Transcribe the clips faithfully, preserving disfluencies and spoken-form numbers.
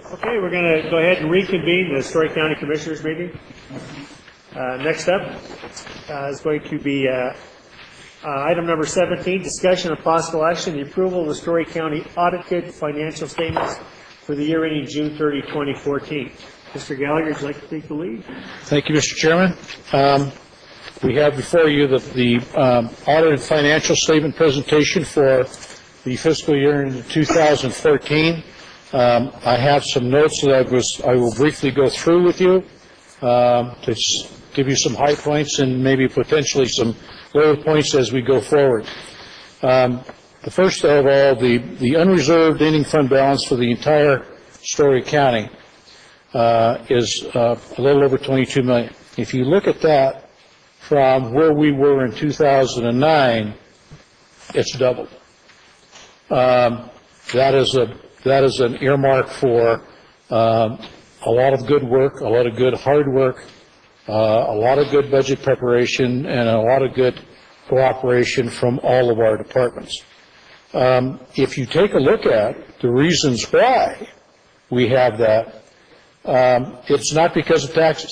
Okay, we're going to go ahead and reconvene the Story County Commissioners meeting. Uh, next up uh, is going to be uh, uh, item number seventeen, discussion of possible action, the approval of the Story County audited financial statements for the year ending June thirtieth, twenty fourteen. Mister Gallagher, would you like to take the lead? Thank you, Mister Chairman. Um, we have before you the, the um, audited financial statement presentation for the fiscal year in two thousand fourteen. Um, I have some notes that I, was, I will briefly go through with you um, to give you some high points and maybe potentially some lower points as we go forward. Um, the first of all, the, the unreserved ending fund balance for the entire Story County uh, is uh, a little over twenty-two million dollars. If you look at that from where we were in two thousand nine, it's doubled. Um, that is a That is an earmark for um, a lot of good work, a lot of good hard work, uh, a lot of good budget preparation, and a lot of good cooperation from all of our departments. Um, if you take a look at the reasons why we have that, um, it's not because of taxes.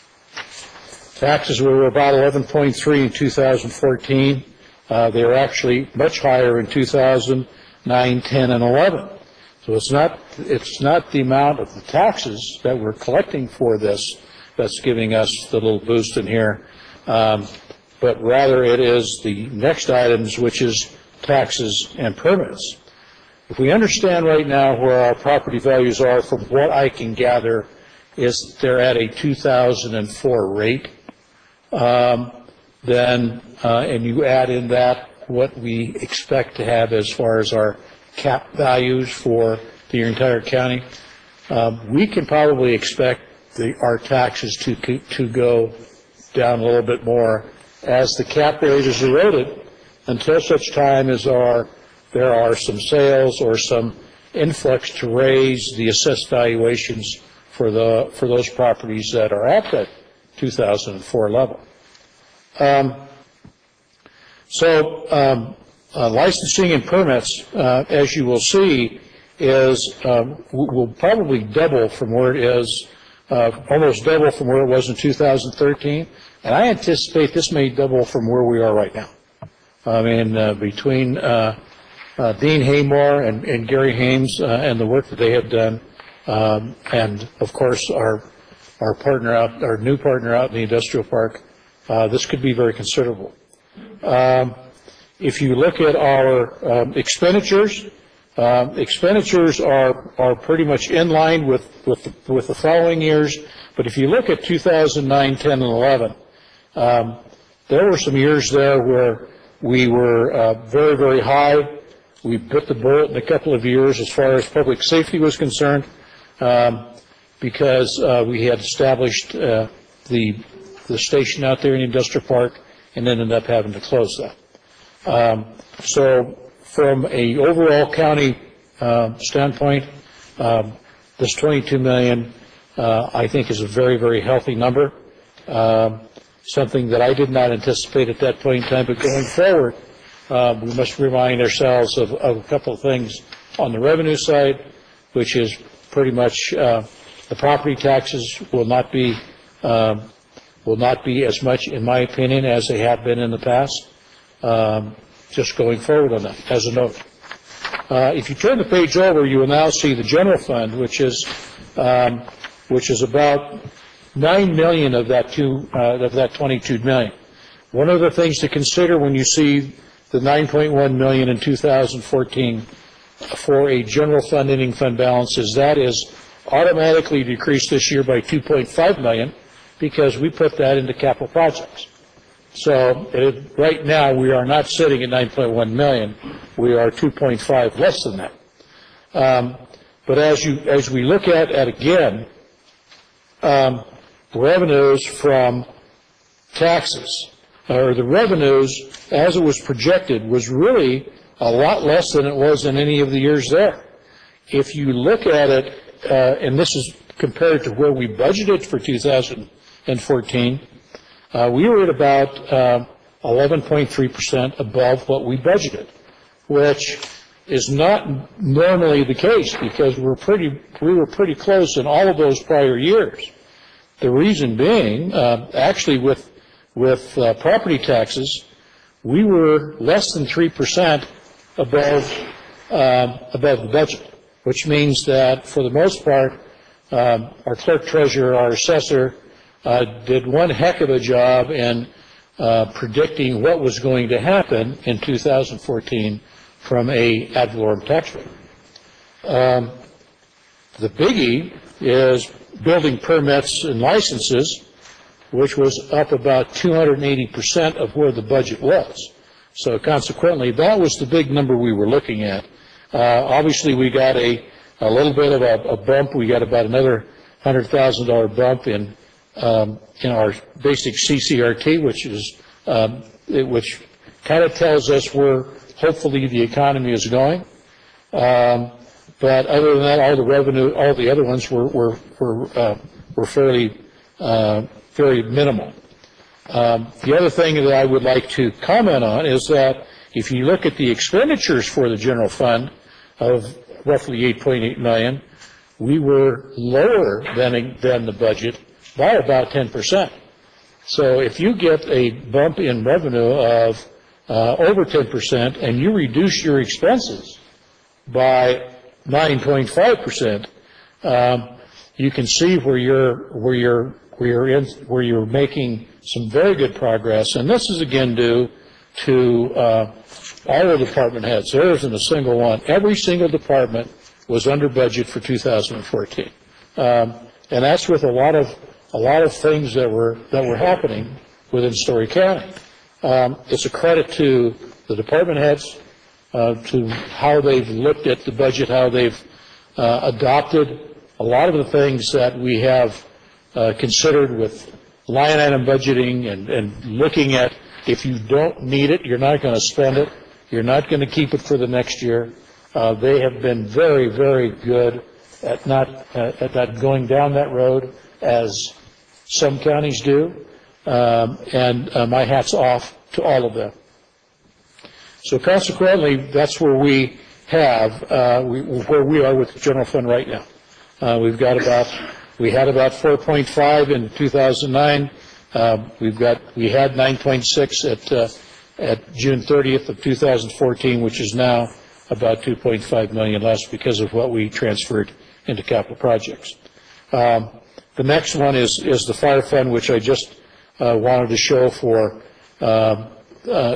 Taxes were about eleven point three in two thousand fourteen. Uh, they were actually much higher in two thousand nine, ten, and eleven. So it's not, it's not the amount of the taxes that we're collecting for this that's giving us the little boost in here, um, but rather it is the next items, which is taxes and permits. If we understand right now where our property values are, from what I can gather, is they're at a two thousand four rate, um, then, uh, and you add in that what we expect to have as far as our cap values for the entire county, um, we can probably expect the, our taxes to to go down a little bit more as the cap rate is eroded until such time as our there are some sales or some influx to raise the assessed valuations for the for those properties that are at that two thousand four level. Um, so. Um, Uh, licensing and permits, uh, as you will see, is um, will probably double from where it is, uh, almost double from where it was in two thousand thirteen, and I anticipate this may double from where we are right now. I mean, uh, between uh, uh, Dean Haymore and, and Gary Hames uh, and the work that they have done, um, and of course our our partner out, our new partner out in the industrial park, uh, this could be very considerable. Um, If you look at our um, expenditures, um, expenditures are are pretty much in line with with the, with the following years. But if you look at two thousand nine, ten, and eleven, um, there were some years there where we were uh, very very high. We bit the bullet in a couple of years as far as public safety was concerned, um, because uh, we had established uh, the the station out there in the industrial park, and then ended up having to close that. Um, so from a overall county uh, standpoint, um, this twenty-two million uh, I think is a very, very healthy number, um, something that I did not anticipate at that point in time. But going forward, uh, we must remind ourselves of, of a couple of things on the revenue side, which is pretty much uh, the property taxes will not be um, will not be as much, in my opinion, as they have been in the past. Um, just going forward on that as a note. Uh, if you turn the page over, you will now see the general fund, which is um, which is about nine million of that two uh, of that twenty-two million. One of the things to consider when you see the nine point one million in two thousand fourteen for a general fund ending fund balance is that is automatically decreased this year by two point five million because we put that into capital projects. So it, right now we are not sitting at nine point one million. We are two point five less than that. Um, but as you as we look at at again, um, revenues from taxes, or the revenues as it was projected, was really a lot less than it was in any of the years there. If you look at it, uh, and this is compared to where we budgeted for two thousand fourteen. Uh, we were at about uh, eleven point three percent above what we budgeted, which is not normally the case because we're pretty, we were pretty close in all of those prior years. The reason being, uh, actually with, with uh, property taxes, we were less than three percent above, uh, above the budget, which means that for the most part, um, our clerk treasurer, our assessor, uh, did one heck of a job in uh, predicting what was going to happen in two thousand fourteen from a ad valorem tax rate. Um, the biggie is building permits and licenses, which was up about two hundred eighty percent of where the budget was. So consequently, that was the big number we were looking at. Uh, obviously, we got a, a little bit of a, a bump. We got about another one hundred thousand dollars bump in um, in our basic C C R T, which is um, it, which kind of tells us where hopefully the economy is going. Um, but other than that, all the revenue, all the other ones were were were, uh, were fairly uh, very minimal. Um, the other thing that I would like to comment on is that if you look at the expenditures for the general fund of roughly eight point eight million dollars, we were lower than than the budget by about ten percent. So if you get a bump in revenue of uh, over ten percent and you reduce your expenses by nine point five percent, um, you can see where you're where you're where you're in where you're making some very good progress. And this is again due to uh, all the department heads. There isn't a single one. Every single department was under budget for two thousand fourteen, um, and that's with a lot of a lot of things that were that were happening within Story County. Um, it's a credit to the department heads, uh, to how they've looked at the budget, how they've uh, adopted a lot of the things that we have uh, considered with line item budgeting and, and looking at if you don't need it, you're not going to spend it, you're not going to keep it for the next year. Uh, they have been very, very good at not uh, at not going down that road as some counties do, um, and uh, my hat's off to all of them. So consequently, that's where we have uh, we, where we are with the general fund right now. Uh, we've got about we had about four point five in two thousand nine. Uh, we've got we had nine point six at uh, at June thirtieth of two thousand fourteen, which is now about two point five million less because of what we transferred into capital projects. Um, the next one is is the fire fund, which I just uh, wanted to show for. Uh, uh,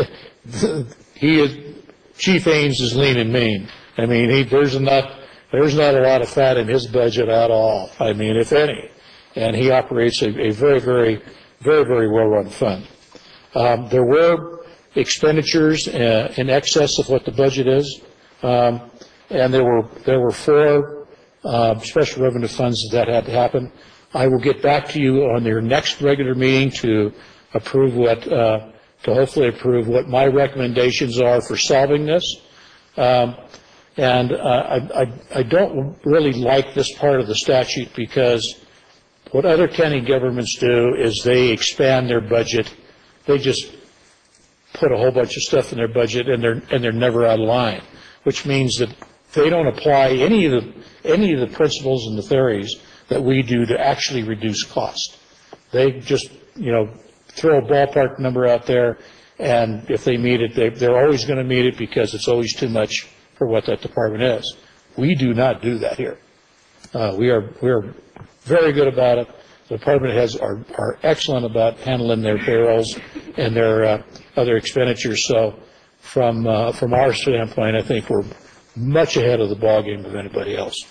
he is Chief Ames is lean and mean. I mean, he, there's not there's not a lot of fat in his budget at all. I mean, if any, and he operates a, a very, very, very, very well-run fund. Um, there were expenditures uh, in excess of what the budget is, um, and there were there were four uh, special revenue funds that had to happen. I will get back to you on your next regular meeting to approve what uh, to hopefully approve what my recommendations are for solving this. Um, and uh, I, I, I don't really like this part of the statute because what other county governments do is they expand their budget. They just put a whole bunch of stuff in their budget and they're and they're never out of line, which means that they don't apply any of the any of the principles and the theories that we do to actually reduce cost. They just, you know, throw a ballpark number out there, and if they meet it, they, they're always going to meet it because it's always too much for what that department is. We do not do that here. Uh, we are we are very good about it. The department heads are, are excellent about handling their payrolls and their uh, other expenditures. So from uh, from our standpoint, I think we're much ahead of the ballgame of anybody else.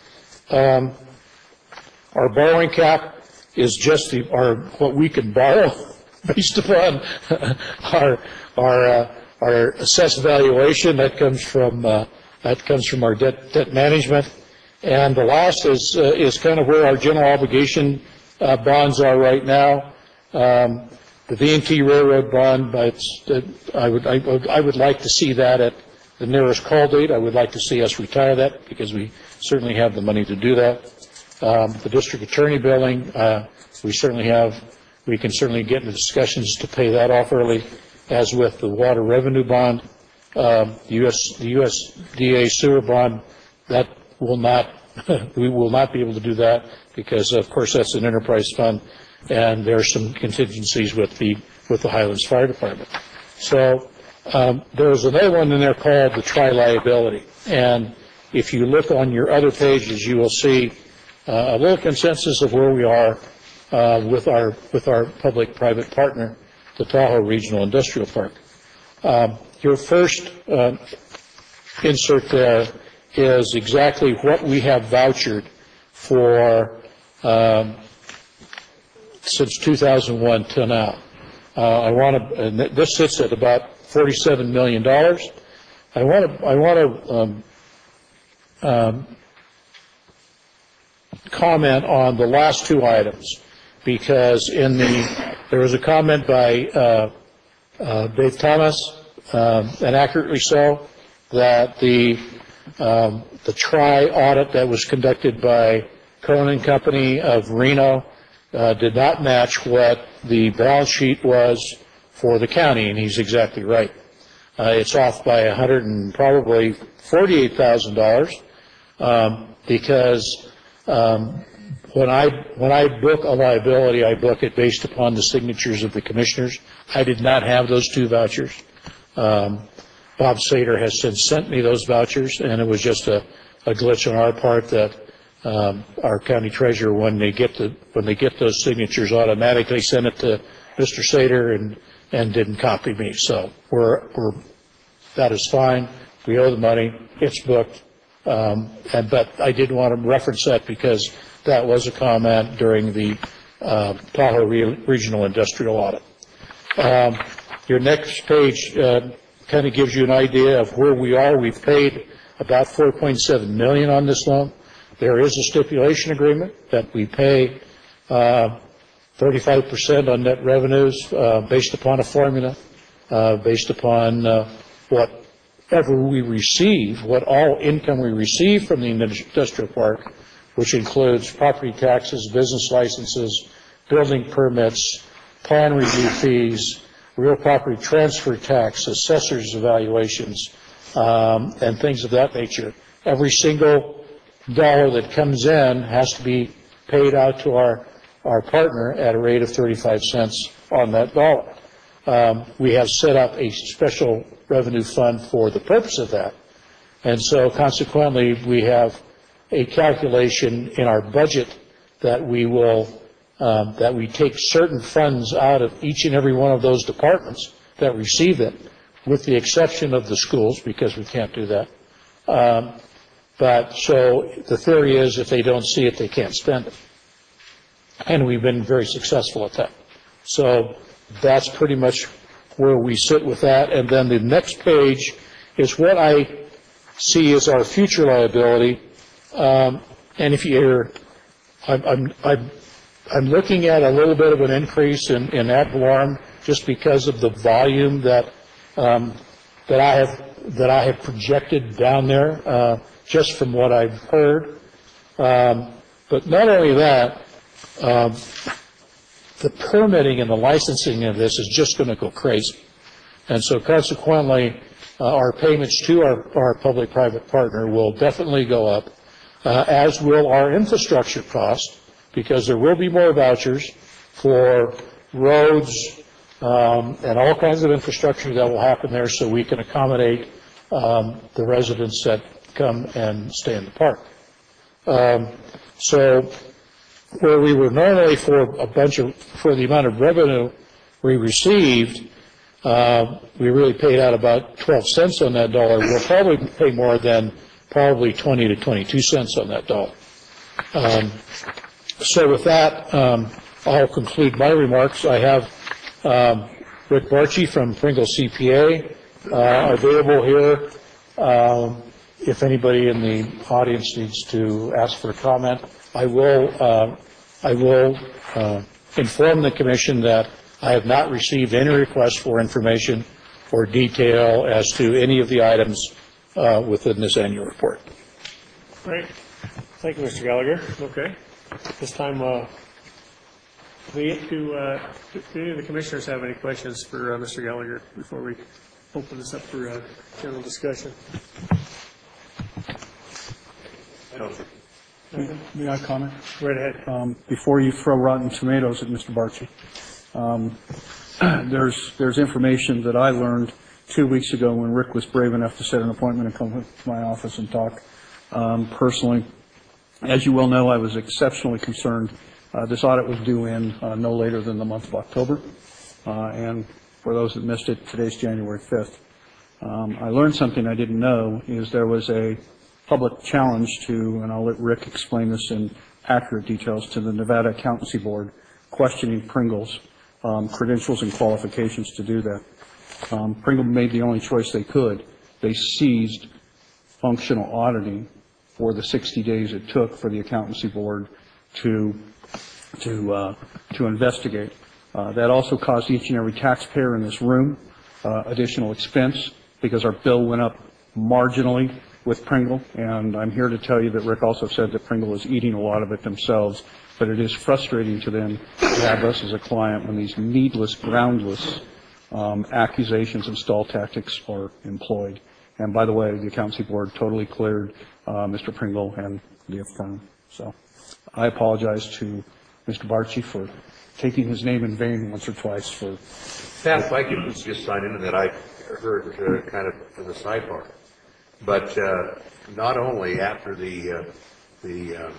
Um, our borrowing cap is just the, our what we can borrow based upon our our uh, our assessed valuation. That comes from uh, that comes from our debt debt management. And the last is uh, is kind of where our general obligation uh, bonds are right now. Um, the V and T Railroad bond, but uh, I would I would I would like to see that at the nearest call date. I would like to see us retire that because we certainly have the money to do that. Um, the district attorney building, uh, we certainly have. We can certainly get into discussions to pay that off early, as with the water revenue bond. Um, the U S the U S D A sewer bond, that will not, we will not be able to do that because, of course, that's an enterprise fund, and there are some contingencies with the with the Highlands Fire Department. So um, there's another one in there called the tri-liability, and if you look on your other pages, you will see uh, a little consensus of where we are uh, with our with our public-private partner, the Tahoe Regional Industrial Park. Um, your first uh, insert there is exactly what we have vouchered for um, since two thousand one till now. Uh, I want to, and this sits at about forty-seven million dollars. I want to, I want to um, um, comment on the last two items, because in the, there was a comment by uh, uh, Dave Thomas, um, and accurately so, that the um, the tri audit that was conducted by Cohen and Company of Reno uh, did not match what the balance sheet was for the county, and he's exactly right. Uh, it's off by a hundred and probably forty-eight thousand dollars, um, because um, when I when I book a liability, I book it based upon the signatures of the commissioners. I did not have those two vouchers. Um, Bob Sater has since sent me those vouchers, and it was just a, a glitch on our part that um, our county treasurer, when they get the when they get those signatures, automatically send it to Mister Sater and and didn't copy me. So we're we're that is fine. We owe the money. It's booked. Um, and but I did want to reference that because that was a comment during the uh, Tahoe Re Regional Industrial Audit. Um, your next page uh, kind of gives you an idea of where we are. We've paid about four point seven million dollars on this loan. There is a stipulation agreement that we pay uh, thirty-five percent on net revenues uh, based upon a formula, uh, based upon uh, whatever we receive, what all income we receive from the industrial park, which includes property taxes, business licenses, building permits, plan review fees, real property transfer tax, assessors evaluations, um, and things of that nature. Every single dollar that comes in has to be paid out to our, our partner at a rate of thirty-five cents on that dollar. Um, we have set up a special revenue fund for the purpose of that. And so consequently, we have a calculation in our budget that we will Um, that we take certain funds out of each and every one of those departments that receive it, with the exception of the schools, because we can't do that. Um, but so the theory is if they don't see it, they can't spend it. And we've been very successful at that. So that's pretty much where we sit with that. And then the next page is what I see as our future liability. Um, and if you're, I'm, I'm, I'm I'm looking at a little bit of an increase in, in ad valorem just because of the volume that um, that I have that I have projected down there, uh, just from what I've heard. Um, but not only that, um, the permitting and the licensing of this is just going to go crazy, and so consequently, uh, our payments to our, our public-private partner will definitely go up, uh, as will our infrastructure cost, because there will be more vouchers for roads um, and all kinds of infrastructure that will happen there, so we can accommodate um, the residents that come and stay in the park. Um, so where we were normally for a bunch of, for the amount of revenue we received, uh, we really paid out about twelve cents on that dollar. We'll probably pay more than probably twenty to twenty-two cents on that dollar. Um, So with that, um, I'll conclude my remarks. I have um, Rick Barchi from Pringle C P A uh, available here. Um, if anybody in the audience needs to ask for a comment, I will. Uh, I will uh, inform the commission that I have not received any requests for information or detail as to any of the items uh, within this annual report. Great. Thank you, Mister Gallagher. Okay. This time, uh, do, do, uh, do any of the commissioners have any questions for uh, Mister Gallagher before we open this up for uh, general discussion. May I comment? Right ahead. Um, Before you throw rotten tomatoes at Mister Barchi, um, there's, there's information that I learned two weeks ago when Rick was brave enough to set an appointment and come to my office and talk um, personally. As you well know, I was exceptionally concerned. Uh, this audit was due in uh, no later than the month of October. Uh, and for those that missed it, today's January fifth. Um, I learned something I didn't know, is there was a public challenge to, and I'll let Rick explain this in accurate details, to the Nevada Accountancy Board questioning Pringle's um, credentials and qualifications to do that. Um, Pringle made the only choice they could. They seized functional auditing for the sixty days it took for the Accountancy Board to to uh, to investigate. Uh, that also caused each and every taxpayer in this room uh, additional expense because our bill went up marginally with Pringle, and I'm here to tell you that Rick also said that Pringle is eating a lot of it themselves, but it is frustrating to them to have us as a client when these needless, groundless um, accusations and stall tactics are employed. And by the way, the Accountancy Board totally cleared uh, Mister Pringle and the firm. So I apologize to Mister Barchi for taking his name in vain once or twice. For Pat, if I could just sign in that I heard uh, kind of as a sidebar. But uh, not only after the uh, the uh,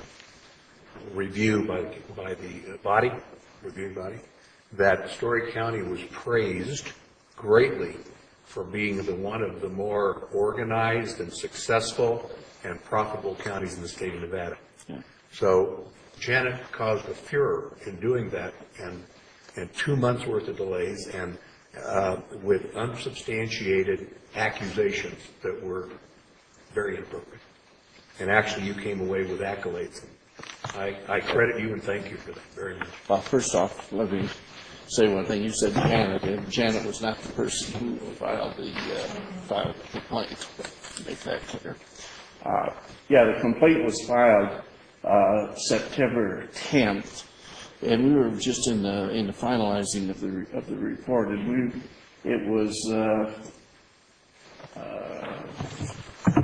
review by by the body, reviewing body, that Story County was praised greatly for being the one of the more organized and successful and profitable counties in the state of Nevada. Yeah. So Janet caused a furor in doing that, and and two months worth of delays, and uh, with unsubstantiated accusations that were very inappropriate. And actually, you came away with accolades. I, I credit you and thank you for that very much. Well, first off, let me say one thing. You said Janet, and Janet was not the person who filed the uh, filed the complaint. To make that clear. Uh, yeah, the complaint was filed uh, September tenth, and we were just in the in the finalizing of the of the report, and we it was. Uh, uh,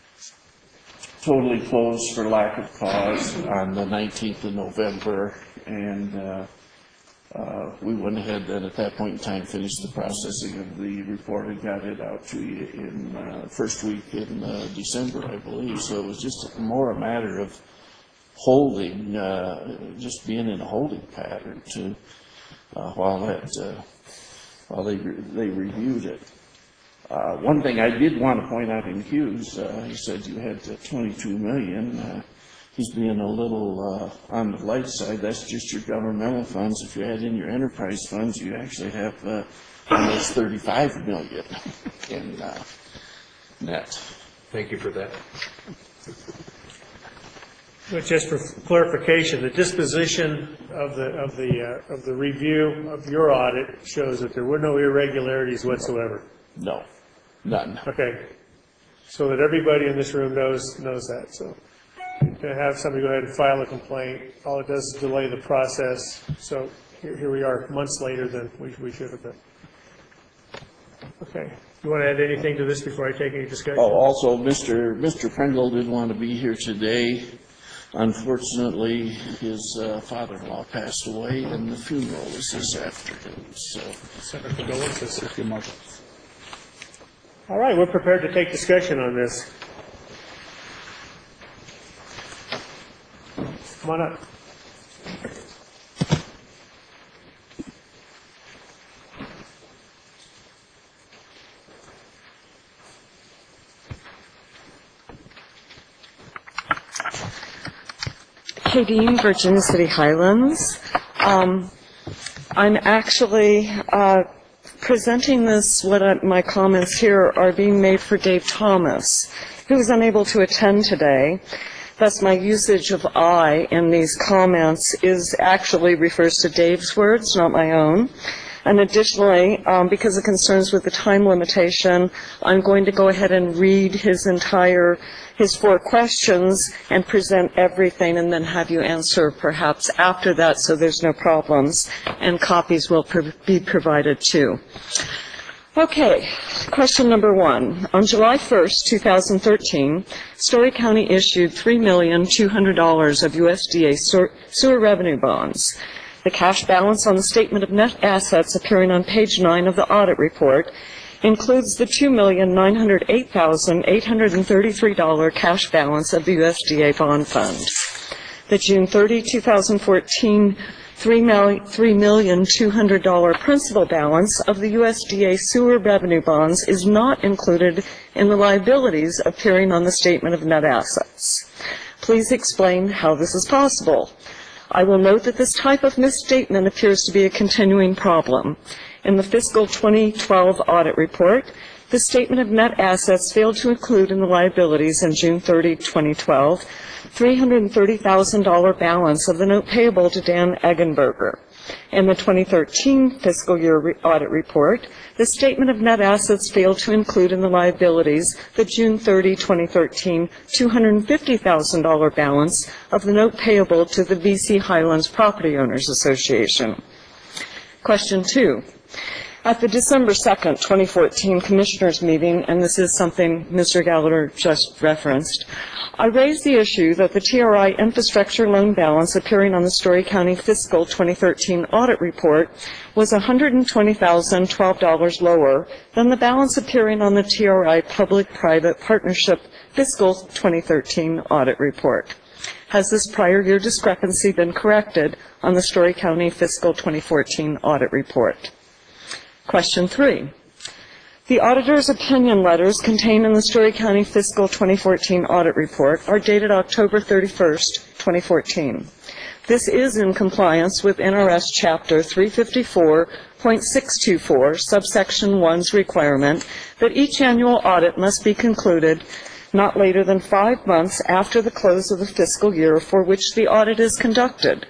totally closed for lack of cause on the nineteenth of November, and uh, uh, we went ahead then at that point in time finished the processing of the report and got it out to you in uh, first week in uh, December, I believe. So it was just more a matter of holding, uh, just being in a holding pattern to uh, while that uh, while they re they reviewed it. Uh, one thing I did want to point out in Hughes, uh, he said you had uh, twenty-two million. Uh, he's being a little uh, on the light side. That's just your governmental funds. If you add in your enterprise funds, you actually have uh, almost thirty-five million in uh, net. Thank you for that. But just for clarification, the disposition of the of the uh, of the review of your audit shows that there were no irregularities whatsoever. No, none. Okay, so that everybody in this room knows knows that. So to have somebody go ahead and file a complaint, all it does is delay the process. So here, here we are, months later than we we should have been. Okay, you want to add anything to this before I take any discussion? Oh, also, Mister Mister Pringle didn't want to be here today. Unfortunately, his uh, father-in-law passed away, and the funeral is this afternoon. So, Second condolences. All right, we're prepared to take discussion on this. Come on up. Kadeen, Virginia City Highlands. Um, I'm actually uh, presenting this, what I, my comments here are being made for Dave Thomas, who is unable to attend today. Thus, my usage of I in these comments is actually refers to Dave's words, not my own. And additionally, um, because of concerns with the time limitation, I'm going to go ahead and read his entire, his four questions and present everything, and then have you answer perhaps after that, so there's no problems, and copies will pro be provided too. Okay, question number one. On July first, two thousand thirteen, Story County issued three million two hundred dollars of U S D A sewer revenue bonds. The cash balance on the statement of net assets appearing on page nine of the audit report includes the two million nine hundred eight thousand eight hundred thirty-three dollars cash balance of the U S D A bond fund. The June thirtieth, two thousand fourteen three million two hundred dollars principal balance of the U S D A sewer revenue bonds is not included in the liabilities appearing on the statement of net assets. Please explain how this is possible. I will note that this type of misstatement appears to be a continuing problem. In the fiscal twenty twelve audit report, the statement of net assets failed to include in the liabilities in June thirtieth, twenty twelve, three hundred thirty thousand dollars balance of the note payable to Dan Eggenberger. In the twenty thirteen fiscal year re- audit report, the statement of net assets failed to include in the liabilities the June thirtieth, twenty thirteen, two hundred fifty thousand dollars balance of the note payable to the V C Highlands Property Owners Association. Question two. At the December second, twenty fourteen Commissioners meeting, and this is something Mister Gallagher just referenced, I raised the issue that the T R I infrastructure loan balance appearing on the Story County fiscal twenty thirteen audit report was one hundred twenty thousand twelve dollars lower than the balance appearing on the T R I public-private partnership fiscal twenty thirteen audit report. Has this prior year discrepancy been corrected on the Story County fiscal twenty fourteen audit report? Question three. The auditor's opinion letters contained in the Story County fiscal twenty fourteen audit report are dated October thirty-first, twenty fourteen. This is in compliance with N R S Chapter three fifty-four point six two four, subsection one's requirement that each annual audit must be concluded not later than five months after the close of the fiscal year for which the audit is conducted.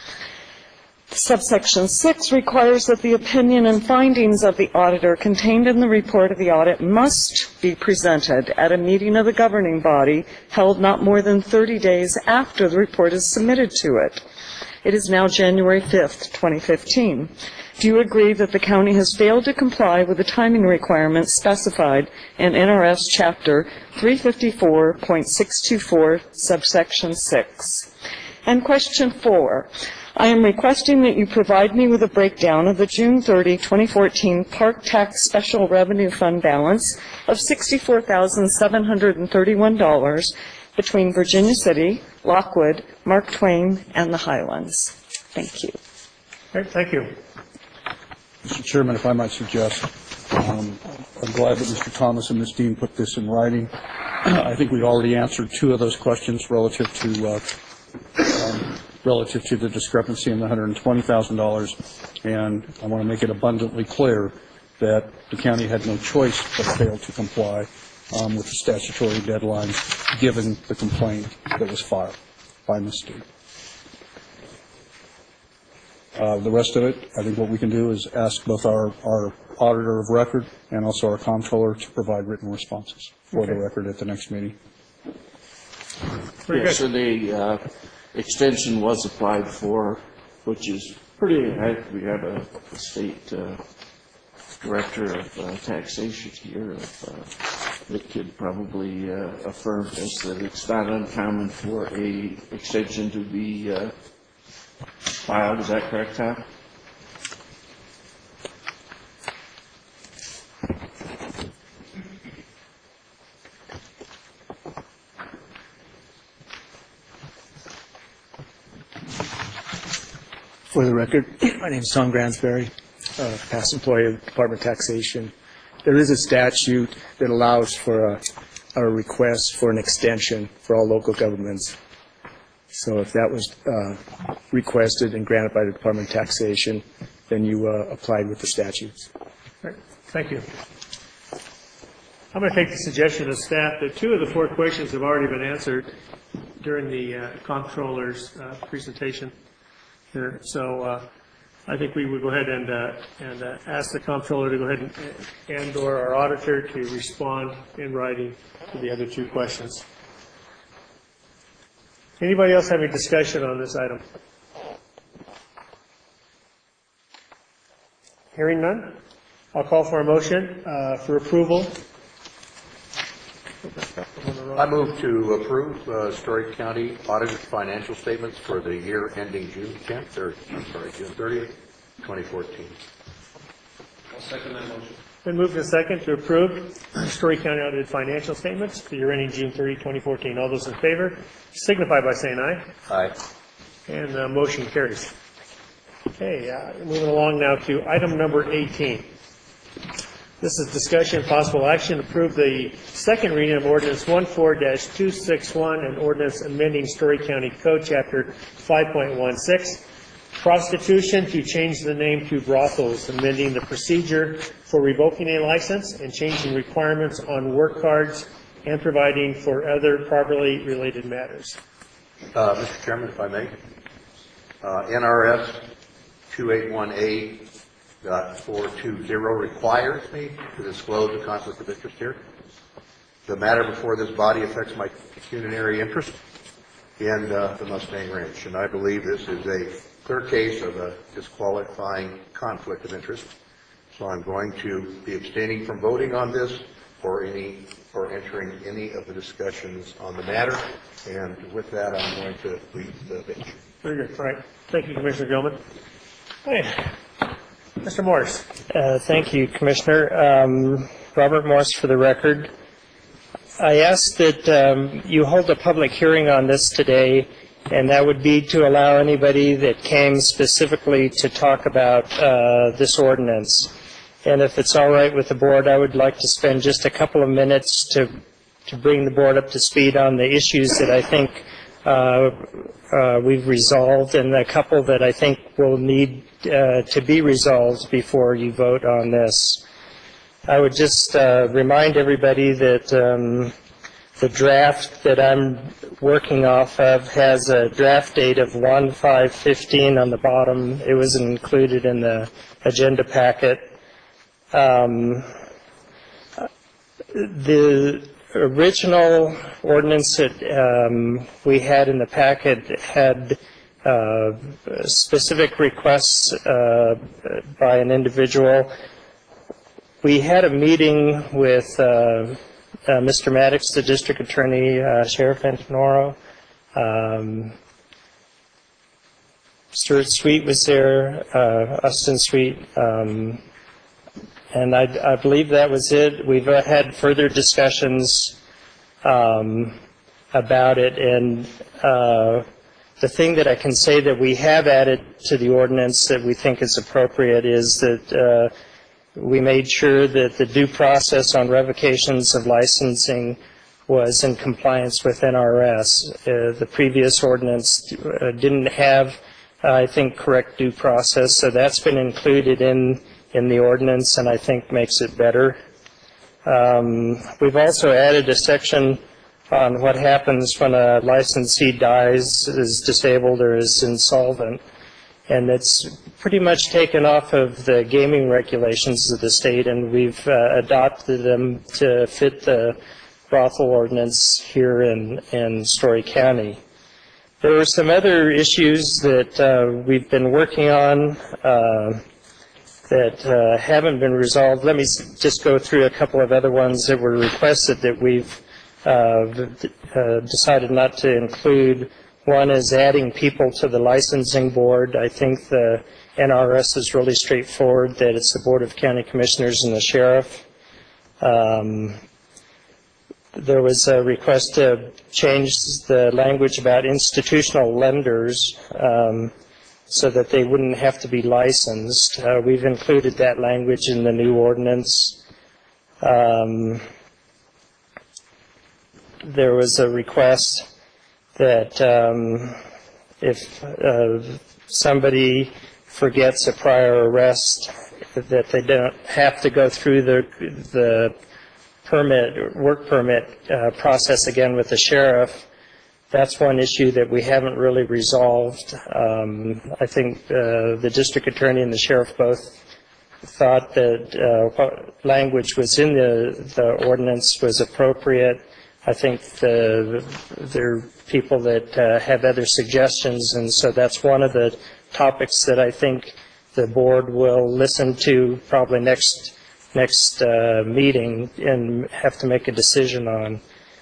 Subsection six requires that the opinion and findings of the auditor contained in the report of the audit must be presented at a meeting of the governing body held not more than thirty days after the report is submitted to it. It is now January fifth, twenty fifteen. Do you agree that the county has failed to comply with the timing requirements specified in N R S Chapter three fifty-four point six two four, subsection six? And question four. I am requesting that you provide me with a breakdown of the June thirtieth, twenty fourteen Park Tax Special Revenue Fund balance of sixty-four thousand seven hundred thirty-one dollars between Virginia City, Lockwood, Mark Twain, and the Highlands. Thank you. Okay, thank you. Mister Chairman, if I might suggest, um, I'm glad that Mister Thomas and Miz Dean put this in writing. I think we already answered two of those questions relative to uh, um, relative to the discrepancy in the one hundred twenty thousand dollars, and I want to make it abundantly clear that the county had no choice but failed to comply um, with the statutory deadlines given the complaint that was filed by Miz Dean. Uh, the rest of it, I think what we can do is ask both our, our auditor of record and also our comptroller to provide written responses for okay. the record at the next meeting. Yeah, so the uh, extension was applied for, which is pretty, I, we have a, a state uh, director of uh, taxation here of, uh, that could probably uh, affirm this, that it's not uncommon for a extension to be uh, filed. Is that correct, Tom? For the record, my name is Tom Gransberry, uh, past employee of the Department of Taxation. There is a statute that allows for a, a request for an extension for all local governments. So if that was uh, requested and granted by the Department of Taxation, then you uh, applied with the statutes. Right. Thank you. I'm going to take the suggestion of staff that two of the four questions have already been answered during the uh, comptroller's uh, presentation here. So uh, I think we would go ahead and uh, and uh, ask the comptroller to go ahead and, and or our auditor to respond in writing to the other two questions. Anybody else have any discussion on this item? Hearing none, I'll call for a motion uh, for approval. I move to approve uh, Story County audited financial statements for the year ending June tenth, or, I'm sorry, June thirtieth, twenty fourteen. Been moved and second to approve Story County audited financial statements for the year ending June thirtieth, twenty fourteen. All those in favor signify by saying aye. Aye. And the motion carries. Okay, uh, moving along now to item number eighteen. This is discussion and possible action to approve the second reading of ordinance fourteen dash two sixty-one and ordinance amending Story County Code, Chapter five point one six, prostitution, to change the name to brothels, amending the procedure for revoking a license and changing requirements on work cards and providing for other properly related matters. Uh, Mister Chairman, if I may, uh, N R S two eighty-one A dot four two zero requires me to disclose a conflict of interest here. The matter before this body affects my pecuniary interest in uh, the Mustang Ranch, and I believe this is a clear case of a disqualifying conflict of interest. So I'm going to be abstaining from voting on this or any or entering any of the discussions on the matter. And with that, I'm going to leave the bench. Very good. All right. Thank you, Commissioner Gilman. Hey, Mister Morris. Uh, Thank you, Commissioner. Um, Robert Morse for the record. I ask that um, you hold a public hearing on this today, and that would be to allow anybody that came specifically to talk about uh, this ordinance. And if it's all right with the board, I would like to spend just a couple of minutes to to bring the board up to speed on the issues that I think uh, uh, we've resolved, and a couple that I think will need uh, to be resolved before you vote on this. I would just uh, remind everybody that um, the draft that I'm working off of has a draft date of one five fifteen on the bottom. It was included in the agenda packet. Um, the original ordinance that um, we had in the packet had uh, specific requests uh, by an individual. We had a meeting with uh, uh, Mister Maddox, the district attorney, uh, Sheriff Antonoro. Um, Stuart Sweet was there, uh, Austin Sweet, um, and I, I believe that was it. We've uh, had further discussions um, about it, and uh, the thing that I can say that we have added to the ordinance that we think is appropriate is that uh, we made sure that the due process on revocations of licensing was in compliance with N R S. Uh, the previous ordinance uh, didn't have, uh, I think, correct due process, so that's been included in, in the ordinance, and I think makes it better. Um, we've also added a section on what happens when a licensee dies, is disabled, or is insolvent. And it's pretty much taken off of the gaming regulations of the state, and we've uh, adopted them to fit the brothel ordinance here in, in Story County. There were some other issues that uh, we've been working on uh, that uh, haven't been resolved. Let me just go through a couple of other ones that were requested that we've uh, uh, decided not to include. One is adding people to the licensing board. I think the N R S is really straightforward, that it's the Board of County Commissioners and the Sheriff. Um, there was a request to change the language about institutional lenders um, so that they wouldn't have to be licensed. Uh, we've included that language in the new ordinance. Um, there was a request that um, if uh, somebody forgets a prior arrest, that they don't have to go through the the permit, work permit uh, process again with the sheriff. That's one issue that we haven't really resolved. Um, I think uh, the district attorney and the sheriff both thought that uh, what language was in the, the ordinance was appropriate. I think the, there are people that uh, have other suggestions, and so that's one of the topics that I think the board will listen to probably next next uh, meeting and have to make a decision on.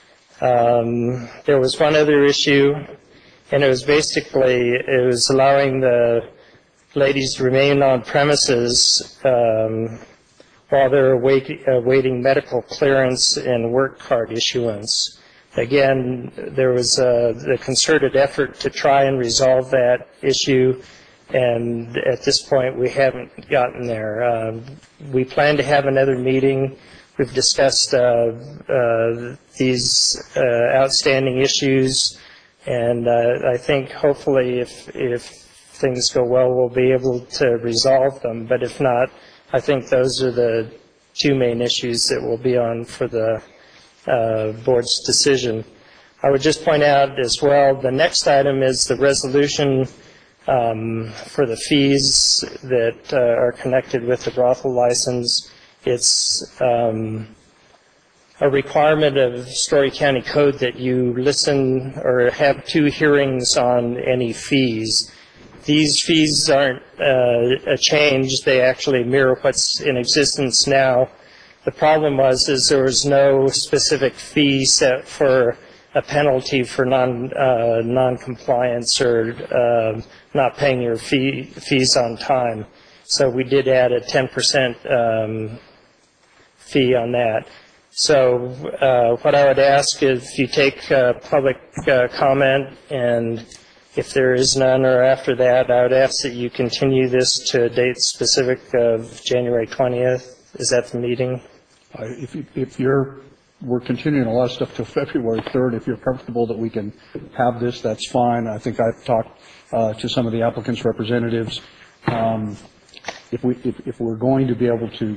Um, there was one other issue, and it was basically, it was allowing the ladies to remain on premises um, while they're await, awaiting medical clearance and work card issuance. Again, there was a, a concerted effort to try and resolve that issue, and at this point we haven't gotten there. Um, we plan to have another meeting. We've discussed uh, uh, these uh, outstanding issues, and uh, I think hopefully if, if things go well, we'll be able to resolve them. But if not, I think those are the two main issues that will be on for the uh, board's decision. I would just point out as well, the next item is the resolution um, for the fees that uh, are connected with the brothel license. It's um, a requirement of Story County Code that you listen or have two hearings on any fees. These fees aren't uh, a change. They actually mirror what's in existence now. The problem was is there was no specific fee set for a penalty for non uh, non-compliance or uh, not paying your fee, fees on time. So we did add a ten percent um, fee on that. So uh, what I would ask is if you take uh, public uh, comment, and if there is none or after that, I would ask that you continue this to a date specific of January twentieth. Is that the meeting? Uh, If you- if you're, we're continuing a lot of stuff till February third. If you're comfortable that we can have this, that's fine. I think I've talked uh, to some of the applicants' representatives. Um, If we, if if we're going to be able to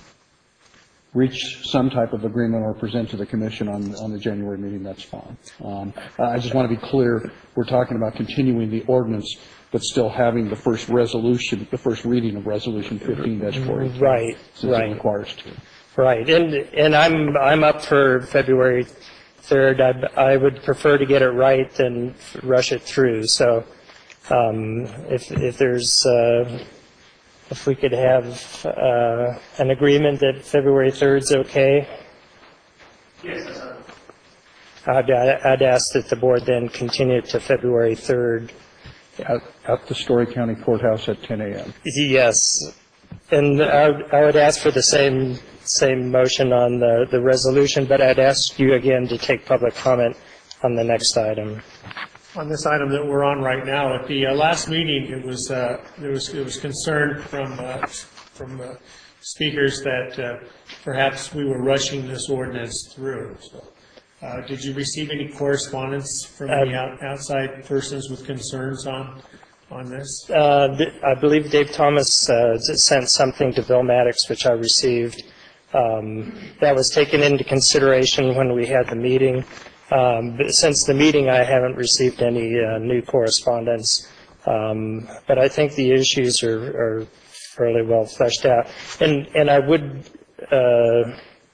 reach some type of agreement or present to the commission on, on the January meeting, that's fine. Um, I just want to be clear, we're talking about continuing the ordinance, but still having the first resolution, the first reading of Resolution fifteen dash forty. Right, Since right. it requires two. Right, and and I'm I'm up for February third. I I would prefer to get it right than rush it through. So um, if if there's uh, if we could have uh, an agreement that February third's okay. Yes. I'd I'd ask that the board then continue it to February third. At, at the Story County Courthouse at ten a.m. Yes, and I would, I would ask for the same same motion on the, the resolution, but I'd ask you again to take public comment on the next item. On this item that we're on right now, at the uh, last meeting, it was, uh, there was, it was concern from, uh, from uh, speakers that uh, perhaps we were rushing this ordinance through. So, uh, did you receive any correspondence from any out- outside persons with concerns on, on this? Uh, th- I believe Dave Thomas uh, sent something to Bill Maddox, which I received. Um, that was taken into consideration when we had the meeting. Um, but since the meeting, I haven't received any uh, new correspondence. Um, but I think the issues are, are fairly well fleshed out. And, and I would uh,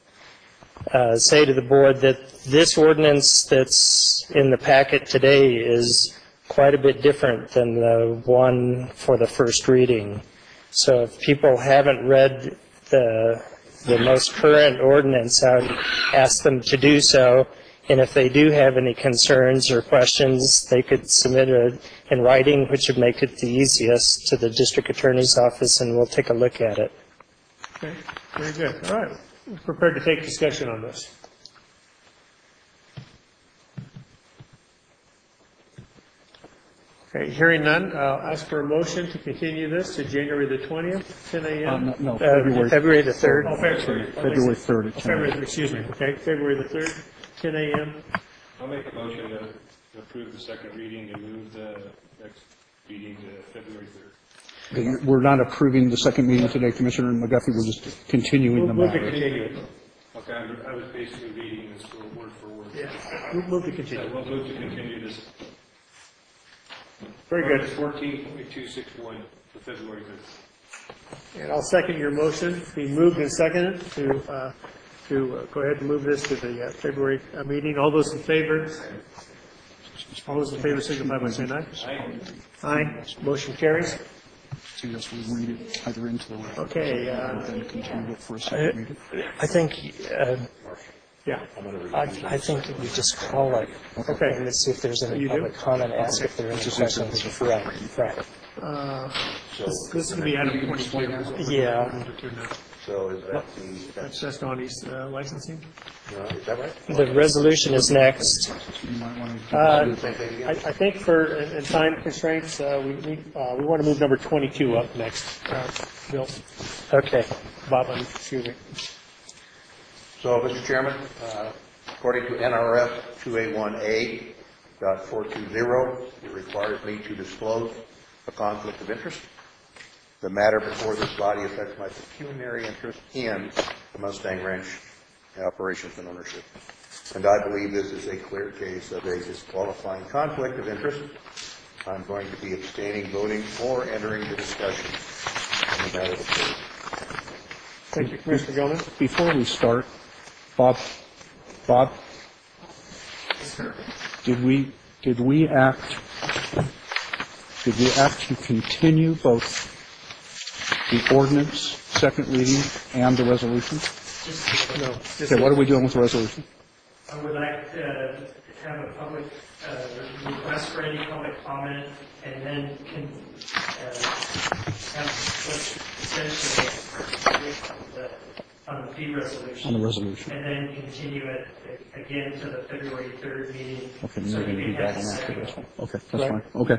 uh, say to the board that this ordinance that's in the packet today is quite a bit different than the one for the first reading. So if people haven't read the the most current ordinance, I would ask them to do so. And if they do have any concerns or questions, they could submit it in writing, which would make it the easiest, to the district attorney's office, and we'll take a look at it. Okay, very good. All right. We're prepared to take discussion on this. Okay, hearing none, I'll ask for a motion to continue this to January the twentieth, ten Uh, a.m. No, no, Uh, February, February the third. Oh, February. February third at Oh, ten a.m. February, excuse me, okay, February the third, ten a.m. I'll make a motion to to approve the second reading and move the next meeting to February third. We're not approving the second meeting today, Commissioner McGuffey, we're just continuing the Move to matter. continue it. Okay, I'm- I was basically reading this for word for word. Yeah, move move to So continue. we'll move to continue this. Very good. fourteen point two six one for February third. And I'll second your motion. Be moved and seconded to, uh, to uh, go ahead and move this to the uh, February uh, meeting. All those in favor? All those in favor signify by saying aye. Aye. Motion carries. suggest we read it either into the record. Okay, uh, or then continue it for a second reading. I think, uh, Yeah. I, I think we just call it. Okay. And let's see if there's any You do? public comment, ask if there are any questions. Right, right. Uh, This this is going to be item twenty-two. Yeah, So is that the, That's just on his uh, licensing. uh, is that right? the resolution is next. You might want to. Uh, Same thing I, again? I think for, in in time constraints, uh, we, we, uh, we want to move number twenty-two up next. Uh, Bill, Okay. Bob, I'm- excuse me. So, Mister Chairman, uh, according to N R S two eighty-one A dot four two zero, it requires me to disclose a conflict of interest. The matter before this body affects my pecuniary interest in the Mustang Ranch operations and ownership. And I believe this is a clear case of a disqualifying conflict of interest. I'm going to be abstaining, voting, or entering the discussion on the matter before us. Thank you, Commissioner Gilman. Before we start, Bob, Bob, did we, did we act, did we act to continue both the ordinance, second reading, and the resolution? No. Okay, what are we doing with the resolution? I would like to have a public, uh, request for any public comment, and then can, uh, have what's essentially the, on the fee resolution. On the resolution. And then continue it again to the February third meeting. Okay, so we're going to you do can that have one a after second. this one. Okay, that's Right. fine. Okay.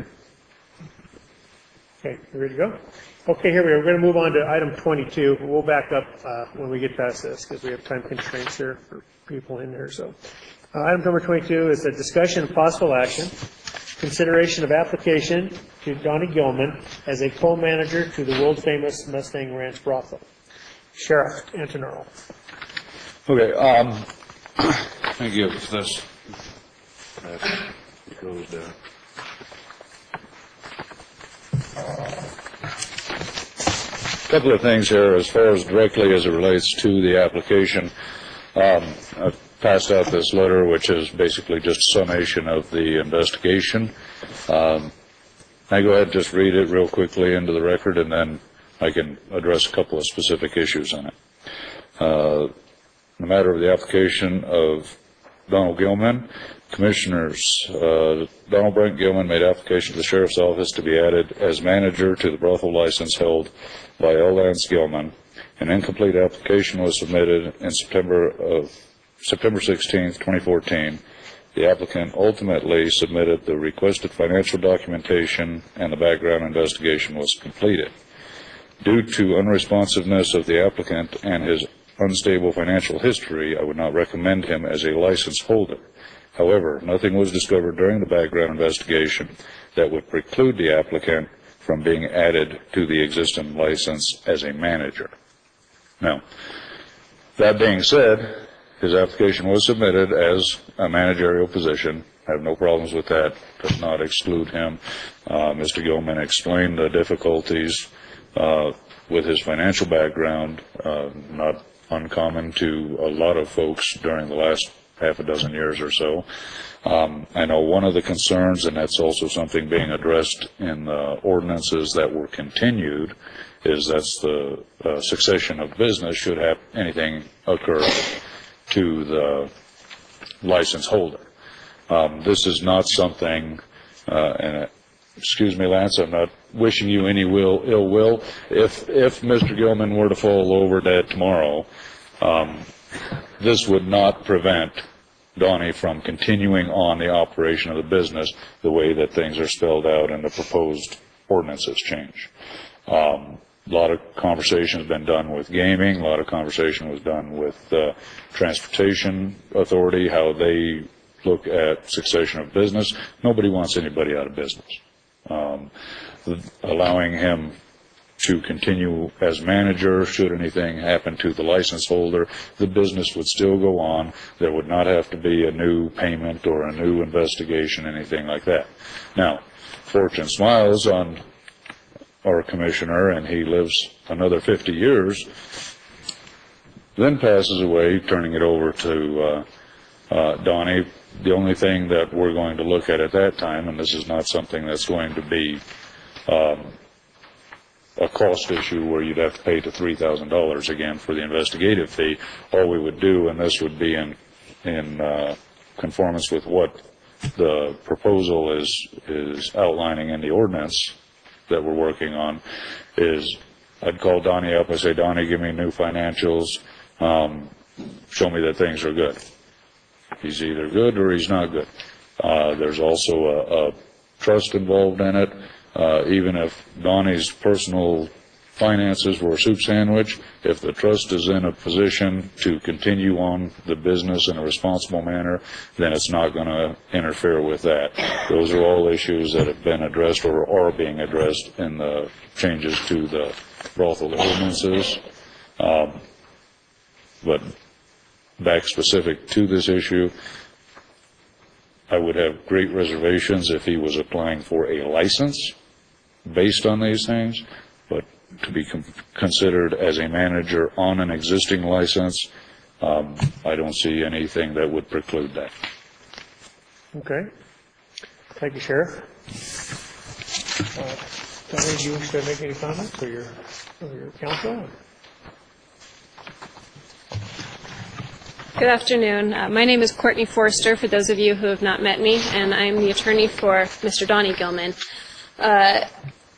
Okay, you ready to go? Okay, here we are. We're going to move on to item twenty-two. We'll back up uh, when we get past this because we have time constraints here for people in there. So, uh, item number twenty-two is a discussion of possible action, consideration of application to Donnie Gilman as a co-manager to the world-famous Mustang Ranch brothel. Sheriff Antonaro. Okay, um, thank you for this. It goes down. Couple of things here as far as directly as it relates to the application. Um, I've passed out this letter, which is basically just a summation of the investigation. Um, I go ahead and just read it real quickly into the record, and then I can address a couple of specific issues on it. Uh, the matter of the application of Donald Gilman, Commissioners, uh, Donald Brent Gilman made application to the Sheriff's Office to be added as manager to the brothel license held by L. Lance Gilman. An incomplete application was submitted in September of September sixteenth, twenty fourteen. The applicant ultimately submitted the requested financial documentation, and the background investigation was completed. Due to unresponsiveness of the applicant and his unstable financial history, I would not recommend him as a license holder. However, nothing was discovered during the background investigation that would preclude the applicant from being added to the existing license as a manager. Now, that being said, his application was submitted as a managerial position. I have no problems with that. Does not exclude him. Uh, Mister Gilman explained the difficulties uh, with his financial background, uh, not uncommon to a lot of folks during the last half a dozen years or so. Um, I know one of the concerns, and that's also something being addressed in the ordinances that were continued, is that's the uh, succession of business should have anything occur to the license holder. Um, this is not something, uh, and uh, excuse me, Lance, I'm not wishing you any will, ill will. If, if Mister Gilman were to fall over dead tomorrow, um, this would not prevent Donnie from continuing on the operation of the business the way that things are spelled out in the proposed ordinances change. Um, a lot of conversation has been done with gaming. A lot of conversation was done with uh, Transportation Authority, how they look at succession of business. Nobody wants anybody out of business. Um, allowing him to continue as manager, should anything happen to the license holder, the business would still go on. There would not have to be a new payment or a new investigation, anything like that. Now, fortune smiles on our commissioner, and he lives another fifty years, then passes away, turning it over to uh, uh, Donnie. The only thing that we're going to look at at that time, and this is not something that's going to be um, a cost issue where you'd have to pay to three thousand dollars again for the investigative fee. All we would do, and this would be in, in uh, conformance with what the proposal is, is outlining in the ordinance that we're working on, is I'd call Donnie up and say, Donnie, give me new financials, um, show me that things are good. He's either good or he's not good. Uh, there's also a, a trust involved in it. Uh, even if Donnie's personal finances were a soup sandwich, if the trust is in a position to continue on the business in a responsible manner, then it's not going to interfere with that. Those are all issues that have been addressed or are being addressed in the changes to the brothel ordinances. Um, but back specific to this issue, I would have great reservations if he was applying for a license based on these things, but to be com- considered as a manager on an existing license, um, I don't see anything that would preclude that. Okay. Thank you, Sheriff. Uh, Tony, do you wish to make any comments for your, for your counsel? Good afternoon. Uh, my name is Courtney Forster, for those of you who have not met me, and I'm the attorney for Mister Donnie Gilman. Uh,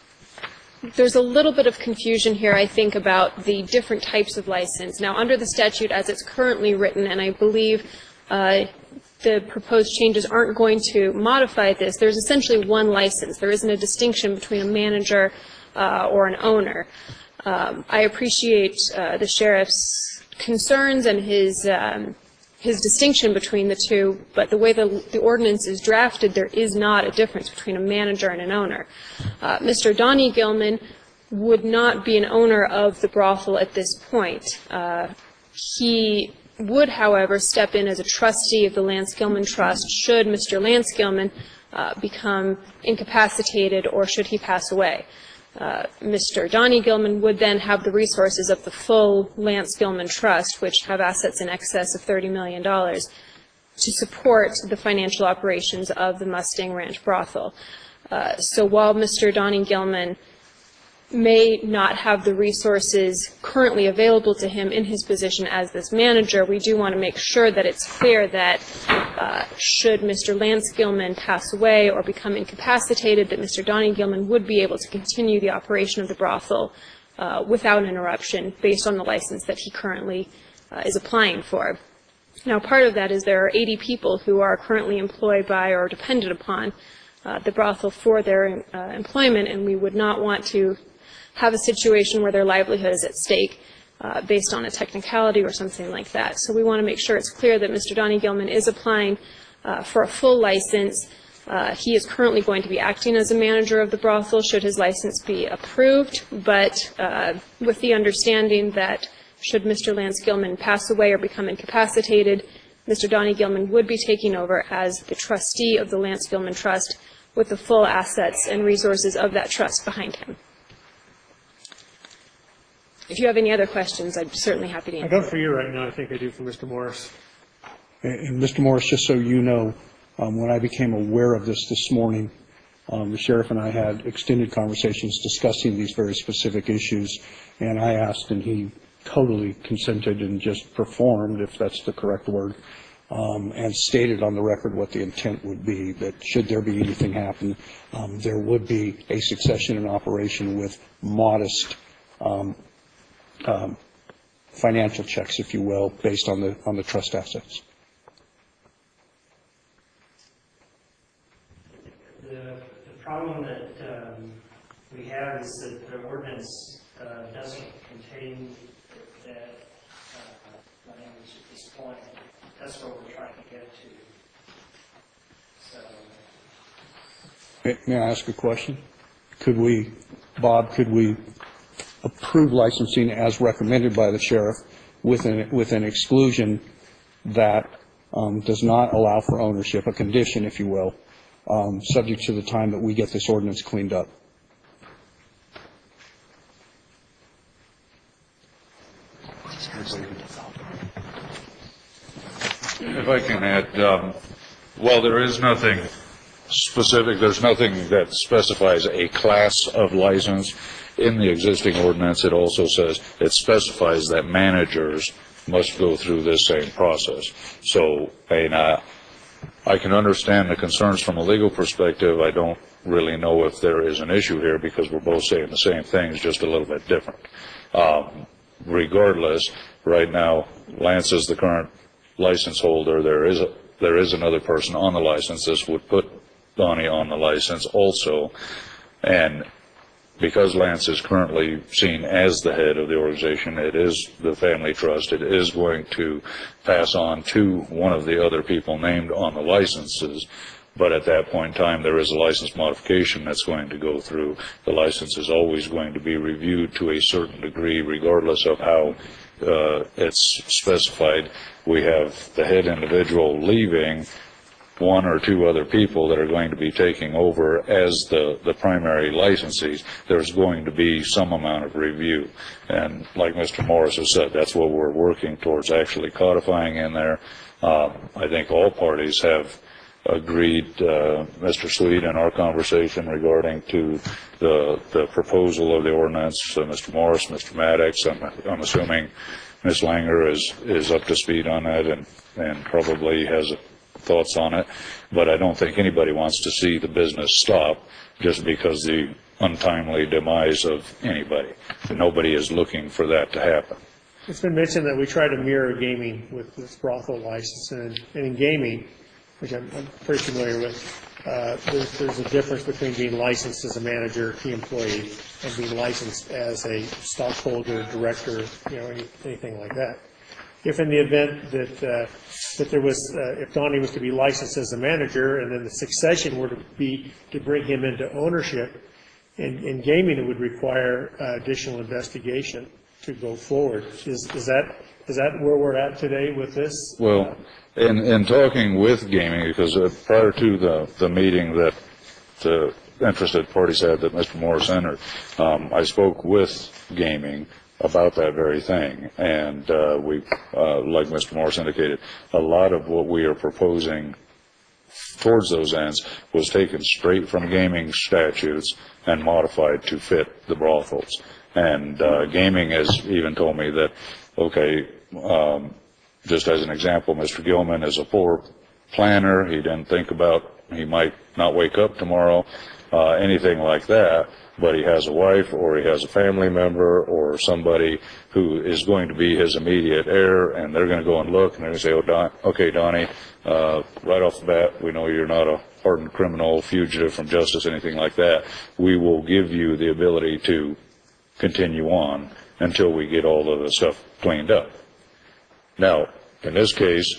there's a little bit of confusion here, I think, about the different types of license. Now, under the statute as it's currently written, and I believe uh, the proposed changes aren't going to modify this, there's essentially one license. There isn't a distinction between a manager uh, or an owner. Um, I appreciate uh, the sheriff's concerns and his um, his distinction between the two, but the way the, the ordinance is drafted, there is not a difference between a manager and an owner. Uh, Mister Donnie Gilman would not be an owner of the brothel at this point. Uh, he would, however, step in as a trustee of the Lance Gilman Trust should Mister Lance Gilman uh, become incapacitated or should he pass away. Uh, Mister Donnie Gilman would then have the resources of the full Lance Gilman Trust, which have assets in excess of thirty million dollars, to support the financial operations of the Mustang Ranch brothel. Uh, so while Mister Donnie Gilman may not have the resources currently available to him in his position as this manager, we do want to make sure that it's clear that uh, should Mister Lance Gilman pass away or become incapacitated, that Mister Donnie Gilman would be able to continue the operation of the brothel uh, without interruption based on the license that he currently uh, is applying for. Now, part of that is there are eighty people who are currently employed by or dependent upon uh, the brothel for their uh, employment, and we would not want to have a situation where their livelihood is at stake uh, based on a technicality or something like that. So we want to make sure it's clear that Mister Donnie Gilman is applying uh, for a full license. Uh, he is currently going to be acting as a manager of the brothel should his license be approved, but uh, with the understanding that should Mister Lance Gilman pass away or become incapacitated, Mister Donnie Gilman would be taking over as the trustee of the Lance Gilman Trust with the full assets and resources of that trust behind him. If you have any other questions, I'd be certainly happy to answer. I don't for you right now. I think I do for Mister Morris. And, and Mister Morris, just so you know, um, when I became aware of this this morning, um, the sheriff and I had extended conversations discussing these very specific issues, and I asked, and he totally consented and just performed, if that's the correct word, um, and stated on the record what the intent would be, that should there be anything happen, um, there would be a succession in operation with modest um, um, financial checks, if you will, based on the on the trust assets. The, the problem that um, we have is that the ordinance uh, doesn't contain that uh, language at this point. That's what we're trying to get to. So, May, may I ask a question? Could we, Bob, could we approve licensing as recommended by the sheriff with an, with an exclusion that um, does not allow for ownership, a condition, if you will, um, subject to the time that we get this ordinance cleaned up? If I can add, um, while there is nothing specific, there's nothing that specifies a class of license. In the existing ordinance, it also says, it specifies that managers must go through this same process. So, and I, I can understand the concerns from a legal perspective. I don't really know if there is an issue here because we're both saying the same things, just a little bit different. Um, regardless, right now, Lance is the current license holder. There is a, there is another person on the license. This would put Donnie on the license also. And because Lance is currently seen as the head of the organization, it is the family trust. It is going to pass on to one of the other people named on the licenses. But at that point in time, there is a license modification that's going to go through. The license is always going to be reviewed to a certain degree, regardless of how uh, it's specified. We have the head individual leaving, one or two other people that are going to be taking over as the, the primary licensees. There's going to be some amount of review. And like Mister Morris has said, that's what we're working towards, actually codifying in there. Um, I think all parties have agreed, uh, Mister Sweet, in our conversation regarding to the, the proposal of the ordinance, uh, Mister Morris, Mister Maddox, I'm, I'm assuming Miz Langer is, is up to speed on that and, and probably has a thoughts on it, but I don't think anybody wants to see the business stop just because the untimely demise of anybody. Nobody is looking for that to happen. It's been mentioned that we try to mirror gaming with this brothel license, and, and in gaming, which I'm, I'm pretty familiar with, uh, there's, there's a difference between being licensed as a manager, key employee, and being licensed as a stockholder, director, you know, any, anything like that. If in the event that uh, that there was, uh, if Donnie was to be licensed as a manager, and then the succession were to be to bring him into ownership, in, in gaming, it would require uh, additional investigation to go forward. Is, is that is that where we're at today with this? Well, in in talking with gaming, because uh, prior to the the meeting that the interested parties had that Mister Morris entered, um, I spoke with gaming about that very thing, and uh, we, uh, like Mister Morris indicated, a lot of what we are proposing towards those ends was taken straight from gaming statutes and modified to fit the brothels. And uh, gaming has even told me that, okay, um, just as an example, Mister Gilman is a poor planner. He didn't think about, he might not wake up tomorrow, uh, anything like that. But he has a wife, or he has a family member, or somebody who is going to be his immediate heir, and they're going to go and look, and they're going to say, oh, Don, okay, Donnie, uh, right off the bat, we know you're not a hardened criminal, fugitive from justice, anything like that. We will give you the ability to continue on until we get all of the stuff cleaned up. Now, in this case,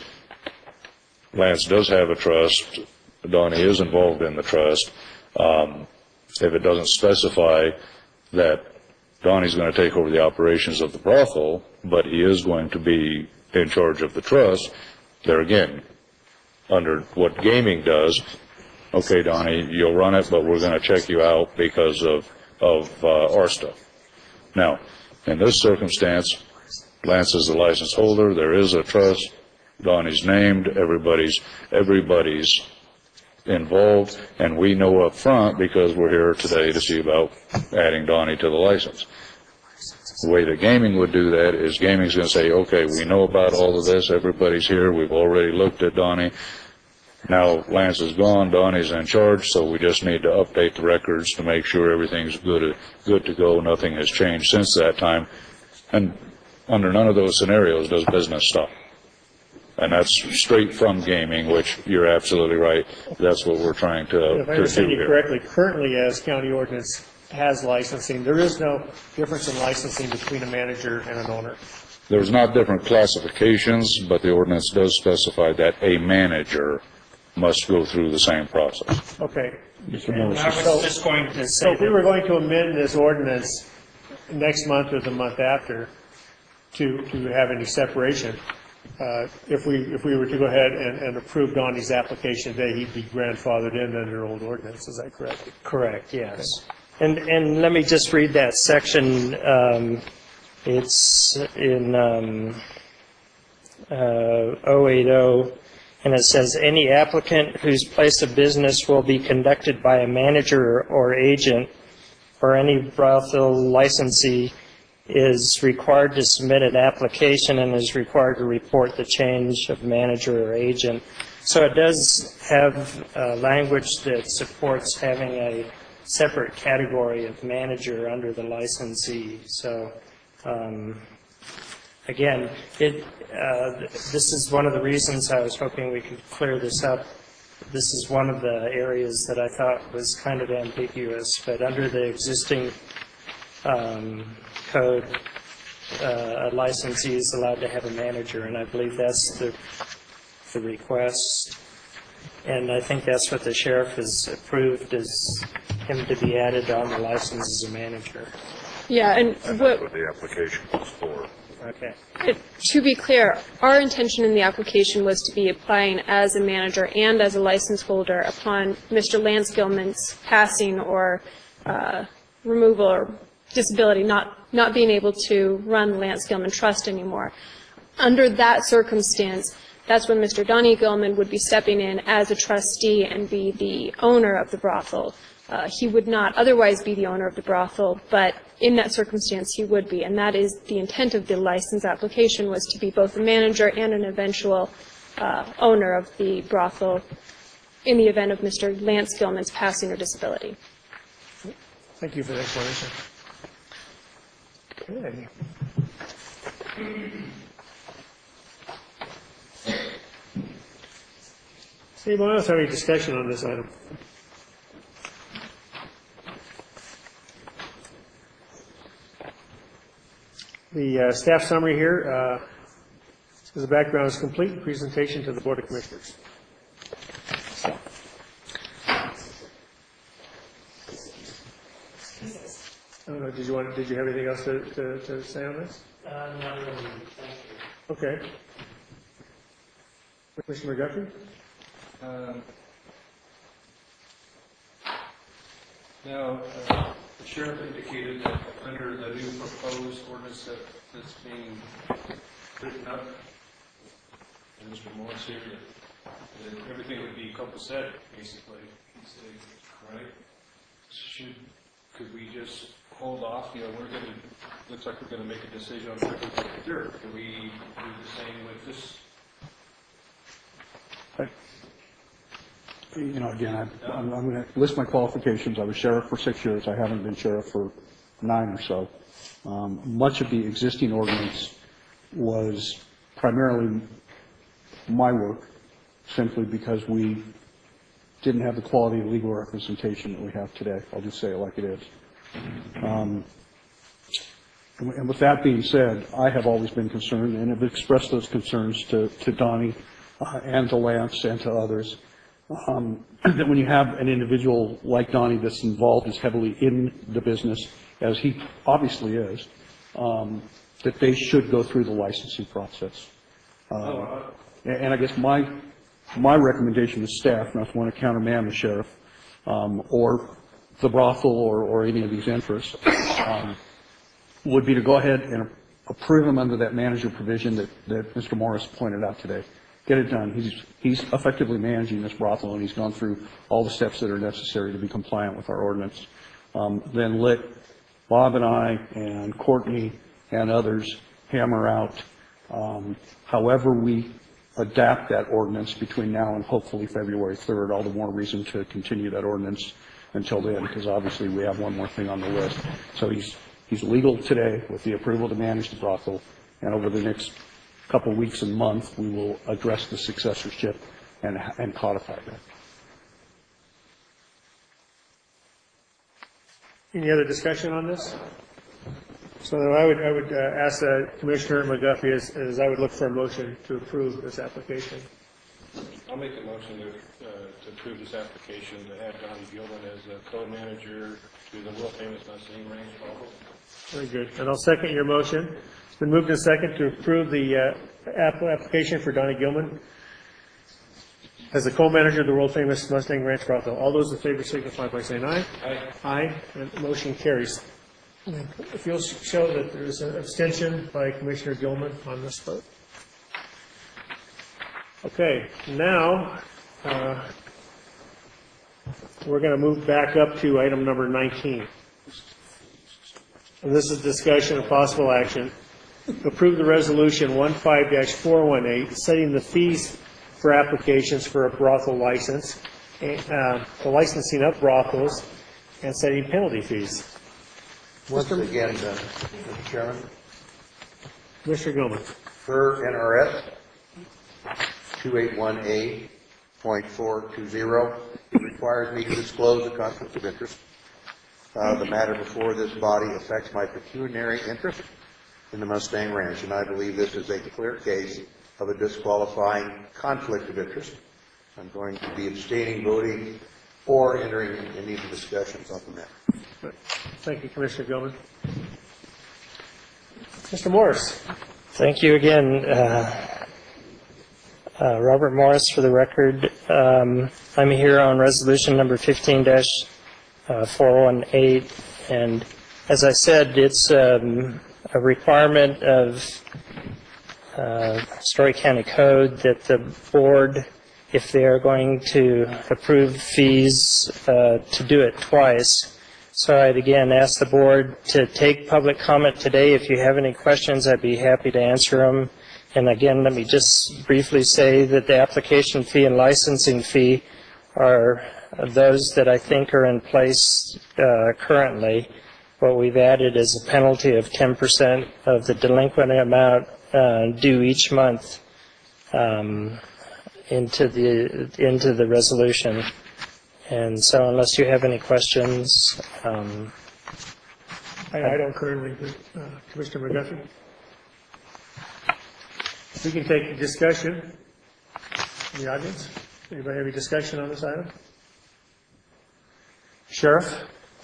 Lance does have a trust. Donnie is involved in the trust. Um, If it doesn't specify that Donnie's going to take over the operations of the brothel, but he is going to be in charge of the trust, there again, under what gaming does, okay, Donnie, you'll run it, but we're going to check you out because of, of uh, our stuff. Now, in this circumstance, Lance is the license holder, there is a trust, Donnie's named, everybody's, everybody's involved, and we know up front, because we're here today to see about adding Donnie to the license. The way that gaming would do that is gaming's going to say, okay, we know about all of this, everybody's here, we've already looked at Donnie, now Lance is gone, Donnie's in charge, so we just need to update the records to make sure everything's good, good to go, nothing has changed since that time, and under none of those scenarios does business stop. And that's straight from gaming, which you're absolutely right. That's what we're trying to, if I to understand do you here. correctly, currently as county ordinance has licensing, there is no difference in licensing between a manager and an owner. There's not different classifications, but the ordinance does specify that a manager must go through the same process. Okay. And I was just going to So say if we that were going to amend this ordinance next month or the month after to, to have any separation, uh, if we, if we were to go ahead and, and approve Donnie's application today, he'd be grandfathered in under old ordinance, is that correct? Correct, yes. And, and let me just read that section. Um, it's in um, uh, oh eight oh. And it says, any applicant whose place of business will be conducted by a manager or agent or any brothel licensee is required to submit an application and is required to report the change of manager or agent. So it does have uh, language that supports having a separate category of manager under the licensee. So um, again, it, uh, this is one of the reasons I was hoping we could clear this up. This is one of the areas that I thought was kind of ambiguous, but under the existing um, code, uh, a licensee is allowed to have a manager, and I believe that's the, the request. And I think that's what the sheriff has approved, is him to be added on the license as a manager. Yeah, and And what, that's what the application was for. Okay. Uh, To be clear, our intention in the application was to be applying as a manager and as a license holder upon Mister Lance Gilman's passing or uh, removal or disability, not, not being able to run Lance Gilman Trust anymore. Under that circumstance, that's when Mister Donnie Gilman would be stepping in as a trustee and be the owner of the brothel. Uh, he would not otherwise be the owner of the brothel, but in that circumstance he would be, and that is the intent of the license application, was to be both a manager and an eventual uh, owner of the brothel in the event of Mister Lance Gilman's passing or disability. Thank you for the explanation. Okay. Does anyone else have any discussion on this item? The uh, staff summary here uh, says the background is complete. Presentation to the Board of Commissioners. I don't know, did you want, did you have anything else to, to, to say on this? Uh, not really, thank you. Okay. Commissioner McGuffey? Um, Now, uh, the sheriff indicated that under the new proposed ordinance that, that's being written up, and Mister Morris here, that, that everything would be copacetic, basically, he said, right? Should, could we just hold off, you know, we're gonna, looks like we're gonna make a decision on February third. Could we do the same with this? You know, again, I- I'm, I'm going to list my qualifications. I was sheriff for six years. I haven't been sheriff for nine or so. Um, Much of the existing ordinance was primarily my work, simply because we didn't have the quality of legal representation that we have today. I'll just say it like it is. Um, And and with that being said, I have always been concerned, and have expressed those concerns to, to Donnie uh, and to Lance and to others, um, that when you have an individual like Donnie that's involved as heavily in the business, as he obviously is, um, that they should go through the licensing process. Uh, and, and I guess my, my recommendation to staff, not to want to countermand the sheriff, um, or the brothel or, or any of these interests, um, would be to go ahead and approve him under that manager provision that, that Mister Morris pointed out today. Get it done. He's, he's effectively managing this brothel, and he's gone through all the steps that are necessary to be compliant with our ordinance. Um, then let Bob and I and Courtney and others hammer out um, however we adapt that ordinance between now and hopefully February third. All the more reason to continue that ordinance until then, because obviously we have one more thing on the list. So he's He's legal today with the approval to manage the brothel, and over the next couple of weeks and month, we will address the successorship and, and codify that. Any other discussion on this? So I would, I would uh, ask uh, Commissioner McGuffey, as, as I would look for a motion to approve this application. I'll make a motion to, uh, to approve this application to add Donnie Gilman as a co-manager to the world famous Mustang Range brothel. Very good. And I'll second your motion. It's been moved and second to approve the uh, app- application for Donnie Gilman as the co-manager of the world famous Mustang Ranch brothel. All those in favor signify by saying aye. Aye. Aye. And the motion carries. If you'll show that there's an abstention by Commissioner Gilman on this vote. Okay, now, uh, we're going to move back up to item number nineteen. And this is discussion of possible action. Approve the resolution fifteen dash four one eight, setting the fees for applications for a brothel license, and, uh, the licensing of brothels, and setting penalty fees. Once again, uh, Mister Chairman, Mister Gilman. per N R S two eighty-one A point four two zero, it requires me to disclose a conflict of interest. Uh, the matter before this body affects my pecuniary interest in the Mustang Ranch, and I believe this is a clear case of a disqualifying conflict of interest. I'm going to be abstaining, voting, or entering any of the discussions on the matter. Thank you, Commissioner Gilman. Mister Morris. Thank you again. Uh, uh, Robert Morris for the record. Um, I'm here on resolution number fifteen dash four one eight, and as I said, it's um, a requirement of uh, Story County Code that the board, if they are going to approve fees, uh, to do it twice. So I'd again ask the board to take public comment today. If you have any questions, I'd be happy to answer them. And again, let me just briefly say that the application fee and licensing fee are those that I think are in place uh, currently. What we've added is a penalty of ten percent of the delinquent amount uh, due each month um, into the into the resolution. And so unless you have any questions. Um, I, I don't currently, uh, Commissioner McGuffey. We can take discussion in the audience. Anybody have any discussion on this item? Sheriff?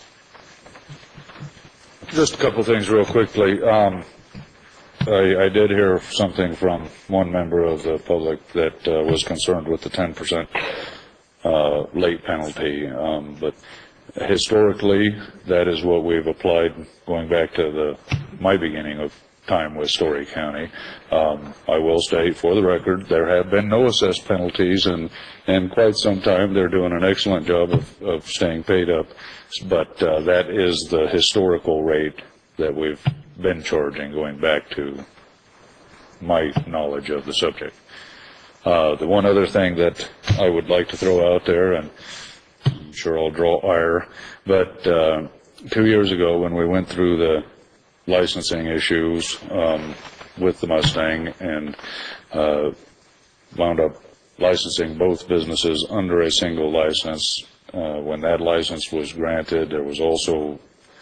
Just a couple things real quickly. Um, I, I did hear something from one member of the public that uh, was concerned with the ten percent uh, late penalty, um, but historically, that is what we've applied going back to the my beginning of time with Story County. Um, I will state for the record, there have been no assessed penalties in, in quite some time. They're doing an excellent job of, of staying paid up, but uh, that is the historical rate that we've been charging going back to my knowledge of the subject. Uh, the one other thing that I would like to throw out there, and I'm sure I'll draw ire, but uh, two years ago when we went through the licensing issues um, with the Mustang and uh, wound up licensing both businesses under a single license. Uh, when that license was granted, there was also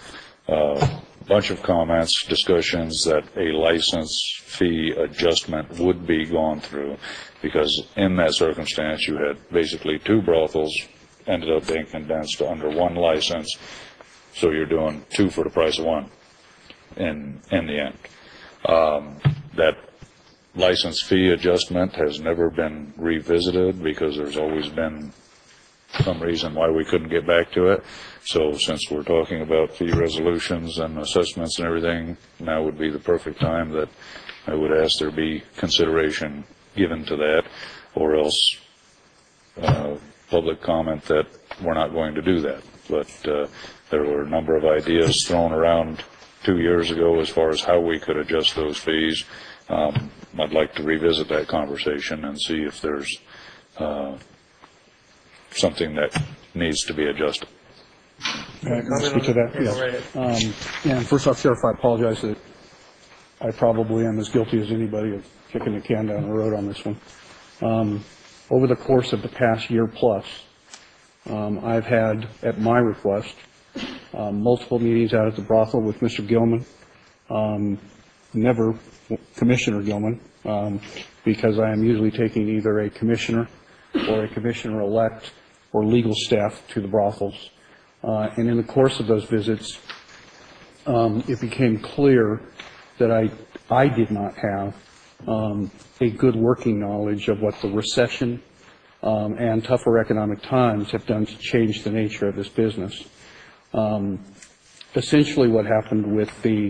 a bunch of comments, discussions that a license fee adjustment would be gone through, because in that circumstance you had basically two brothels ended up being condensed to under one license, so you're doing two for the price of one. In, in the end. Um, that license fee adjustment has never been revisited because there's always been some reason why we couldn't get back to it. So since we're talking about fee resolutions and assessments and everything, now would be the perfect time that I would ask there be consideration given to that, or else uh, public comment that we're not going to do that. But uh, there were a number of ideas thrown around two years ago as far as how we could adjust those fees. Um, I'd like to revisit that conversation and see if there's uh, something that needs to be adjusted. Can I speak to that? Yeah. Um, and first off, Sheriff, I apologize that I probably am as guilty as anybody of kicking the can down the road on this one. Um, over the course of the past year plus, um, I've had, at my request, Um, multiple meetings out at the brothel with Mister Gilman, um, never Commissioner Gilman, um, because I am usually taking either a commissioner or a commissioner-elect or legal staff to the brothels. Uh, and in the course of those visits, um, it became clear that I, I did not have um, a good working knowledge of what the recession um, and tougher economic times have done to change the nature of this business. Um, essentially what happened with the,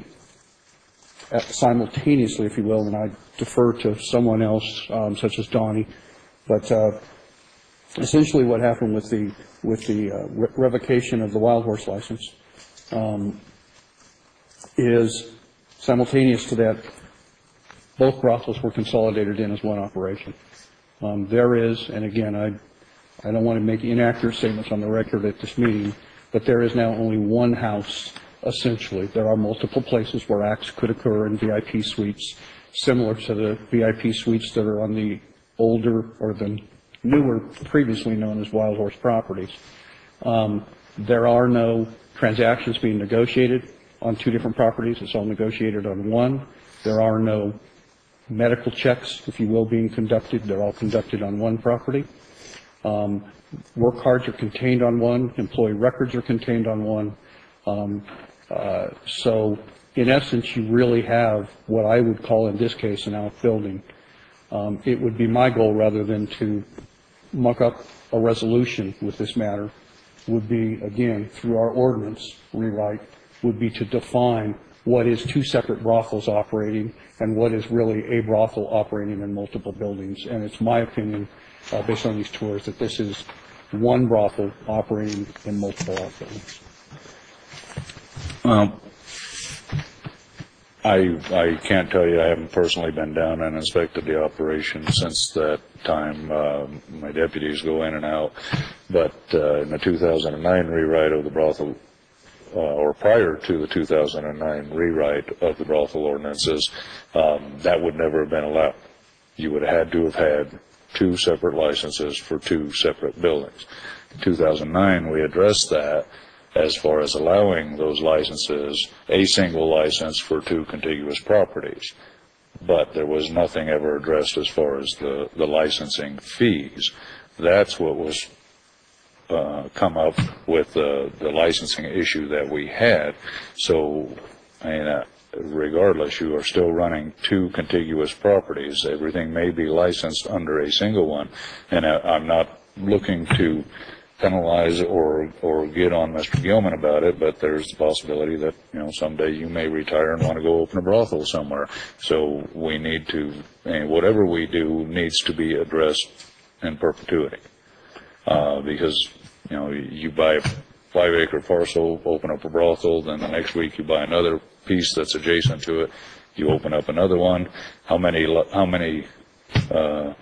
uh, simultaneously, if you will, and I defer to someone else, um, such as Donnie, But uh, essentially what happened with the, with the uh, re- revocation of the wild horse license um, is simultaneous to that, both brothels were consolidated in as one operation. Um, there is, and again, I, I don't want to make inaccurate statements on the record at this meeting, but there is now only one house, essentially. There are multiple places where acts could occur in V I P suites, similar to the V I P suites that are on the older or the newer, previously known as Wild Horse properties. Um, there are no transactions being negotiated on two different properties. It's all negotiated on one. There are no medical checks, if you will, being conducted. They're all conducted on one property. Um, work cards are contained on one. Employee records are contained on one. Um, uh, so, in essence, you really have what I would call in this case an outbuilding. Um, it would be my goal, rather than to muck up a resolution with this matter, would be, again, through our ordinance rewrite, would be to define what is two separate brothels operating and what is really a brothel operating in multiple buildings. And it's my opinion, uh, based on these tours, that this is one brothel operating in multiple outbuildings. Well, I, I can't tell you, I haven't personally been down and inspected the operation since that time. Uh, my deputies go in and out. But uh, in the two thousand nine rewrite of the brothel, uh, or prior to the two thousand nine rewrite of the brothel ordinances, um, that would never have been allowed. You would have had to have had two separate licenses for two separate buildings. In two thousand nine, we addressed that as far as allowing those licenses, a single license for two contiguous properties. But there was nothing ever addressed as far as the, the licensing fees. That's what was uh, come up with the, the licensing issue that we had. So, I mean, uh, regardless, you are still running two contiguous properties. Everything may be licensed under a single one. And I, I'm not looking to penalize or or get on Mister Gilman about it, but there's the possibility that, you know, someday you may retire and want to go open a brothel somewhere. So we need to, and whatever we do needs to be addressed in perpetuity. Uh, because, you know, you buy a five acre parcel, open up a brothel, then the next week you buy another piece that's adjacent to it, you open up another one. How many, how many, uh,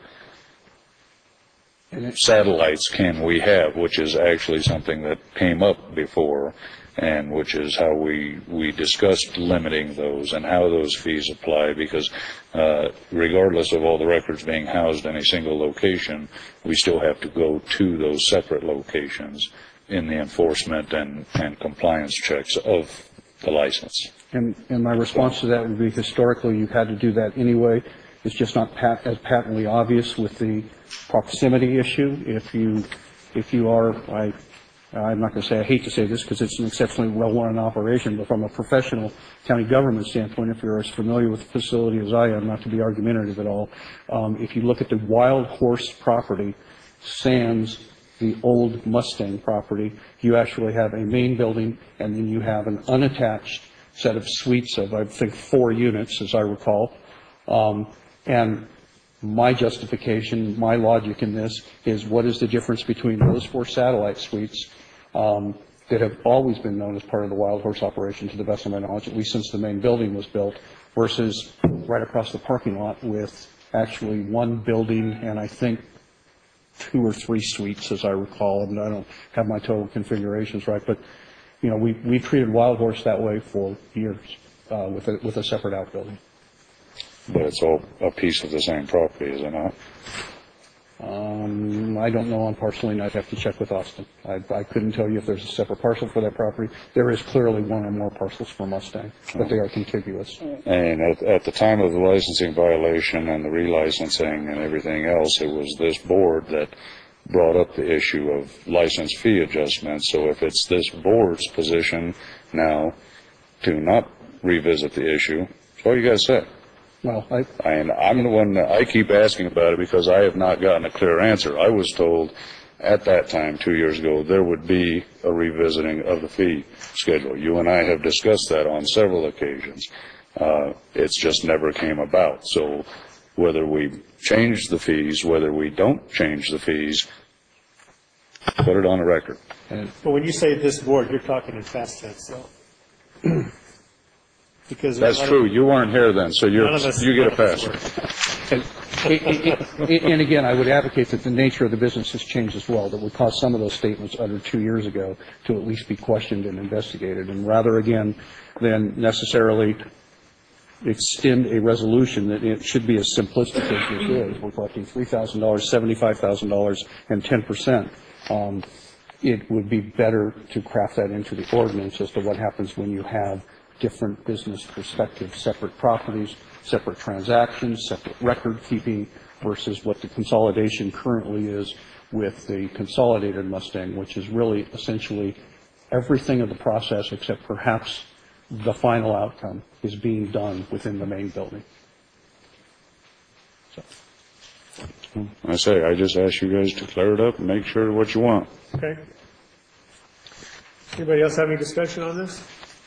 satellites can we have, which is actually something that came up before, and which is how we, we discussed limiting those and how those fees apply, because uh, regardless of all the records being housed in a single location, we still have to go to those separate locations in the enforcement and, and compliance checks of the license. And, and my response to that would be, historically, you've had to do that anyway. It's just not pat, as patently obvious with the proximity issue. If you, if you are, I, I'm not going to say, I hate to say this because it's an exceptionally well-run operation, but from a professional county government standpoint, if you're as familiar with the facility as I am, not to be argumentative at all, um, if you look at the Wild Horse property, sans the old Mustang property, you actually have a main building, and then you have an unattached set of suites of, I think, four units, as I recall. Um, and my justification, my logic in this is, what is the difference between those four satellite suites um, that have always been known as part of the Wild Horse operation, to the best of my knowledge, at least since the main building was built, versus right across the parking lot with actually one building and I think two or three suites, as I recall, and I don't have my total configurations right, but you know, we we treated Wild Horse that way for years uh, with a with a separate outbuilding. But it's all a piece of the same property, is it not? Um, I don't know on parceling. I'd have to check with Austin. I, I couldn't tell you if there's a separate parcel for that property. There is clearly one or more parcels for Mustang, but they are contiguous. And at, at the time of the licensing violation and the relicensing and everything else, it was this board that brought up the issue of license fee adjustments. So if it's this board's position now to not revisit the issue, that's all you got to say. Well, I, and I'm the one that I keep asking about it because I have not gotten a clear answer. I was told at that time, two years ago, there would be a revisiting of the fee schedule. You and I have discussed that on several occasions. Uh, it's just never came about. So Whether we change the fees, whether we don't change the fees, put it on the record. But when you say this board, you're talking in past tense, so. Because That's none of- true. You weren't here then, so you're, none of us- you get a pass. And, and again, I would advocate that the nature of the business has changed as well, that would cause some of those statements uttered two years ago to at least be questioned and investigated. And rather, again, than necessarily extend a resolution, that it should be as simplistic as this is. We're collecting three thousand dollars, seventy-five thousand dollars, and ten percent. Um, it would be better to craft that into the ordinance as to what happens when you have different business perspectives, separate properties, separate transactions, separate record keeping, versus what the consolidation currently is with the consolidated Mustang, which is really essentially everything of the process except perhaps the final outcome is being done within the main building. So. I say, I just ask you guys to clear it up and make sure what you want. Okay. Anybody else have any discussion on this?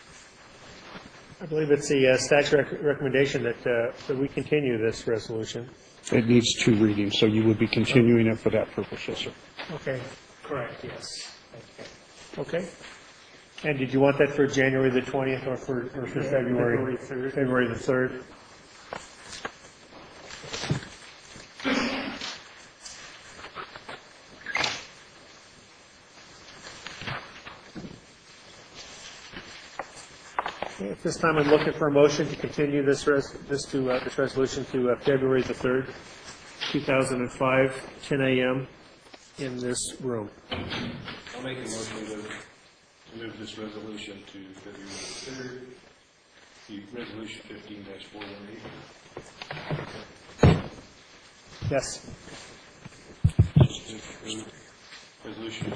I believe it's the uh, staff rec- recommendation that, uh, that we continue this resolution. It needs two readings, so you would be continuing it for that purpose, yes, sir. Okay. Correct, yes. Okay. And did you want that for January the twentieth or for, or for February? February the third? At this time, I'm looking for a motion to continue this res, this to, uh, this resolution to uh, February the third, two thousand five, ten a.m. in this room. I'll make a motion to to move this resolution to February third, the resolution fifteen dash four one eight. Yes. Resolution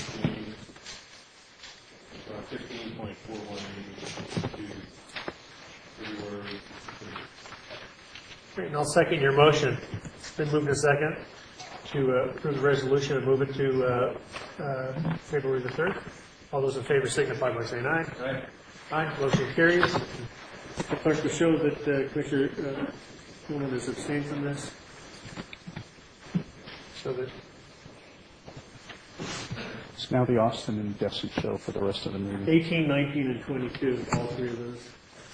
fifteen point four one eight to February third. Great, and I'll second your motion. It's been moved to second to uh, approve the resolution and move it to uh, uh, February the third. All those in favor signify by saying aye. Aye. Aye, motion carries. The clerk will show that uh, Commissioner uh, Gilman has abstained from this. So that, It's now the Austin and Desi show for the rest of the meeting. eighteen, nineteen, and twenty-two, all three of those.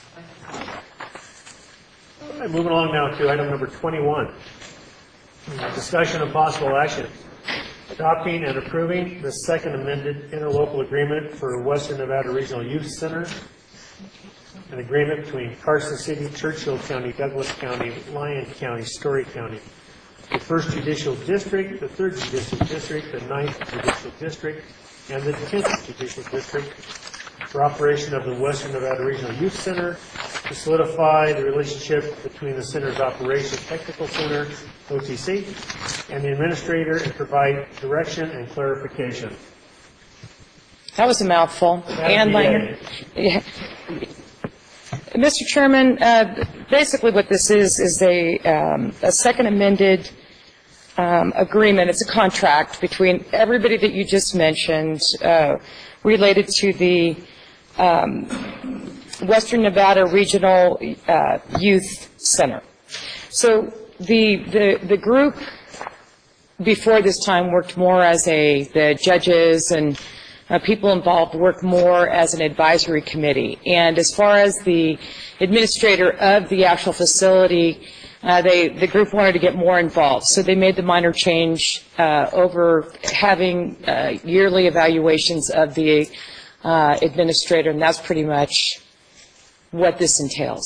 All right, moving along now to item number twenty-one. Discussion of possible action. Adopting and approving the second amended interlocal agreement for Western Nevada Regional Youth Center, an agreement between Carson City, Churchill County, Douglas County, Lyon County, Story County, the first judicial district, the third judicial district, the ninth judicial district, and the tenth judicial district for operation of the Western Nevada Regional Youth Center, to solidify the relationship between the center's operation technical center, O T C, and the administrator, and provide direction and clarification. That was a mouthful. Ann Langer. Yeah. Mister Chairman, uh, basically what this is, is a, um, a second amended um, agreement. It's a contract between everybody that you just mentioned uh, related to the um, Western Nevada Regional uh, Youth Center. So the, the, the group before this time worked more as a, the judges and Uh, people involved work more as an advisory committee. And as far as the administrator of the actual facility, uh, they, the group wanted to get more involved. So they made the minor change uh, over having uh, yearly evaluations of the uh, administrator, and that's pretty much what this entails.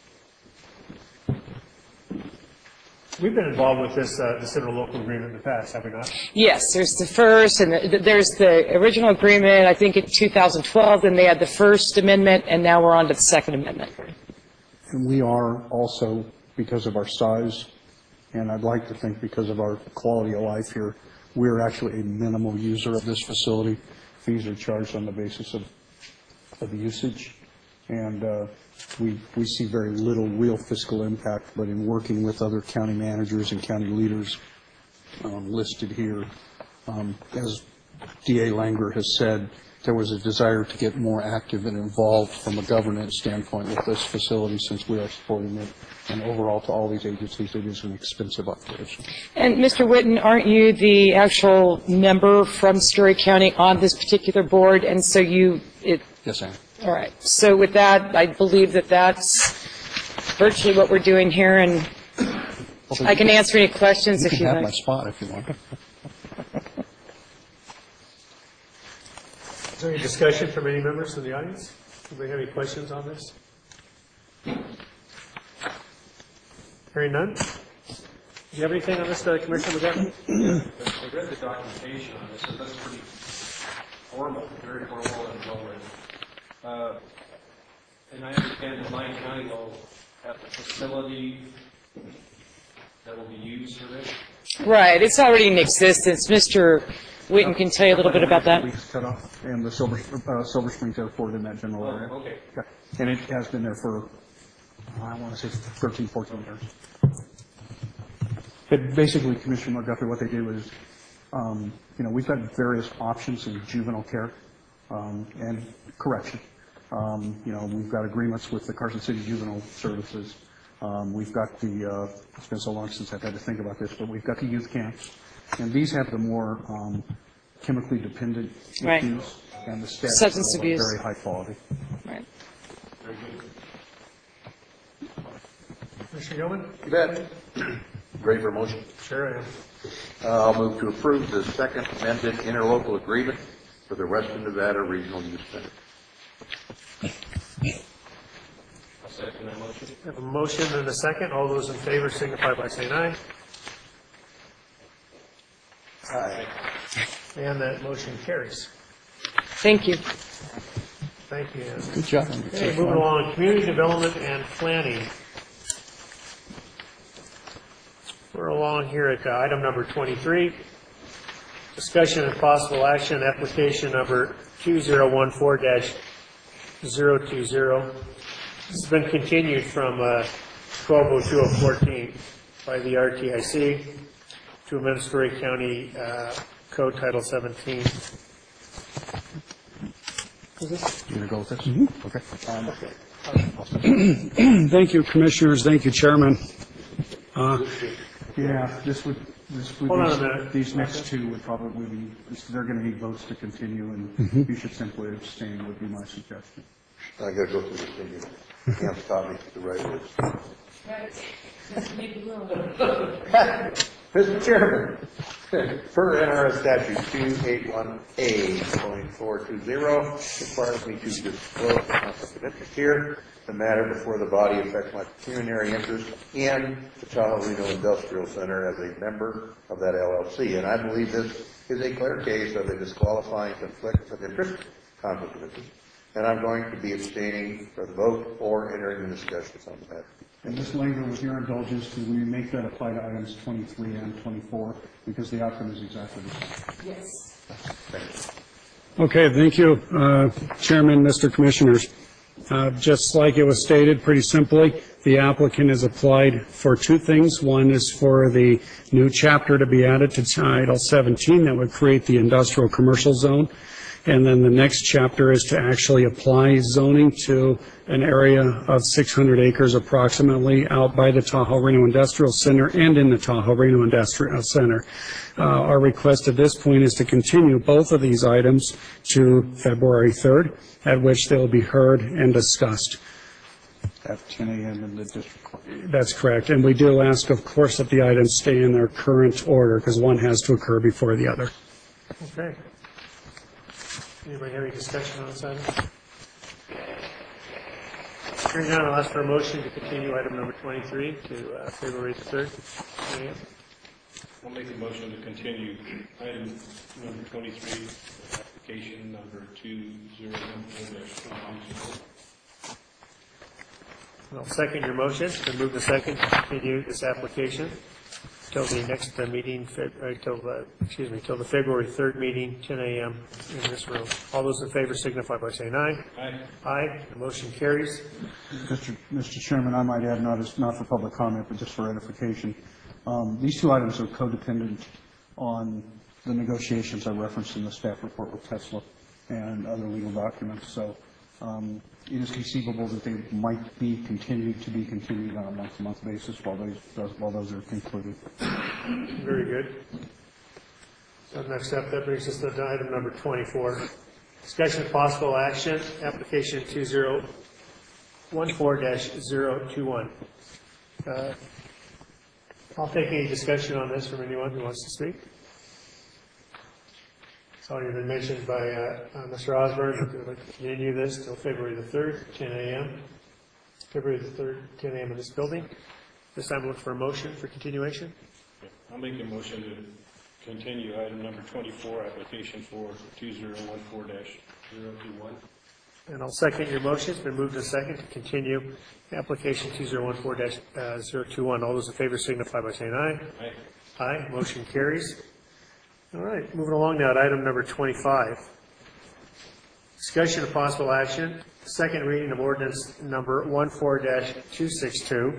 We've been involved with this, uh, this interlocal agreement in the past, have we not? Yes, there's the first, and the, there's the original agreement, I think in two thousand twelve, then they had the first amendment, and now we're on to the second amendment. And we are also, because of our size, and I'd like to think because of our quality of life here, we're actually a minimal user of this facility. Fees are charged on the basis of, of usage, and uh, we, we see very little real fiscal impact, but in working with other county managers and county leaders um, listed here, um, as D A Langer has said, there was a desire to get more active and involved from a governance standpoint with this facility, since we are supporting it. And overall, to all these agencies, it is an expensive operation. And Mister Witten, aren't you the actual member from Story County on this particular board? And so you, it. Yes, I am. All right. So with that, I believe that that's virtually what we're doing here, and Okay. I can answer any questions You if can you have like. my spot if you want. Is there any discussion from any members of the audience? Anybody have any questions on this? Hearing none? Do you have anything on this, uh, Commissioner McGovern? I read the documentation on this, and that's pretty formal, very formal and well written. Uh, And I understand that Lyon County will have a facility that will be used for this. Right. It's already in existence. Mister Witten can tell you a little bit about that. We cut off, and the Silver, uh, Silver Springs Airport in that general area. Oh, okay. Yeah. And it has been there for, I want to say thirteen, fourteen years. But basically, Commissioner McGuffey, what they did was, um, you know, we've got various options in juvenile care um, and correction. Um, you know, we've got agreements with the Carson City Juvenile Services. Um, we've got the, uh, it's been so long since I've had to think about this, but we've got the youth camps. And these have the more um, chemically dependent Right. issues, and the staff Substance are abuse. very high quality. Right. Commissioner Gilman? You bet. Ready for a motion? Sure I am. Uh, I'll move to approve the second amended interlocal agreement for the Western Nevada Regional Youth Center. I'll second that motion. We have a motion and a second. All those in favor signify by saying aye. Aye. And that motion carries. Thank you. Thank you, Ann. Good job. Okay, moving along, community development and planning. We're along here at uh, item number twenty-three. Discussion and possible action, application number two zero one four dash zero two zero. This has been continued from uh, twelve oh two oh fourteen by the R T I C to amend Story County uh, Code Title seventeen. You going to go with this? Mm-hmm. Okay. Okay. Thank you, Commissioners. Thank you, Chairman. Uh, Yeah, this would, this would, Hold on a these- minute. these next two would probably be, they're going to need votes to continue, and Mhm. you should simply abstain would be my suggestion. I gotta go through this thing. You can't stop me at the right words. Mister Chairman, per N R S statute two eighty-one A point four two zero, requires me to disclose the conflict of interest here. The matter before the body affects my pecuniary interest in the Tahoe Reno Industrial Center as a member of that L L C. And I believe this is a clear case of a disqualifying conflict of interest, conflict of interest. And I'm going to be abstaining from the vote or entering the discussions on the matter. And Miz Langer, with your indulgence, can we make that apply to items twenty-three and twenty-four, because the outcome is exactly the same? Yes. Thank you. Okay, thank you, uh, Chairman, Mister Commissioners. Uh, Just like it was stated, pretty simply, the applicant has applied for two things. One is for the new chapter to be added to Title seventeen that would create the industrial commercial zone. And then the next chapter is to actually apply zoning to an area of six hundred acres approximately out by the Tahoe Reno Industrial Center and in the Tahoe Reno Industrial Center. Uh, Our request at this point is to continue both of these items to February third, at which they'll be heard and discussed. At ten a.m. in the district court. That's correct. And we do ask, of course, that the items stay in their current order, because one has to occur before the other. Okay. Anybody have any discussion on this item? Hearing none, I'll ask for a motion to continue item number twenty-three to uh, February the third. I'll make a motion to continue item number twenty-three, application number two zero one four dash two zero. I'll second your motion. Then move the second to continue this application till the next uh, meeting, Feb- uh, till, uh, excuse me, till the February third meeting, ten a.m. in this room. All those in favor signify by saying aye. Aye. Aye. The motion carries. Mister Mister Chairman, I might add, not as, not for public comment, but just for edification. Um, These two items are codependent on the negotiations I referenced in the staff report with Tesla. and other legal documents. So um, it is conceivable that they might be continued to be continued on a month-to-month basis while those, while those are concluded. Very good. So next up, that brings us to item number twenty-four. Discussion of possible action, application two zero one four dash zero two one. Uh, I'll take any discussion on this from anyone who wants to speak. It's already been mentioned by uh, uh, Mister Osborne, that we're going to continue this till February the third, ten a.m. February the third, ten a.m. in this building. This time we'll look for a motion for continuation. I'll make a motion to continue item number twenty-four, application for two zero one four dash zero two one. And I'll second your motion. It's been moved to second to continue application two zero one four dash zero two one. All those in favor signify by saying aye. Aye. Aye. Motion carries. All right, moving along now to item number twenty-five. Discussion of possible action, second reading of ordinance number one four dash two six two.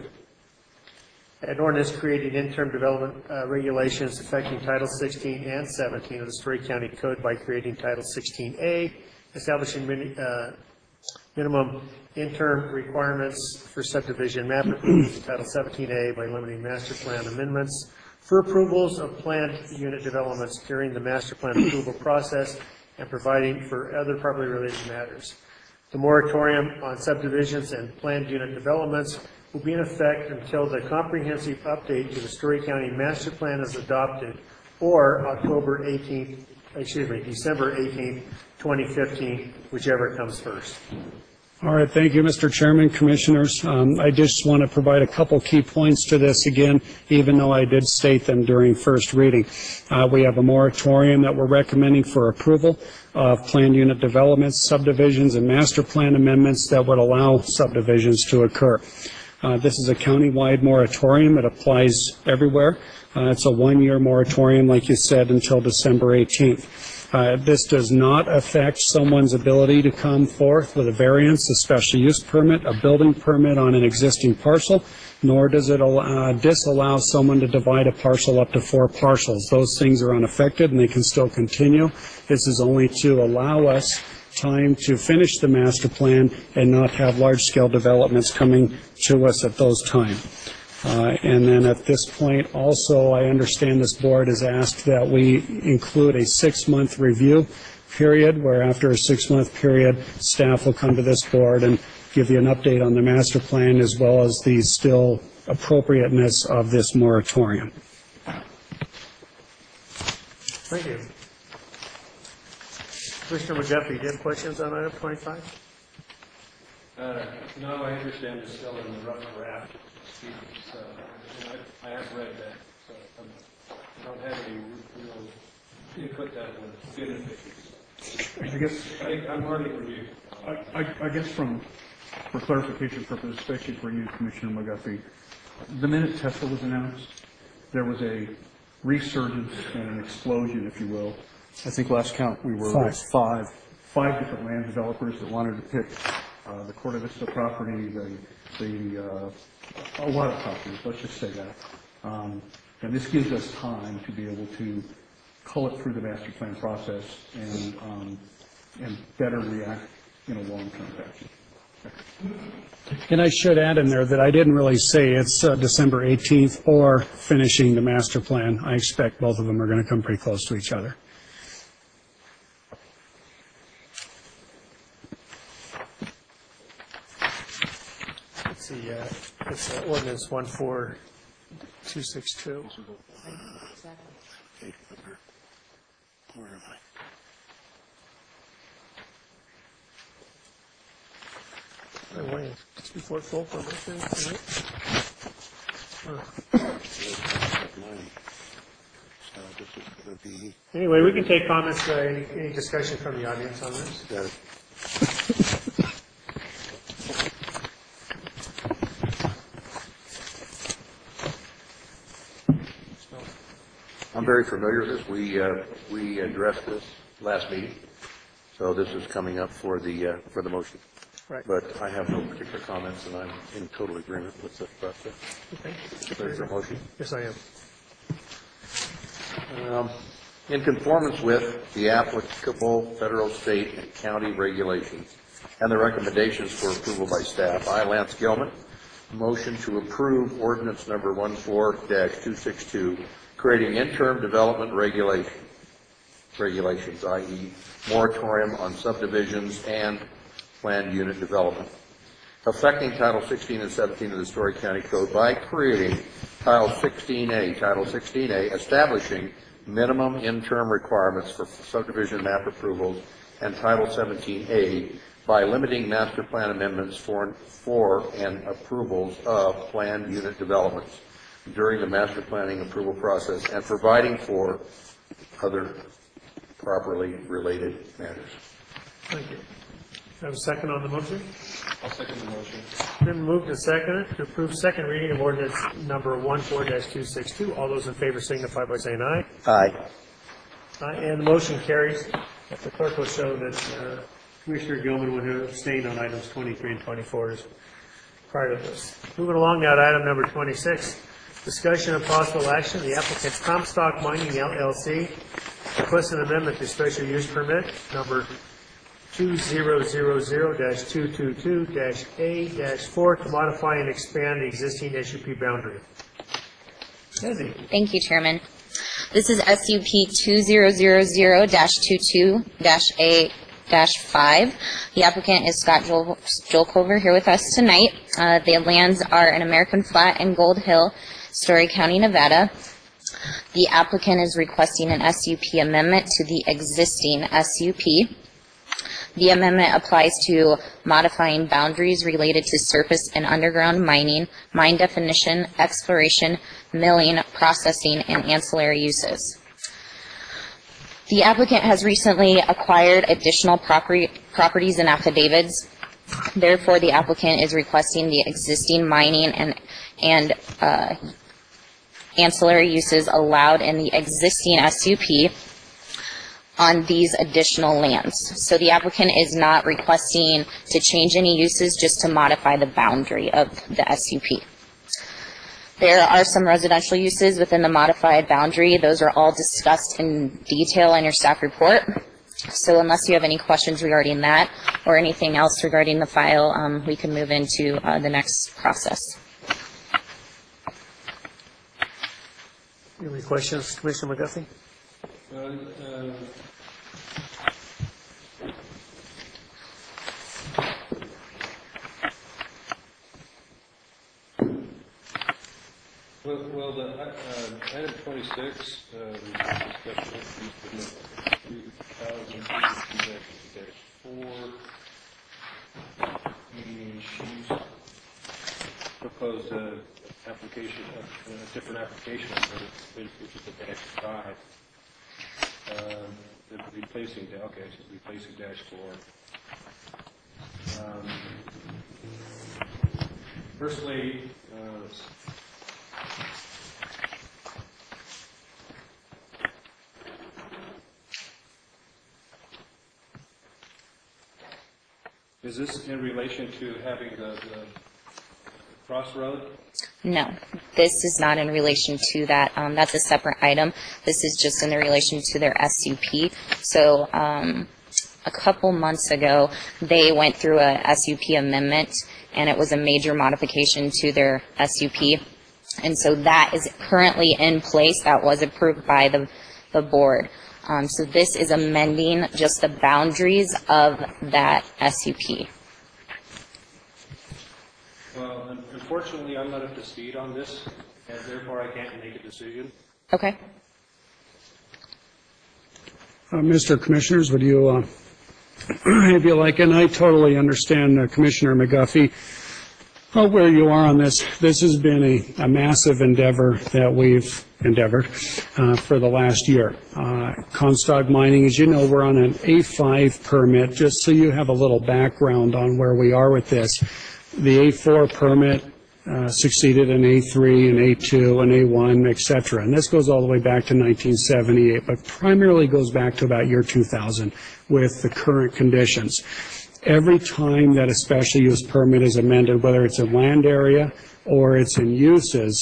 An ordinance creating interim development uh, regulations affecting Title sixteen and seventeen of the Story County Code by creating Title sixteen A, establishing mini, uh, minimum interim requirements for subdivision map reviews, Title seventeen A by limiting master plan amendments for approvals of planned unit developments during the master plan approval process and providing for other properly related matters. The moratorium on subdivisions and planned unit developments will be in effect until the comprehensive update to the Story County Master Plan is adopted, or October eighteenth, excuse me, December eighteenth, twenty fifteen, whichever comes first. All right, thank you, Mister Chairman, Commissioners. Um, I just want to provide a couple key points to this again, even though I did state them during first reading. Uh, we have a moratorium that we're recommending for approval of planned unit developments, subdivisions, and master plan amendments that would allow subdivisions to occur. Uh, this is a county-wide moratorium. It applies everywhere. Uh, it's a one-year moratorium, like you said, until December eighteenth. Uh, this does not affect someone's ability to come forth with a variance, a special use permit, a building permit on an existing parcel, nor does it allow, disallow someone to divide a parcel up to four parcels. Those things are unaffected and they can still continue. This is only to allow us time to finish the master plan and not have large-scale developments coming to us at those times. Uh, and then at this point also, I understand this board has asked that we include a six-month review period, where after a six-month period, staff will come to this board and give you an update on the master plan as well as the still appropriateness of this moratorium. Thank you. Commissioner McGuffey, do you have questions on item twenty-five? Uh, no, I understand it's still in the rough draft. So, I, I have read that, so I'm, I don't have any real input that would benefit. I guess I, I'm hardly reviewed. I, I, I guess from, for clarification purposes, especially for you, Commissioner McGuffey, the minute Tesla was announced, there was a resurgence and an explosion, if you will. I think last count we were Five. five, five different land developers that wanted to pick uh, the Corte Vista property, the, the uh, a lot of properties, let's just say that. Um, and this gives us time to be able to cull it through the master plan process and um, and better react in a long-term fashion. And I should add in there that I didn't really say it's uh, December eighteenth or finishing the master plan. I expect both of them are going to come pretty close to each other. Let's see, uh, it's uh, ordinance one four two six two. Where am I? Oh, wait, just before full permission, right? So this is going to be. Anyway, we can take comments, uh, any, any discussion from the audience on this. Got it. I'm very familiar with this. We, uh, we addressed this last meeting, so this is coming up for the, uh, for the motion. Right. But I have no particular comments, and I'm in total agreement with the process. Okay. Ready for a motion? Yes, I am. Um, in conformance with the applicable federal, state, and county regulations and the recommendations for approval by staff. I, Lance Gilman, motion to approve ordinance number fourteen dash two sixty-two, creating interim development regulation, regulations, that is moratorium on subdivisions and planned unit development, affecting Title sixteen and seventeen of the Story County Code by creating Title sixteen A, Title sixteen A, establishing minimum interim requirements for subdivision map approvals, and Title seventeen A by limiting master plan amendments for, for and approvals of planned unit developments during the master planning approval process and providing for other properly related matters. Thank you. Have a second on the motion? I'll second the motion. Been moved and seconded to approve second reading of ordinance number fourteen dash two sixty-two. All those in favor signify by saying aye. Aye. Aye, and the motion carries. The clerk will show that uh, Commissioner Gilman would have abstained on items twenty-three and twenty-four as prior to this. Moving along now to item number twenty-six, discussion of possible action. The applicant's Comstock Mining L L C requests an amendment to special use permit number two thousand dash two twenty-two dash A four to modify and expand the existing S U P boundary. Lindsay. Thank you, Chairman. This is S U P two thousand dash twenty-two dash A five. The applicant is Scott Joel, Joelcover here with us tonight. Uh, the lands are in American Flat and Gold Hill, Story County, Nevada. The applicant is requesting an S U P amendment to the existing S U P. The amendment applies to modifying boundaries related to surface and underground mining, mine definition, exploration, milling, processing, and ancillary uses. The applicant has recently acquired additional property, properties and affidavits. Therefore, the applicant is requesting the existing mining and, and uh, ancillary uses allowed in the existing S U P on these additional lands. So the applicant is not requesting to change any uses, just to modify the boundary of the S U P. There are some residential uses within the modified boundary. Those are all discussed in detail in your staff report. So unless you have any questions regarding that or anything else regarding the file, um, we can move into uh, the next process. Any questions, Commissioner McGuffey? Uh, uh, Well, well the, uh, item twenty-six, uh, discussion of two thousand four, she's proposed uh, application, uh, a different application, which is the dash five. Um, the replacing, okay, so replacing dash four. Um, firstly, uh, is this in relation to having the, the crossroad? No, this is not in relation to that. Um, that's a separate item. This is just in relation to their S U P. So um, a couple months ago, they went through a S U P amendment, and it was a major modification to their S U P. And so that is currently in place. That was approved by the, the board. Um, so this is amending just the boundaries of that S U P. Well, unfortunately, I'm not up to speed on this, and therefore I can't make a decision. Okay. Uh, Mister Commissioners, would you, uh, if you like, and I totally understand uh, Commissioner McGuffey, oh, where you are on this. This has been a, a massive endeavor that we've endeavored uh, for the last year. Uh, Comstock Mining, as you know, we're on an A five permit, just so you have a little background on where we are with this. The A four permit uh, succeeded an A three, an A two, an A one, et cetera. And this goes all the way back to nineteen seventy-eight, but primarily goes back to about year two thousand with the current conditions. Every time that a special use permit is amended, whether it's in land area or it's in uses,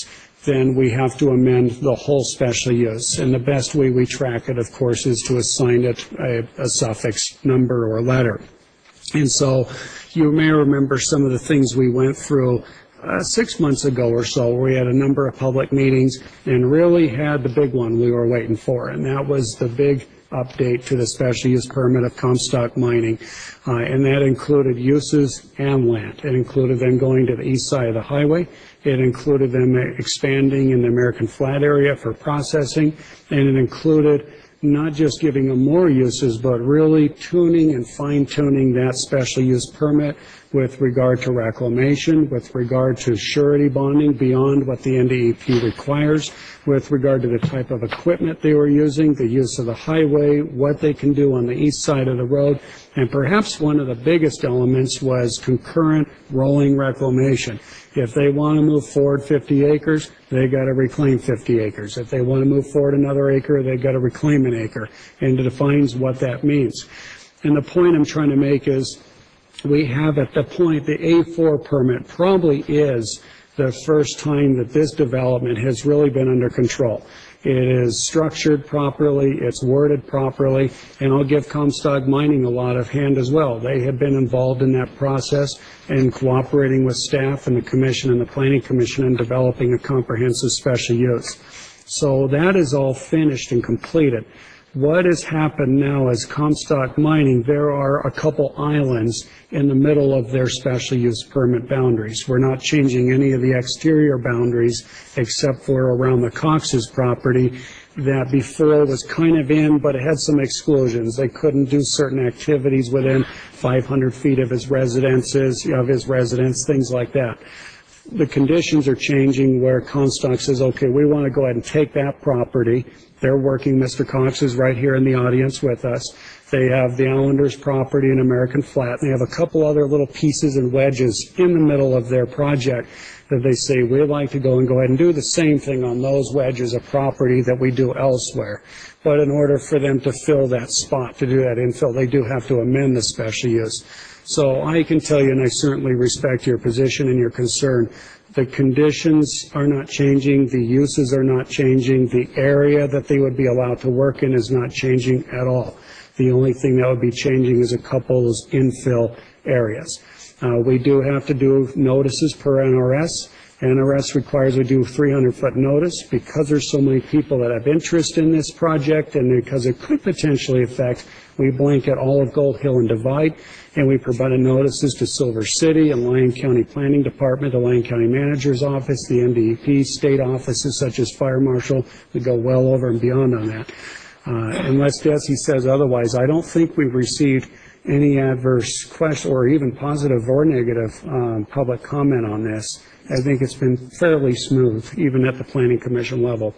then we have to amend the whole special use. And the best way we track it, of course, is to assign it a, a suffix number or letter. And so you may remember some of the things we went through uh, six months ago or so, where we had a number of public meetings and really had the big one we were waiting for, and that was the big update to the special use permit of Comstock Mining. Uh, and that included uses and land. It included them going to the east side of the highway. It included them expanding in the American Flat area for processing. And it included not just giving them more uses, but really tuning and fine-tuning that special use permit with regard to reclamation, with regard to surety bonding beyond what the N D E P requires, with regard to the type of equipment they were using, the use of the highway, what they can do on the east side of the road, and perhaps one of the biggest elements was concurrent rolling reclamation. If they want to move forward fifty acres, they got to reclaim fifty acres. If they want to move forward another acre, they got to reclaim an acre. And it defines what that means. And the point I'm trying to make is we have at the point the A four permit probably is the first time that this development has really been under control. It is structured properly, it's worded properly, and I'll give Comstock Mining a lot of hand as well. They have been involved in that process and cooperating with staff and the commission and the planning commission in developing a comprehensive special use. So that is all finished and completed. What has happened now is Comstock Mining, there are a couple islands in the middle of their special use permit boundaries. We're not changing any of the exterior boundaries except for around the Cox's property that before was kind of in, but it had some exclusions. They couldn't do certain activities within five hundred feet of his residences, of his residence, things like that. The conditions are changing where Comstock says, okay, we want to go ahead and take that property. They're working, Mister Cox is right here in the audience with us. They have the Islanders property in American Flat. They have a couple other little pieces and wedges in the middle of their project that they say, we'd like to go and go ahead and do the same thing on those wedges of property that we do elsewhere. But in order for them to fill that spot, to do that infill, they do have to amend the special use. So I can tell you, and I certainly respect your position and your concern, the conditions are not changing, the uses are not changing, the area that they would be allowed to work in is not changing at all. The only thing that would be changing is a couple of those infill areas. Uh, we do have to do notices per N R S. N R S requires we do three hundred foot notice because there's so many people that have interest in this project and because it could potentially affect, we blanket all of Gold Hill and Divide, and we provided notices to Silver City and Lyon County Planning Department, the Lyon County Manager's Office, the N D E P, state offices such as Fire Marshal. We go well over and beyond on that. Uh, unless Desi says otherwise, I don't think we've received any adverse question or even positive or negative um, public comment on this. I think it's been fairly smooth, even at the Planning Commission level.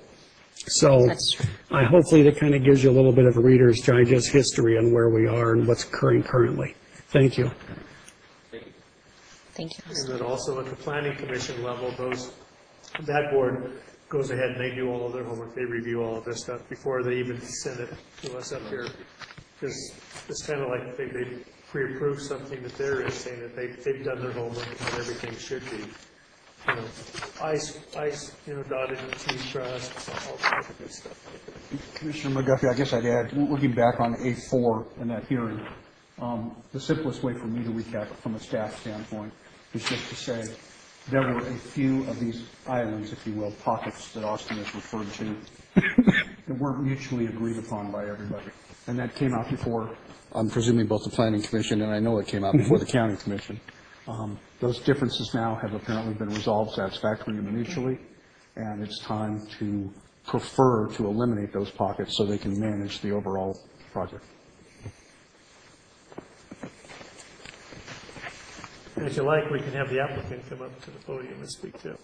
So I hopefully that kind of gives you a little bit of a Reader's Digest history on where we are and what's occurring currently. Thank you. Thank you. And then also at the Planning Commission level, those, that board goes ahead and they do all of their homework. They review all of this stuff before they even send it to us up here. Because it's kind of like they, they pre-approve something that they're in, saying that they, they've done their homework and what everything should be. You know, ice, ice, you know, dotted and T's crossed, all kinds of good stuff. Commissioner McGuffey, I guess I'd add, looking back on A four in that hearing, um, the simplest way for me to recap it from a staff standpoint is just to say there were a few of these islands, if you will, pockets that Austin has referred to that weren't mutually agreed upon by everybody. And that came out before, I'm presuming, both the Planning Commission, and I know it came out before the County Commission. Um, those differences now have apparently been resolved satisfactorily and mutually, and it's time to prefer to eliminate those pockets so they can manage the overall project. And if you like, we can have the applicant come up to the podium and speak too.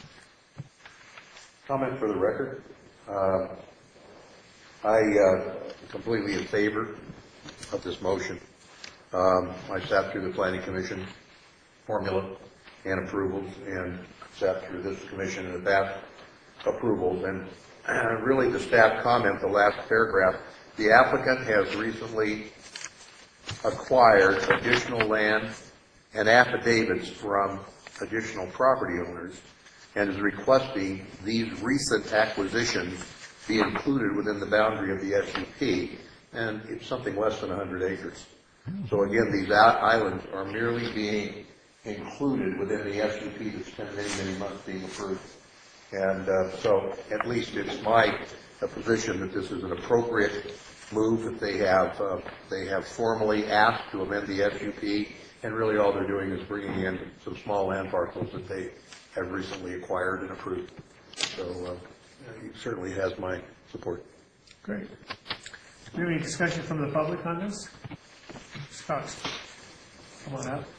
Comment for the record. Uh, I uh, completely in favor of this motion. Um, I sat through the Planning Commission formula and approvals and sat through this commission and that approvals. And uh, really the staff comment, the last paragraph, the applicant has recently acquired additional land and affidavits from additional property owners and is requesting these recent acquisitions be included within the boundary of the S U P, and it's something less than one hundred acres. So again, these islands are merely being included within the S U P that's been many, many months being approved. And uh, so at least it's my uh, position that this is an appropriate move, that they have uh, they have formally asked to amend the S U P, and really all they're doing is bringing in some small land parcels that they have recently acquired and approved. So uh, it certainly has my support. Great. Do we have any discussion from the public on this? Scott, come on up.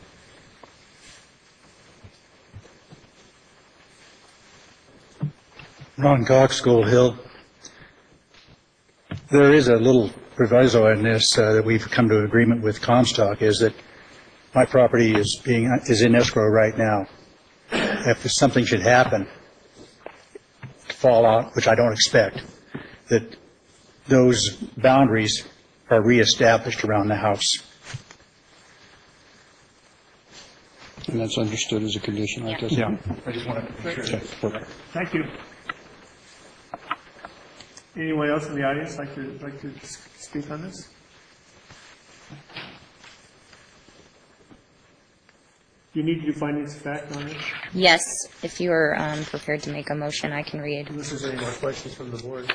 Ron Cox, Gold Hill. There is a little proviso in this uh, that we've come to agreement with Comstock, is that my property is being is in escrow right now. If something should happen, fall out, which I don't expect, that those boundaries are reestablished around the house. And that's understood as a condition, I guess? Yeah. I just want to make sure. Okay. Thank you. Anyone else in the audience like to like to speak on this? Do you need to do findings of fact on it? Yes, if you are um, prepared to make a motion, I can read. Unless there's any more questions from the board.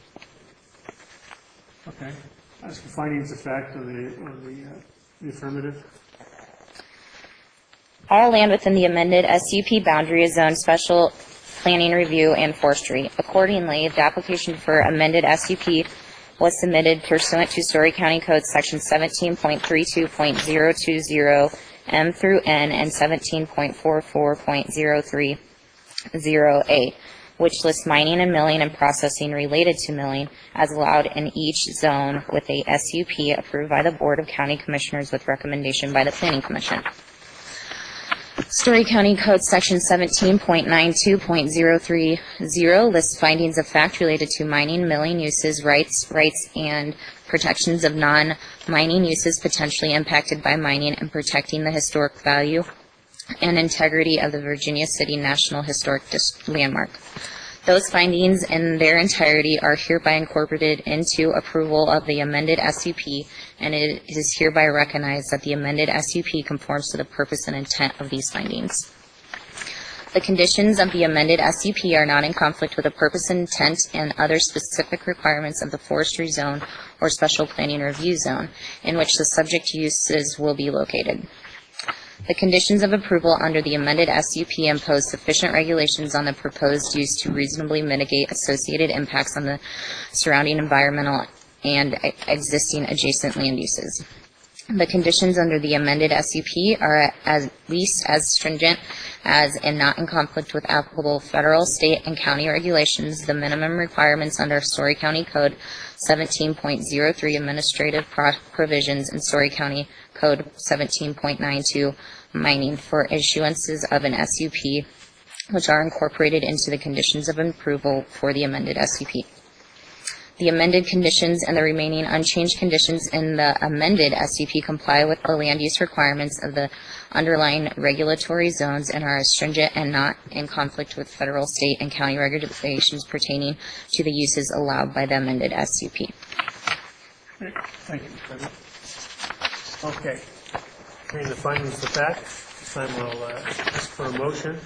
Okay. Ask for findings of fact on the on the, uh, the affirmative. All land within the amended S U P boundary is zoned special planning review and forestry. Accordingly, the application for amended S U P was submitted pursuant to Story County Code Section seventeen point three two point zero two zero M through N and seventeen point four four point zero three zero A, which lists mining and milling and processing related to milling as allowed in each zone with a S U P approved by the Board of County Commissioners with recommendation by the Planning Commission. Story County Code Section seventeen point nine two point zero three zero lists findings of fact related to mining, milling uses, rights, rights, and protections of non-mining uses potentially impacted by mining, and protecting the historic value and integrity of the Virginia City National Historic Dis- Landmark. Those findings in their entirety are hereby incorporated into approval of the amended S U P, and it is hereby recognized that the amended S U P conforms to the purpose and intent of these findings. The conditions of the amended S U P are not in conflict with the purpose and intent and other specific requirements of the forestry zone or special planning review zone in which the subject uses will be located. The conditions of approval under the amended S U P impose sufficient regulations on the proposed use to reasonably mitigate associated impacts on the surrounding environmental and existing adjacent land uses. The conditions under the amended S U P are at least as stringent as and not in conflict with applicable federal, state, and county regulations. The minimum requirements under Story County Code seventeen point zero three administrative pro- provisions and Story County Code seventeen point nine two mining for issuances of an S U P, which are incorporated into the conditions of approval for the amended S U P. The amended conditions and the remaining unchanged conditions in the amended S U P comply with the land use requirements of the underlying regulatory zones and are stringent and not in conflict with federal, state, and county regulations pertaining to the uses allowed by the amended S U P. Great. Thank you, President. Okay. Hearing the findings of fact, this time we'll uh, ask for a motion.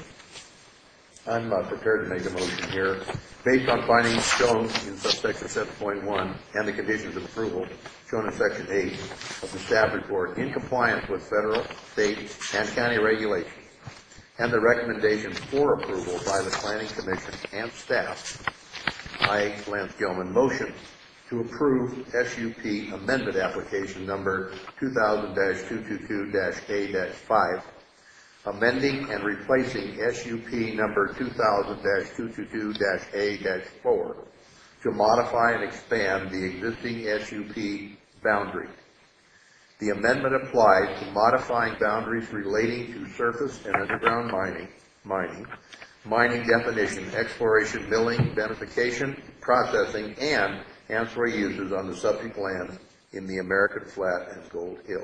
I'm uh, prepared to make a motion here. Based on findings shown in subsection seven point one and the conditions of approval shown in section eight of the staff report, in compliance with federal, state, and county regulations, and the recommendations for approval by the Planning Commission and staff, I, Lance Gilman, motion to approve S U P amendment application number two thousand dash two twenty-two dash A dash five, amending and replacing S U P number two thousand dash two twenty-two dash A dash four to modify and expand the existing S U P boundary. The amendment applies to modifying boundaries relating to surface and underground mining, mining, mining definition, exploration, milling, beneficiation, processing, and ancillary uses on the subject lands in the American Flat and Gold Hill.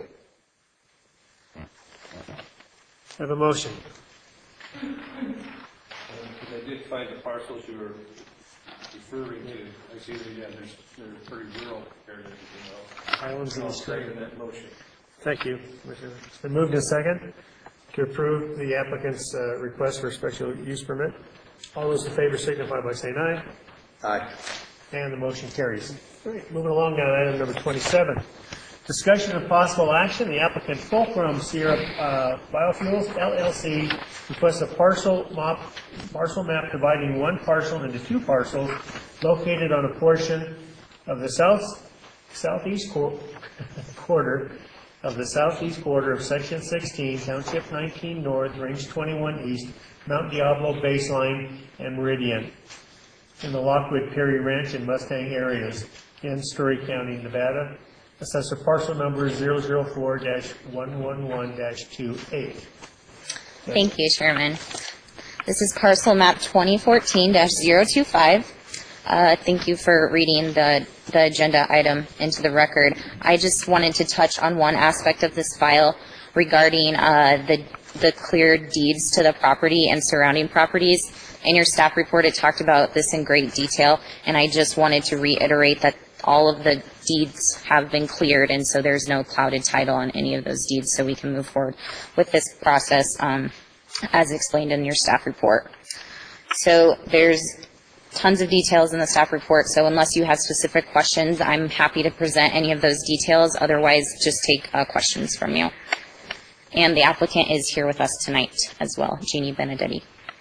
Have a motion. did find the parcels you were referring to. I see that, yeah, there's, they're pretty rural compared to everything else. Islands in the I'll stream. second that motion. Thank you, Commissioner. It's been moved in second to approve the applicant's uh, request for a special use permit. All those in favor signify by saying aye. Aye. And the motion carries. All right, moving along now to item number twenty-seven. Discussion of possible action. The applicant Fulcrum Sierra uh, Biofuels L L C requests a parcel map, parcel map dividing one parcel into two parcels located on a portion of the south southeast qu- quarter of the southeast quarter of Section sixteen, Township nineteen North, Range twenty-one East, Mount Diablo Baseline, and Meridian, in the Lockwood, Perry Ranch, and Mustang areas in Story County, Nevada. Assessor parcel number zero zero four dash one one one dash two eight. Thank you, Chairman. This is parcel map twenty fourteen dash zero two five. Uh, thank you for reading the, the agenda item into the record. I just wanted to touch on one aspect of this file regarding uh, the, the clear deeds to the property and surrounding properties. In your staff report, it talked about this in great detail, and I just wanted to reiterate that all of the deeds have been cleared, and so there's no clouded title on any of those deeds, so we can move forward with this process um, as explained in your staff report. So there's tons of details in the staff report, so unless you have specific questions, I'm happy to present any of those details. Otherwise, just take uh, questions from you. And the applicant is here with us tonight as well, Jeannie Benedetti.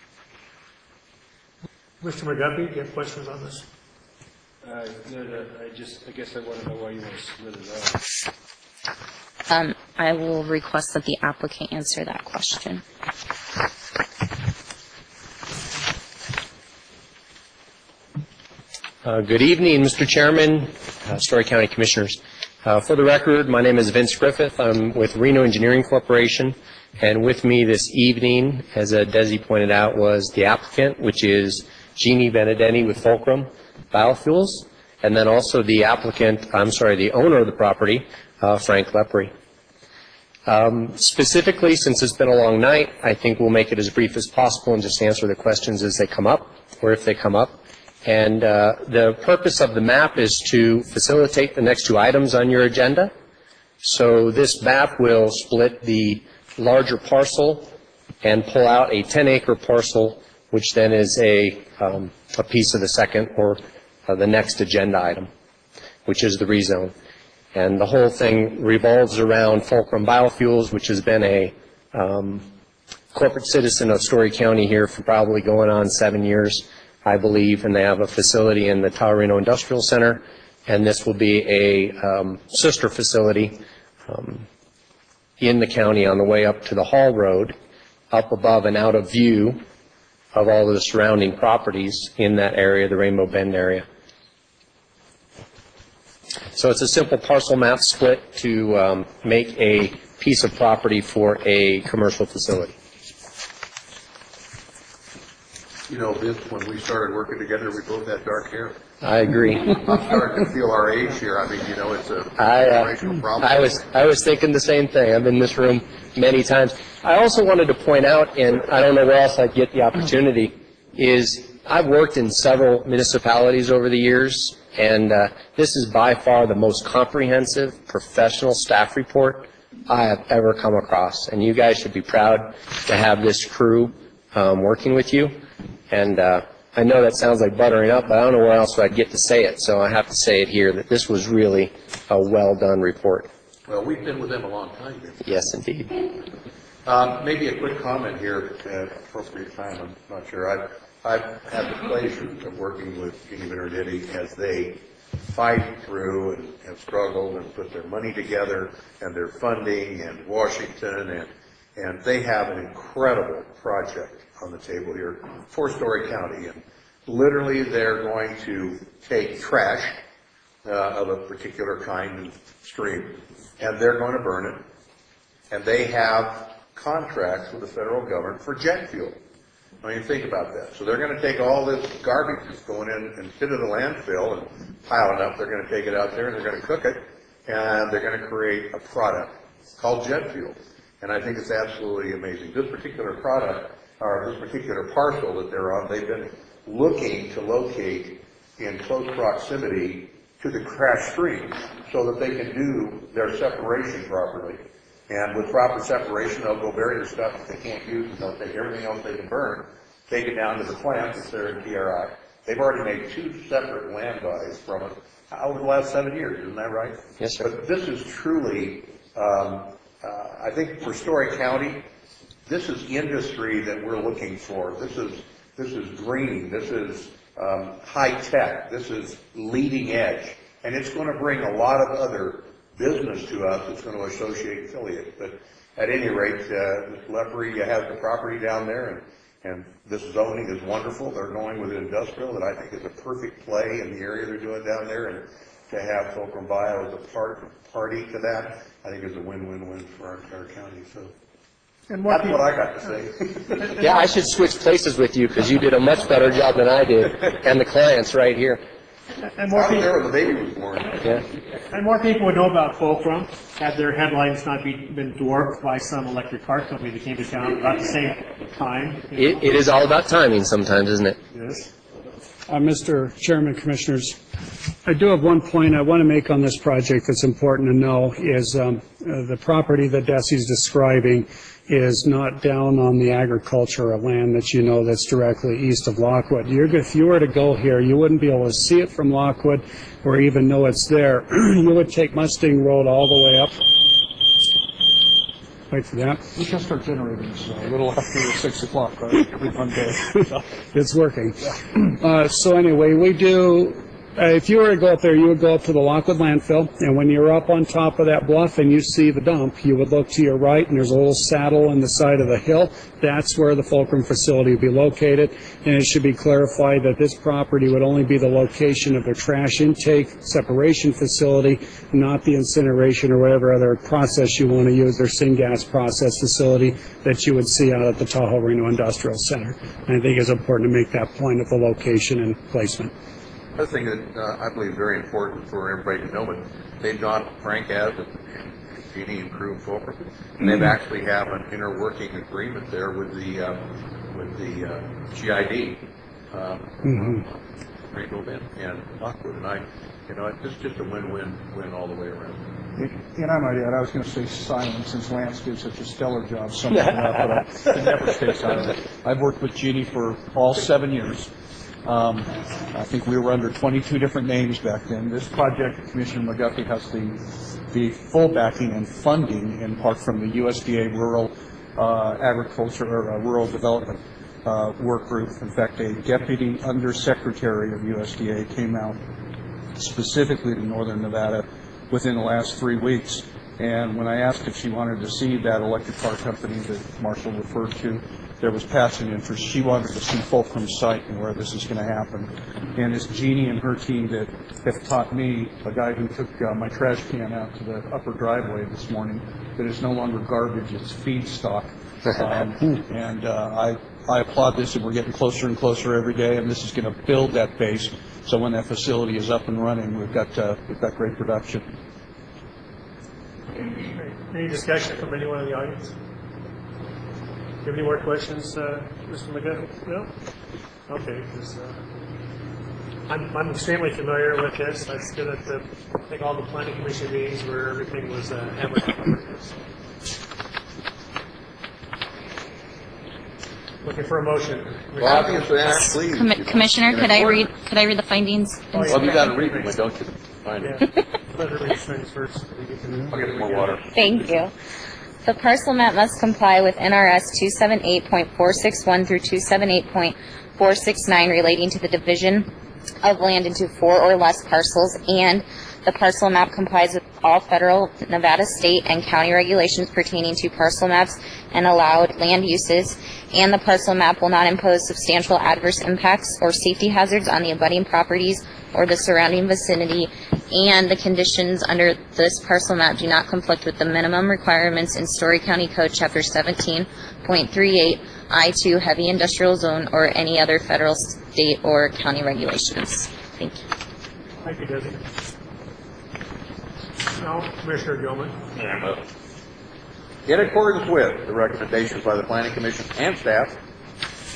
Mister McGuffey, do you have questions on this? Uh, no, no, I just, I guess I want to know why you want to split it out. Um, I will request that the applicant answer that question. Uh, Good evening, Mister Chairman, uh, Story County Commissioners. Uh, For the record, my name is Vince Griffith. I'm with Reno Engineering Corporation, and with me this evening, as uh, Desi pointed out, was the applicant, which is Jeannie Benedetti with Fulcrum Biofuels, and then also the applicant, I'm sorry, the owner of the property, uh, Frank Lepre. Um, specifically, since it's been a long night, I think we'll make it as brief as possible and just answer the questions as they come up, or if they come up. And uh, the purpose of the map is to facilitate the next two items on your agenda. So this map will split the larger parcel and pull out a ten acre parcel, which then is a, um, a piece of the second or uh, the next agenda item, which is the rezone. And the whole thing revolves around Fulcrum Biofuels, which has been a um, corporate citizen of Story County here for probably going on seven years, I believe, and they have a facility in the Taurino Industrial Center, and this will be a um, sister facility um, in the county on the way up to the Hall Road, up above and out of view of all of the surrounding properties in that area, the Rainbow Bend area. So it's a simple parcel map split to um, make a piece of property for a commercial facility. You know, Vince, when we started working together, we both had dark hair. I agree. I'm starting to feel our age here. I mean, you know, it's a I, uh, generational problem. I was I was thinking the same thing. I've been in this room many times. I also wanted to point out, and I don't know where else I'd get the opportunity, is I've worked in several municipalities over the years, and uh, this is by far the most comprehensive professional staff report I have ever come across. And you guys should be proud to have this crew um, working with you. And uh, I know that sounds like buttering up, but I don't know where else I'd get to say it, so I have to say it here, that this was really a well-done report. Well, we've been with them a long time here. Yes, indeed. Um, maybe a quick comment here at appropriate time, I'm not sure. I've, I've had the pleasure of working with Jeannie Benedetti as they fight through and have struggled and put their money together and their funding and Washington, and, and they have an incredible project on the table here for Story County. And literally they're going to take trash uh, of a particular kind and stream, and they're going to burn it. And they have contracts with the federal government for jet fuel. I mean, think about that. So they're going to take all this garbage that's going in and fit in the landfill and pile it up. They're going to take it out there and they're going to cook it, and they're going to create a product called jet fuel. And I think it's absolutely amazing. This particular product or this particular parcel that they're on, they've been looking to locate in close proximity to the crash stream so that they can do their separation properly. And with proper separation, they'll go bury the stuff that they can't use, and they'll take everything else they can burn, take it down to the plant that's there in T R I. They've already made two separate land buys from it over the last seven years, isn't that right? Yes, sir. But this is truly, um, uh, I think for Story County, this is industry that we're looking for. This is, this is green, this is um, high tech, this is leading edge, and it's going to bring a lot of other business to us. It's going to associate affiliates. But at any rate, uh, Mister Lepre has the property down there, and And this zoning is wonderful. They're going with industrial that I think is a perfect play in the area they're doing down there. And to have Fulcrum Bio as a part, party to that, I think is a win-win-win for our entire county. So And more that's people- what I got to say. Yeah, I should switch places with you because you did a much better job than I did, and the client's right here. And more I was people, there when the baby was born. Yeah. and more people would know about Fulcrum had their headlines not be, been dwarfed by some electric car company that came to town about the same time. It, it is all about timing sometimes, isn't it? Yes. Uh, Mister Chairman, Commissioners, I do have one point I want to make on this project that's important to know is um, uh, the property that Desi's describing is not down on the agricultural land that you know that's directly east of Lockwood. You're, if you were to go here, you wouldn't be able to see it from Lockwood or even know it's there. You would take Mustang Road all the way up. Wait for that. We can start generating this uh, a little after six o'clock, right? Every Monday. It's working. Uh, so anyway, we do, uh, if you were to go up there, you would go up to the Lockwood landfill, and when you're up on top of that bluff and you see the dump, you would look to your right, and there's a little saddle on the side of the hill. That's where the Fulcrum facility would be located, and it should be clarified that this property would only be the location of their trash intake separation facility, not the incineration or whatever other process you want to use, their syngas process facility that you would see out at the Tahoe Reno Industrial Center. And I think it's important to make that point of the location and placement. Another thing that uh, I believe is very important for everybody to know, but they've gone, Frank has, and Jeannie and crew and Fulcrum, and they've actually have an inner working agreement there with the uh, with the uh, G I D, um, Mm-hmm. Reno and, and Lockwood, and I, you know, it's just a win-win win all the way around. And I might add, I was going to say silent, since Lance did such a stellar job summing it up, but I can never stay silent. I've worked with Jeannie for all seven years. Um, I think we were under twenty-two different names back then. This project, Commissioner McGuffey, has the, the full backing and funding in part from the U S D A Rural uh, Agriculture or uh, Rural Development uh, Work Group. In fact, a Deputy Undersecretary of U S D A came out specifically to Northern Nevada within the last three weeks. And when I asked if she wanted to see that electric car company that Marshall referred to, there was passion interest. She wanted to see Fulcrum's site and where this is going to happen. And it's Jeannie and her team that have taught me, a guy who took uh, my trash can out to the upper driveway this morning, that it's no longer garbage, it's feedstock. Um, and uh, I, I applaud this, and we're getting closer and closer every day, and this is going to build that base. So when that facility is up and running, we've got uh, we've got great production. Any discussion from anyone in the audience? Do you have any more questions, uh, Mister McGuffey? No? Okay, 'cause, uh, I'm, I'm extremely familiar with this. I've been at the, I think all the planning commission meetings where everything was uh, hammered out. Looking for a motion. Well, obviously, actually, Commi- Commissioner, could I read, could I read the findings? Oh, yeah. well, you got to read them, but don't you? Find Yeah. it. Let her read things first. I'll get some more water. Thank you. The parcel map must comply with N R S two seventy-eight point four six one through two seventy-eight point four six nine relating to the division of land into four or less parcels, and the parcel map complies with all federal, Nevada, state, and county regulations pertaining to parcel maps and allowed land uses, and the parcel map will not impose substantial adverse impacts or safety hazards on the abutting properties or the surrounding vicinity, and the conditions under this parcel map do not conflict with the minimum requirements in Story County Code Chapter seventeen point three eight I two Heavy Industrial Zone or any other federal, state, or county regulations. Thank you. Thank you, Desi. Now, Commissioner Gilman. In accordance with the recommendations by the Planning Commission and staff,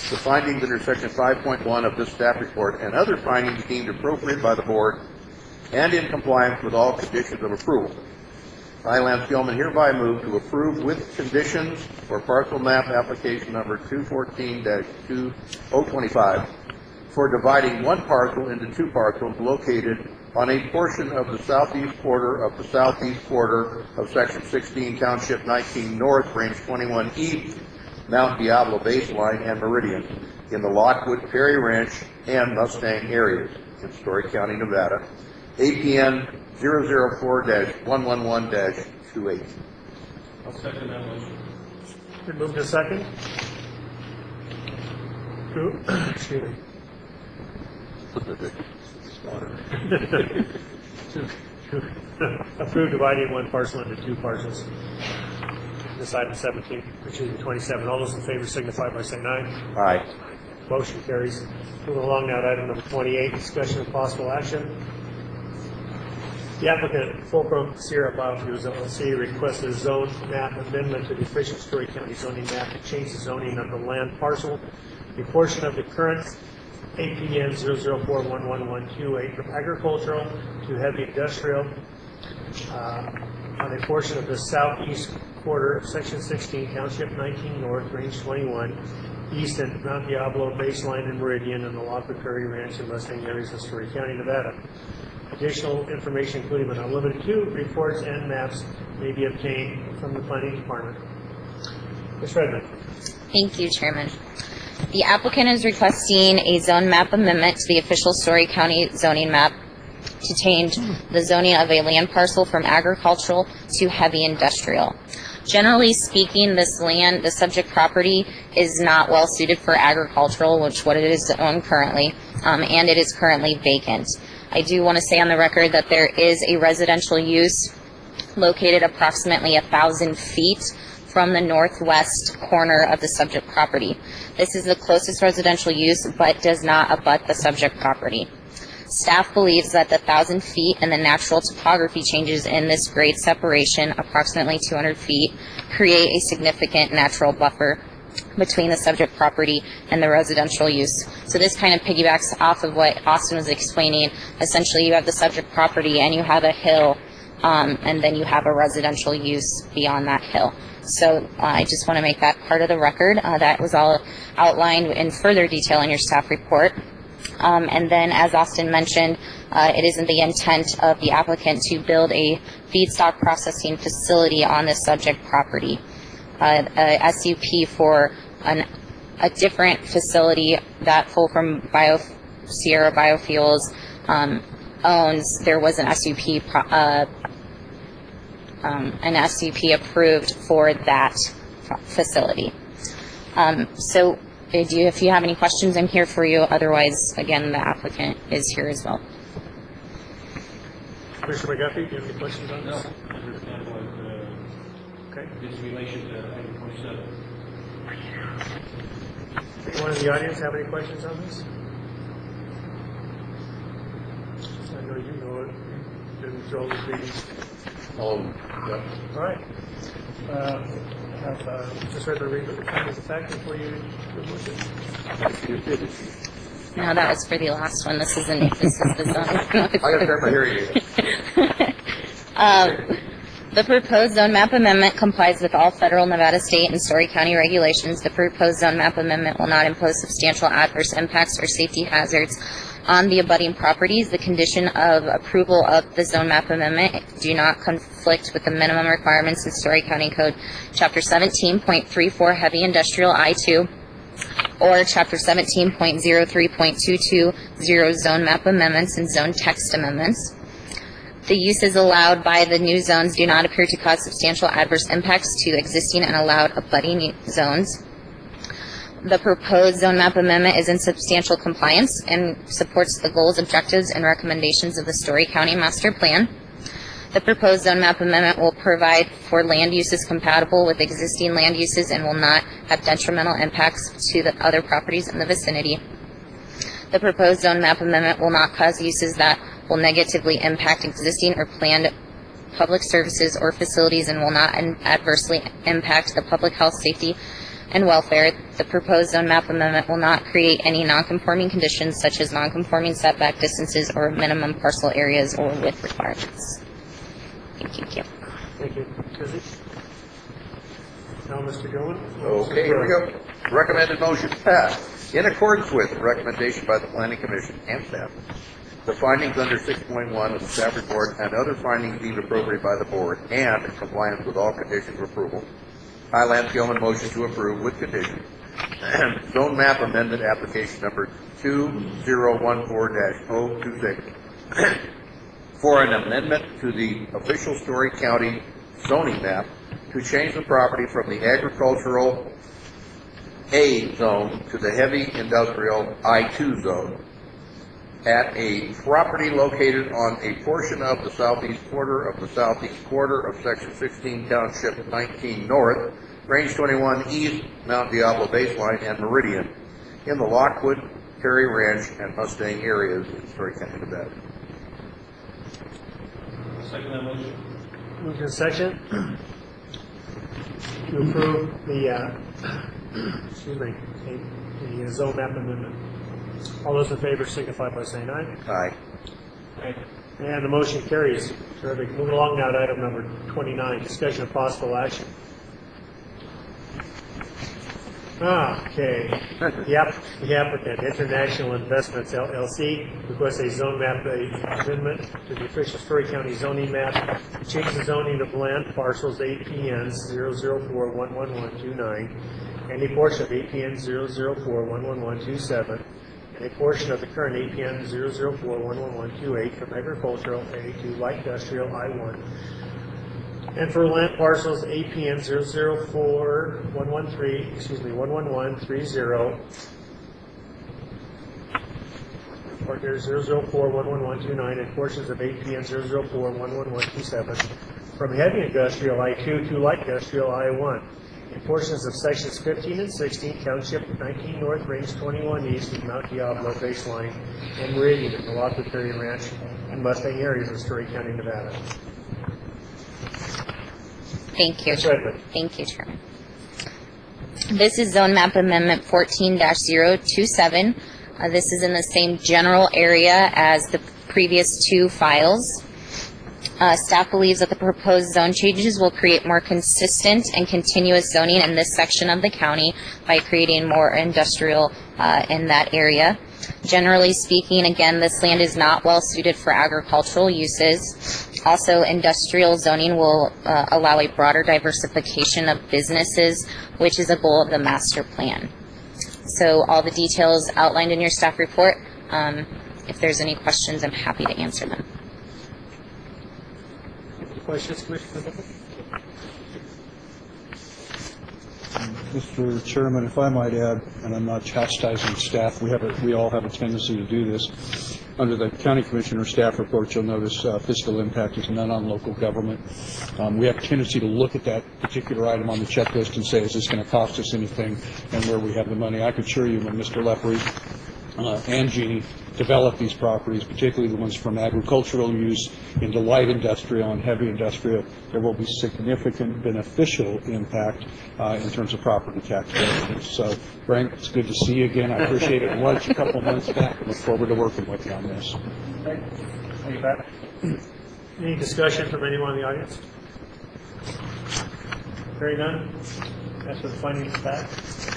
the findings under section five point one of this staff report and other findings deemed appropriate by the board and in compliance with all conditions of approval. I, Lance Gilman, hereby move to approve with conditions for parcel map application number two fourteen dash two oh twenty-five for dividing one parcel into two parcels located on a portion of the southeast quarter of the southeast quarter of section sixteen, township nineteen north, range twenty-one east, Mount Diablo baseline and meridian in the Lockwood, Perry Ranch, and Mustang areas in Story County, Nevada. A P N zero zero four dash one one one dash two eight. I'll second that motion. Been moved to second. Who? Excuse me. Approved dividing one parcel into two parcels. This item seventeen, excuse me, twenty-seven. All those in favor signify by saying aye. Aye. Motion carries. Moving along now to item number twenty-eight, discussion of possible action. The applicant, Fulcrum Sierra Biofuels L L C, requests a zone map amendment to the official Story County zoning map to change the zoning of the land parcel, a portion of the current A P N zero zero four one one one two eight from agricultural to heavy industrial uh, on a portion of the southeast quarter of section sixteen, township nineteen north, range twenty-one, east and Mount Diablo baseline and meridian in the Lockwood Prairie Ranch and Mustang areas of Story County, Nevada. Additional information, including but not limited to reports and maps, may be obtained from the planning department. Miz Redmond. Thank you, Chairman. The applicant is requesting a zone map amendment to the official Story County zoning map to change the zoning of a land parcel from agricultural to heavy industrial. Generally speaking, this land, the subject property, is not well suited for agricultural, which what it is owned currently, um, and it is currently vacant. I do want to say on the record that there is a residential use located approximately a thousand feet from the northwest corner of the subject property. This is the closest residential use, but does not abut the subject property. Staff believes that the thousand feet and the natural topography changes in this grade separation, approximately two hundred feet, create a significant natural buffer between the subject property and the residential use. So this kind of piggybacks off of what Austin was explaining. Essentially, you have the subject property and you have a hill, um, and then you have a residential use beyond that hill. So uh, I just want to make that part of the record. Uh, that was all outlined in further detail in your staff report. Um, and then, as Austin mentioned, uh, it isn't the intent of the applicant to build a feedstock processing facility on this subject property. Uh, a S U P for an, a different facility that Fulcrum Bio, Sierra Biofuels um, owns. There was an S U P pro, uh, um, an S U P approved for that facility. Um, so if you, if you have any questions, I'm here for you. Otherwise, again, the applicant is here as well. Commissioner McGuffey, do you have any questions on this? I understand what uh, okay. is in relation to item twenty-seven. Anyone in the audience have any questions on this? I know you know it. You didn't throw the meetings. Oh, yeah. All right. Uh, have, uh, just read the read the findings of fact before you remove it. No, that was for the last one. This isn't. This is the zone. I gotta start by hearing you. um, the proposed zone map amendment complies with all federal, Nevada state, and Story County regulations. The proposed zone map amendment will not impose substantial adverse impacts or safety hazards on the abutting properties. The condition of approval of the zone map amendment do not conflict with the minimum requirements in Story County Code Chapter seventeen point three four Heavy Industrial I two or Chapter seventeen point oh three point two two zero Zone Map Amendments and Zone Text Amendments. The uses allowed by the new zones do not appear to cause substantial adverse impacts to existing and allowed abutting zones. The proposed zone map amendment is in substantial compliance and supports the goals, objectives, and recommendations of the Story County Master Plan. The proposed zone map amendment will provide for land uses compatible with existing land uses and will not have detrimental impacts to the other properties in the vicinity. The proposed zone map amendment will not cause uses that will negatively impact existing or planned public services or facilities and will not adversely impact the public health, safety, and welfare. The proposed zone map amendment will not create any non-conforming conditions such as non-conforming setback distances or minimum parcel areas or width requirements. Thank you. Thank you. Susie? Now, Mister Gilman? Okay, here we go. Recommended motion passed. In accordance with the recommendation by the Planning Commission and staff, the findings under six point one of the staff report and other findings deemed appropriate by the board and in compliance with all conditions of approval, I, Lance Gilman, motion to approve with condition. Zone map amendment application number two zero one four dash zero two six for an amendment to the official Story County zoning map to change the property from the agricultural A zone to the heavy industrial I two zone at a property located on a portion of the southeast quarter of the southeast quarter of section sixteen, township nineteen north, range twenty-one east, Mount Diablo baseline and meridian in the Lockwood, Perry Ranch, and Mustang areas in Story County, Nevada. Second that motion. Moved in section to approve the, uh, excuse me, the, the zone map amendment. All those in favor signify by saying aye. Aye. Aye. And the motion carries. Terrific. Moving along now to item number twenty-nine, discussion of possible action. Ah, okay. The, app, the applicant, International Investments L L C, requests a zone map amendment to the official Story County zoning map, change the zoning of land parcels eight P N zero zero four one one one two nine, and a portion of eight P N zero zero four one one one two seven, and a portion of the current eight P N zero zero four one one one two eight from agricultural A to light industrial I one. And for land parcels A P N zero zero four one one three, excuse me, one one one three zero, partner zero zero four one one one two nine, and portions of A P N zero zero four one one one two seven from heavy industrial I two to light industrial I one. And portions of sections fifteen and sixteen, township nineteen north, range twenty-one east of Mount Diablo baseline and meridian in the Lockwood Perry Ranch and Mustang areas of Story County, Nevada. Thank you. That's right. Thank you, Chairman. This is Zone Map Amendment fourteen dash zero two seven. Uh, this is in the same general area as the previous two files. Uh, staff believes that the proposed zone changes will create more consistent and continuous zoning in this section of the county by creating more industrial uh, in that area. Generally speaking, again, this land is not well suited for agricultural uses. Also, industrial zoning will uh, allow a broader diversification of businesses, which is a goal of the master plan. So all the details outlined in your staff report. Um, if there's any questions, I'm happy to answer them. Any questions, Commissioner? Mister Chairman, if I might add, and I'm not chastising staff, we have a, we all have a tendency to do this. Under the County Commissioner staff report, you'll notice uh, fiscal impact is none on local government. Um, we have a tendency to look at that particular item on the checklist and say, is this going to cost us anything, and where we have the money. I can assure you when Mister Lepre uh, and Jeannie develop these properties, particularly the ones from agricultural use into light industrial and heavy industrial, there will be significant beneficial impact uh, in terms of property tax revenues. So, Frank, it's good to see you again. I appreciate it lunch a couple months back. I look forward to working with you on this. Thank you, Pat. Any discussion from anyone in the audience? Hearing none. That's what the findings of that.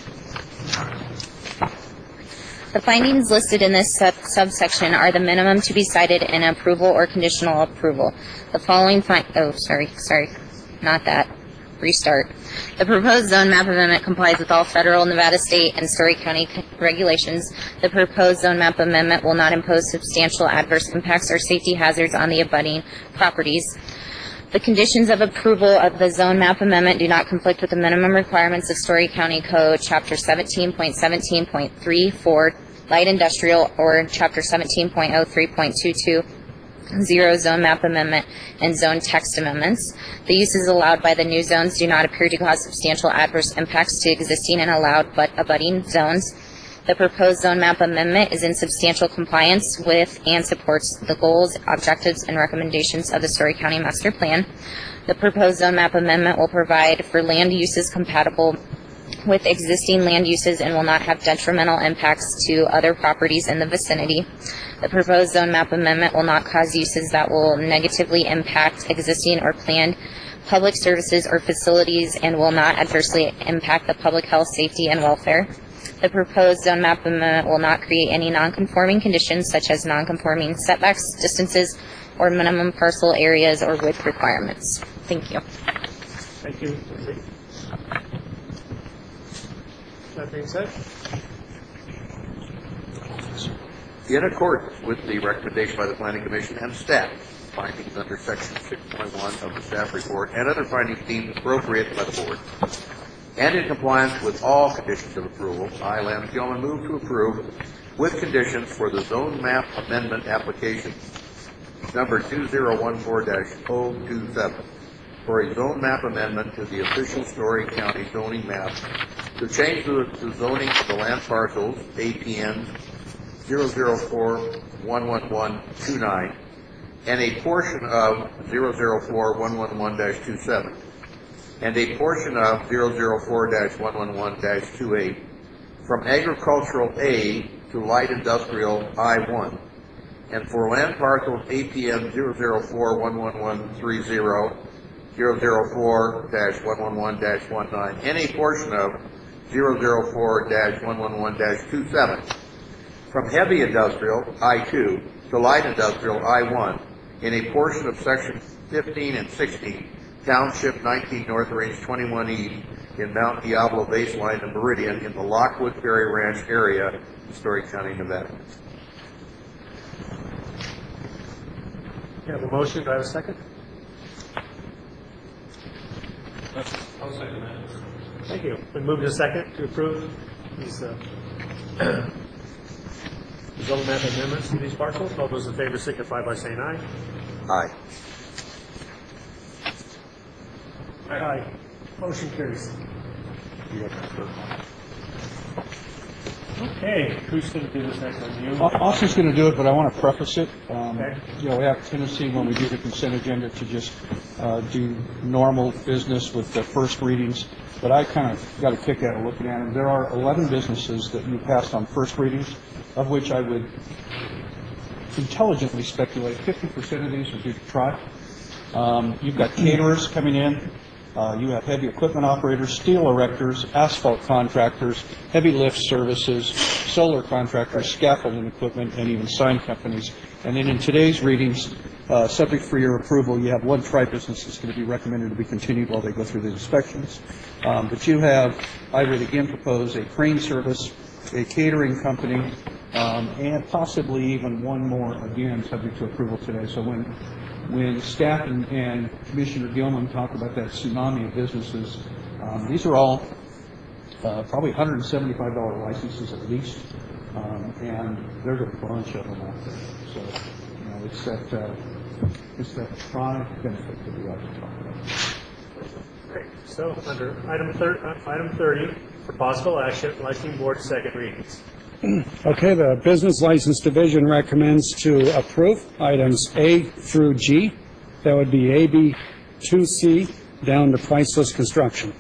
The findings listed in this sub subsection are the minimum to be cited in approval or conditional approval. The following fi- oh, sorry, sorry, not that. Restart. The proposed zone map amendment complies with all federal, Nevada state, and Story County regulations. The proposed zone map amendment will not impose substantial adverse impacts or safety hazards on the abutting properties. The conditions of approval of the zone map amendment do not conflict with the minimum requirements of Story County Code, Chapter seventeen point seventeen point three four, light industrial, or Chapter seventeen point oh three point two two, zero zone map amendment, and zone text amendments. The uses allowed by the new zones do not appear to cause substantial adverse impacts to existing and allowed but abutting zones. The proposed zone map amendment is in substantial compliance with and supports the goals, objectives, and recommendations of the Story County Master Plan. The proposed zone map amendment will provide for land uses compatible with existing land uses and will not have detrimental impacts to other properties in the vicinity. The proposed zone map amendment will not cause uses that will negatively impact existing or planned public services or facilities and will not adversely impact the public health, safety, and welfare. The proposed zone map amendment will not create any non-conforming conditions such as non-conforming setbacks, distances, or minimum parcel areas or width requirements. Thank you. Thank you. That being said, In accordance with the recommendation by the Planning Commission and staff, findings under section six point one of the staff report and other findings deemed appropriate by the board, and in compliance with all conditions of approval, I, Lance Gilman, move to approve with conditions for the zone map amendment application number two zero one four dash zero two seven for a zone map amendment to the official Story County zoning map to change the, the zoning of the land parcels A P N zero zero four one one one two nine and a portion of zero zero four one one one dash two seven and a portion of zero zero four dash one one one dash two eight from agricultural A to light industrial I one, and for land parcels A P N zero zero four one one one three zero, zero zero four dash one one one dash one nine, and a portion of zero zero four dash one one one dash two seven from heavy industrial I two to light industrial I one in a portion of section fifteen and sixteen, township nineteen north, range twenty-one east in Mount Diablo baseline and Meridian in the Lockwood Ferry Ranch area in Story County, Nevada. you have a motion. Do I have a second? I'll second that. Thank you. Been moved to second to approve these uh, zone map amendments to these parcels. All those in favor signify by saying aye. Aye. Aye. Motion carries. Okay, who's going to do this next one? You? Austin's going to do it, but I want to preface it. Um, Okay. You know, we have a tendency when we do the consent agenda to just uh, do normal business with the first readings, but I kind of got a kick out of looking at them. There are eleven businesses that you passed on first readings, of which I would intelligently speculate fifty percent of these are due to tribe. Um, You've got caterers coming in. Uh, you have heavy equipment operators, steel erectors, asphalt contractors, heavy lift services, solar contractors, scaffolding equipment, and even sign companies. And then in today's readings, uh, subject for your approval, you have one tribe business that's going to be recommended to be continued while they go through the inspections. Um, but you have, I would again propose a crane service, a catering company, um, and possibly even one more, again, subject to approval today. So when When staff and, and Commissioner Gilman talk about that tsunami of businesses, um, these are all uh, probably one hundred seventy-five dollar licenses at least, um, and there's a bunch of them out there. So, you know, it's that uh, it's that chronic benefit that we ought to talk about. Great. So under item thir- uh, item thirty, for possible action, licensing board second readings. Okay, the Business License Division recommends to approve items A through G. That would be A, B, two C, down to Priceless Construction.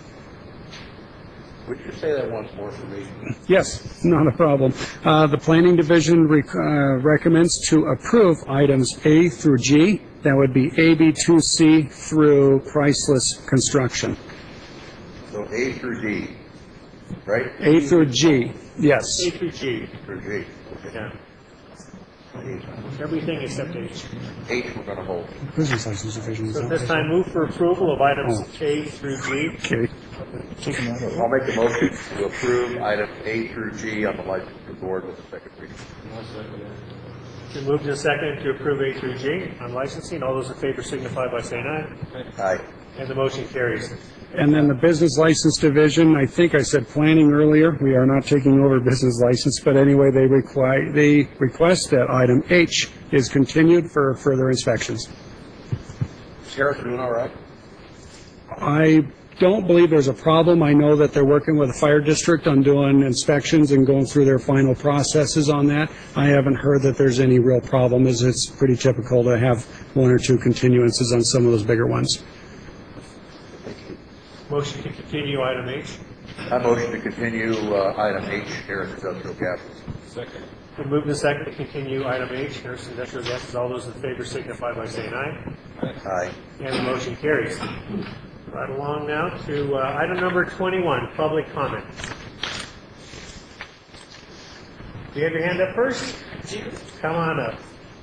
Would you say that once more for me? Yes, not a problem. Uh, The Planning Division rec- uh, recommends to approve items A through G. That would be A, B, two C through Priceless Construction. So A through D, right? A through G, yes. A through G. Through G. Okay. Yeah. Everything except H. H we're going to hold. Business License Division. So at this time, move for approval of items A through G. Okay. I'll make the motion to approve item A through G on the licensing board with the second reading. Been moved to second to approve A through G on licensing. All those in favor signify by saying aye. Aye. And the motion carries. And then the Business License Division, I think I said planning earlier, we are not taking over business license, but anyway, they require, they request that item H is continued for further inspections. Is Harrison doing all right? I don't believe there's a problem. I know that they're working with the fire district on doing inspections and going through their final processes on that. I haven't heard that there's any real problem, as it's pretty typical to have one or two continuances on some of those bigger ones. Motion to continue item H. I motion to continue uh, item H, Harris Industrial Gases. Second. We move the second to continue item H, Harris Industrial Gases. All those in favor signify by saying aye. Aye. And the motion carries. Right along now to uh, item number twenty-one, public comment. Do you have your hand up first? Come on up.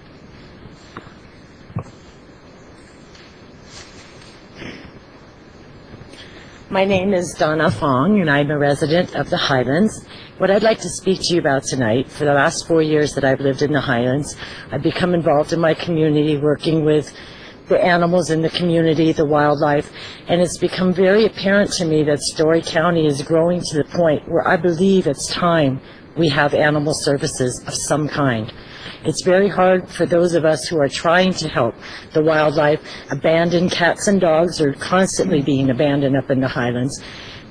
My name is Donna Fong, and I'm a resident of the Highlands. What I'd like to speak to you about tonight, for the last four years that I've lived in the Highlands, I've become involved in my community, working with the animals in the community, the wildlife, and it's become very apparent to me that Story County is growing to the point where I believe it's time we have animal services of some kind. It's very hard for those of us who are trying to help the wildlife. Abandoned cats and dogs are constantly being abandoned up in the Highlands.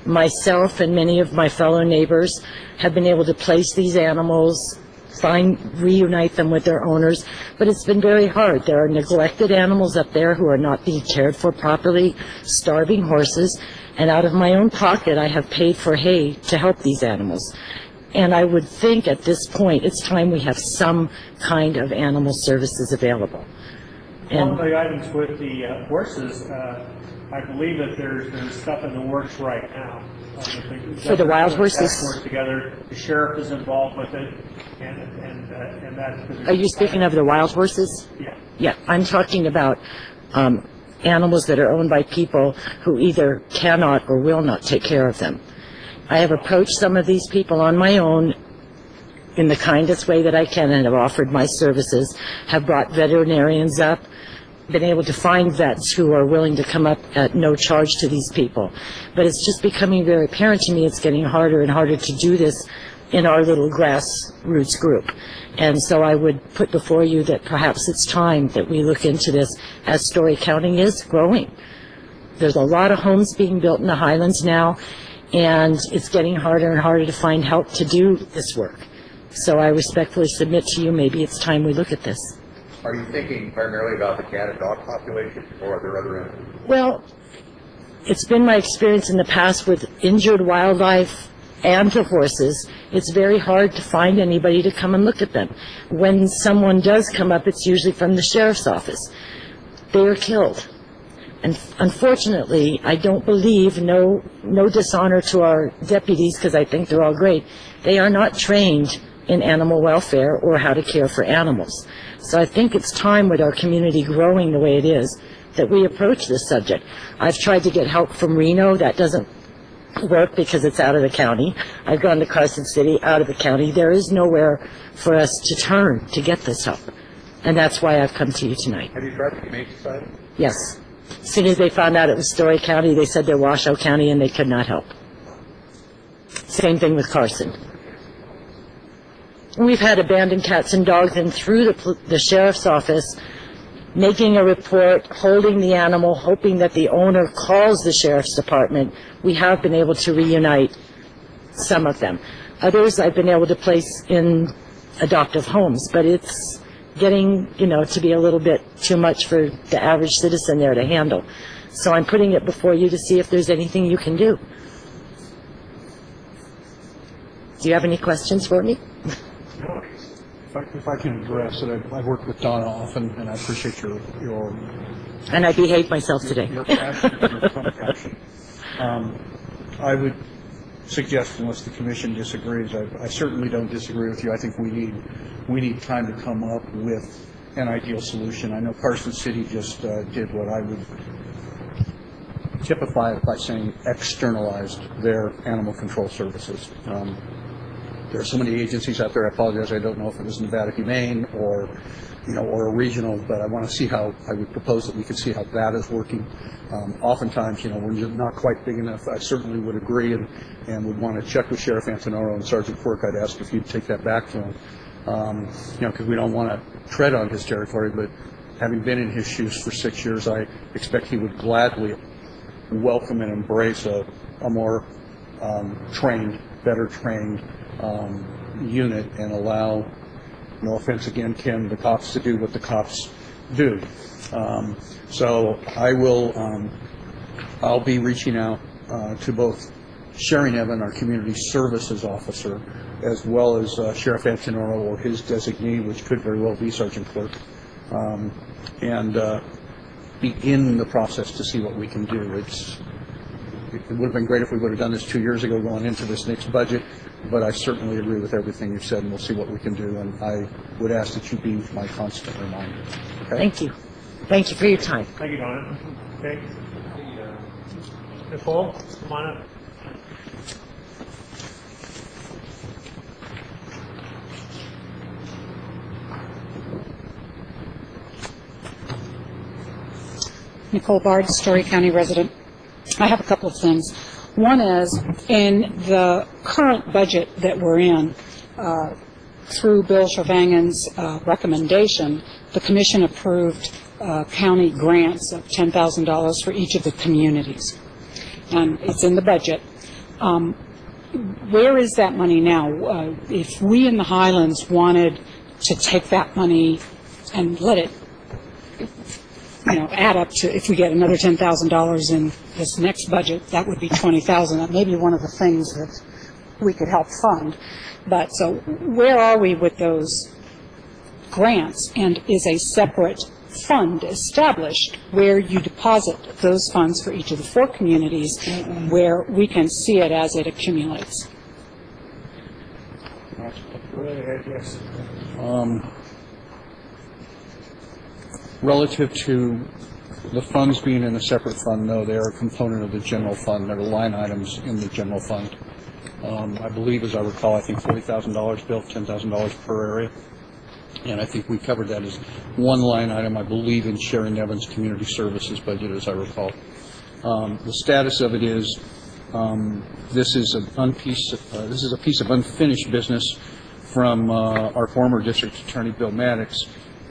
Myself and many of my fellow neighbors have been able to place these animals, find, reunite them with their owners, but it's been very hard. There are neglected animals up there who are not being cared for properly, starving horses, and out of my own pocket I have paid for hay to help these animals. And I would think at this point it's time we have some kind of animal services available. One of the items with the uh, horses, uh, I believe that there's, there's stuff in the works right now. Uh, the, For the wild horses? task force together, the sheriff is involved with it, and, and, uh, and that. Are you speaking of the wild horses? Yeah. Yeah, I'm talking about um, animals that are owned by people who either cannot or will not take care of them. I have approached some of these people on my own in the kindest way that I can and have offered my services, have brought veterinarians up, been able to find vets who are willing to come up at no charge to these people. But it's just becoming very apparent to me it's getting harder and harder to do this in our little grassroots group. And so I would put before you that perhaps it's time that we look into this as Story County is growing. There's a lot of homes being built in the Highlands now, and it's getting harder and harder to find help to do this work. So I respectfully submit to you, maybe it's time we look at this. Are you thinking primarily about the cat and dog population, or are there other animals? Well, it's been my experience in the past with injured wildlife and the horses, it's very hard to find anybody to come and look at them. When someone does come up, it's usually from the sheriff's office. They are killed. And unfortunately, I don't believe, no, no dishonor to our deputies, because I think they're all great, they are not trained in animal welfare or how to care for animals. So I think it's time, with our community growing the way it is, that we approach this subject. I've tried to get help from Reno. That doesn't work because it's out of the county. I've gone to Carson City, out of the county. There is nowhere for us to turn to get this help. And that's why I've come to you tonight. Have you tried the Humane Society? Yes. As soon as they found out it was Story County, they said they're Washoe County and they could not help. Same thing with Carson. And we've had abandoned cats and dogs in through the, the sheriff's office, making a report, holding the animal, hoping that the owner calls the sheriff's department. We have been able to reunite some of them. Others I've been able to place in adoptive homes, but it's getting, you know, to be a little bit too much for the average citizen there to handle. So I'm putting it before you to see if there's anything you can do. Do you have any questions for me? If I, if I can address it, I've, I've worked with Donna often, and I appreciate your, your And I behaved myself today. Your passion, your compassion. Um, I would suggest, unless the commission disagrees, I, I certainly don't disagree with you. I think we need we need time to come up with an ideal solution. I know Carson City just uh, did what I would typify it by saying externalized their animal control services. Um, there are so many agencies out there. I apologize. I don't know if it was Nevada Humane or, you know, or a regional, but I want to see how, I would propose that we could see how that is working. Um, oftentimes, you know, when you're not quite big enough, I certainly would agree and, and would want to check with Sheriff Antonoro and Sergeant Quirk. I'd ask if you'd take that back to him, um, you know, because we don't want to tread on his territory, but having been in his shoes for six years, I expect he would gladly welcome and embrace a, a more um, trained, better trained um, unit and allow, no offense again, Kim, the cops to do what the cops do. Um, so I will, um, I'll be reaching out uh, to both Sherry Nevin, our Community Services Officer, as well as uh, Sheriff Antonoro or his designee, which could very well be Sergeant Clerk, um, and uh, begin the process to see what we can do. It's, it would have been great if we would have done this two years ago going into this next budget, but I certainly agree with everything you've said, and we'll see what we can do, and I would ask that you be my constant reminder. Okay? Thank you. Thank you for your time. Thank you, Donna. Okay. Nicole, come on up. Nicole Bard, Story County resident. I have a couple of things. One is, in the current budget that we're in, uh, through Bill Chovangan's uh, recommendation, the commission approved uh, county grants of ten thousand dollars for each of the communities. And it's in the budget. Um, where is that money now? Uh, if we in the Highlands wanted to take that money and let it, you know, add up to, if we get another ten thousand dollars in this next budget, that would be twenty thousand dollars. That may be one of the things that we could help fund. But so where are we with those grants? And is a separate fund established where you deposit those funds for each of the four communities where we can see it as it accumulates? Um, relative to the funds being in a separate fund, no, they are a component of the general fund. They're line items in the general fund. Um, I believe, as I recall, I think forty thousand dollars built, ten thousand dollars per area. And I think we covered that as one line item, I believe, in Sherry Nevin's community services budget, as I recall. Um, the status of it is um, this is a unpiece, uh, this is a piece of unfinished business from uh, our former district attorney, Bill Maddox.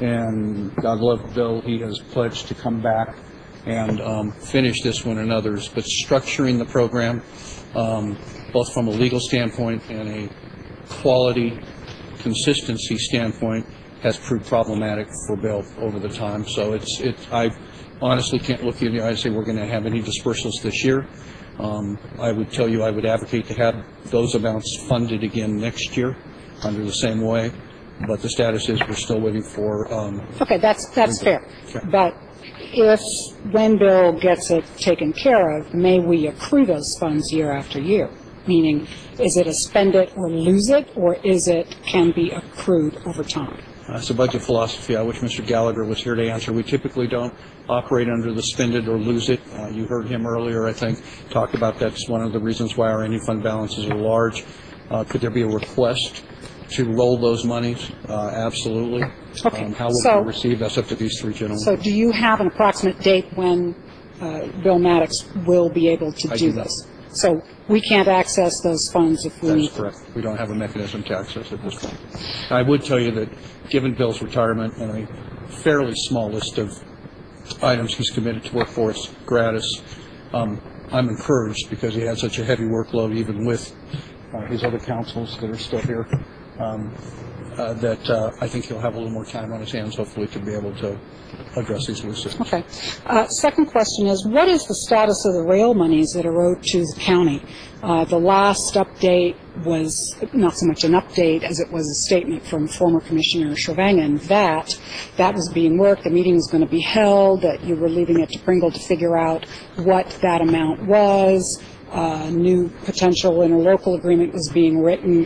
And God love Bill, he has pledged to come back and um, finish this one and others. But structuring the program, um, both from a legal standpoint and a quality consistency standpoint, has proved problematic for Bill over the time. So it's, it, I honestly can't look you in the eye and say we're going to have any dispersals this year. Um, I would tell you I would advocate to have those amounts funded again next year under the same way. But the status is we're still waiting for. Um, okay, that's that's fair. Okay. But if, when Bill gets it taken care of, may we accrue those funds year after year? Meaning, is it a spend it or lose it, or is it can be accrued over time? That's a budget philosophy. I wish Mister Gallagher was here to answer. We typically don't operate under the spend it or lose it. Uh, you heard him earlier, I think, talk about that's one of the reasons why our ending fund balances are large. Uh, could there be a request to roll those monies? Uh, absolutely. Okay. Um, how would so, we receive? That's up to these three gentlemen. So do you have an approximate date when uh, Bill Maddox will be able to I do do not. this? So we can't access those funds if we That need is correct. We don't have a mechanism to access at this point. I would tell you that given Bill's retirement and a fairly small list of items he's committed to work for us gratis, um, I'm encouraged because he had such a heavy workload even with uh, his other councils that are still here, um, uh, that uh, I think he'll have a little more time on his hands hopefully to be able to address these loose ends. Okay. Uh, second question is, what is the status of the rail monies that are owed to the county? Uh, the last update was not so much an update as it was a statement from former Commissioner Chovangan that that was being worked, the meeting was going to be held, that you were leaving it to Pringle to figure out what that amount was, uh, new potential interlocal agreement was being written.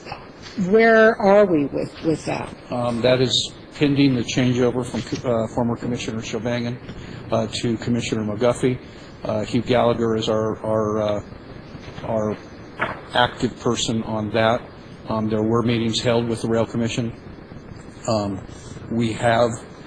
Where are we with, with that? Um, that is pending the changeover from uh, former Commissioner Chovangan uh, to Commissioner McGuffey. Uh, Hugh Gallagher is our our, uh, our active person on that. Um, there were meetings held with the Rail Commission. Um, we have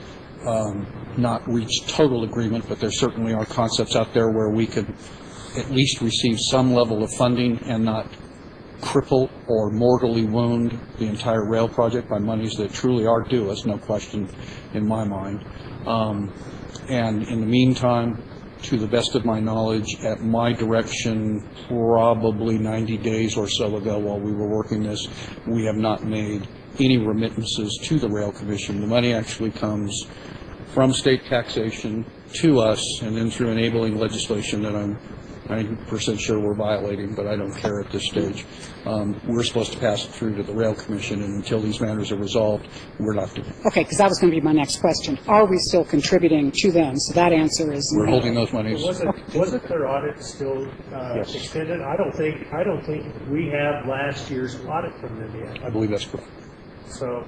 um, not reached total agreement, but there certainly are concepts out there where we could at least receive some level of funding and not cripple or mortally wound the entire rail project by monies that truly are due us, no question in my mind. Um, and in the meantime, to the best of my knowledge, at my direction, probably ninety days or so ago while we were working this, we have not made any remittances to the Rail Commission. The money actually comes from state taxation to us and then through enabling legislation that I'm ninety percent sure we're violating, but I don't care at this stage. Um, We're supposed to pass it through to the Rail Commission, and until these matters are resolved, we're not doing it. Okay, because that was going to be my next question. Are we still contributing to them? So that answer is no. We're holding those monies. Wasn't, wasn't their audit still uh, Yes. extended? I don't think, I don't think we have last year's audit from them yet. I believe that's correct. So,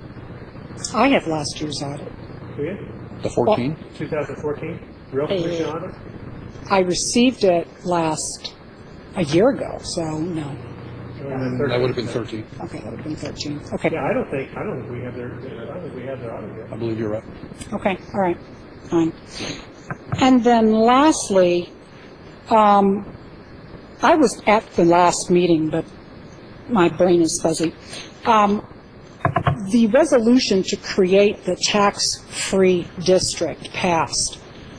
I have last year's audit. do you? The fourteen? twenty fourteen, Real Commission audit? I received it last, a year ago, so no. That would have been thirteen. Okay, that would have been thirteen. Okay. Yeah, I don't think, I don't think we have their, I don't think we have their audit yet. I believe you're right. Okay, all right, fine. And then lastly, um, I was at the last meeting, but my brain is fuzzy. Um, the resolution to create the tax-free district passed.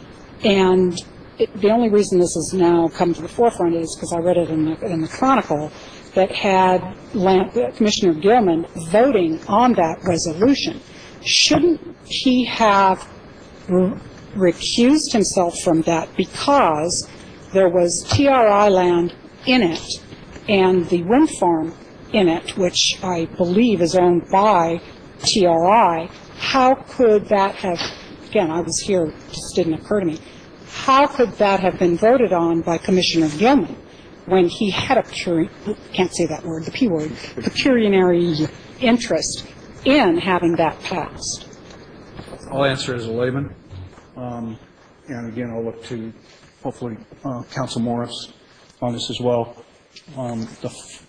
And it, the only reason this has now come to the forefront is because I read it in the, in the Chronicle that had Lan- Commissioner Gilman voting on that resolution. Shouldn't he have re- recused himself from that because there was T R I land in it and the wind farm in it, which I believe is owned by T R I? How could that have, again, I was here, it just didn't occur to me, how could that have been voted on by Commissioner Gilman when he had a pecuniary, can't say that word, the P word, pecuniary interest in having that passed? I'll answer as a layman. Um, and again, I'll look to hopefully uh, Council Morris on this as well. Um, the f-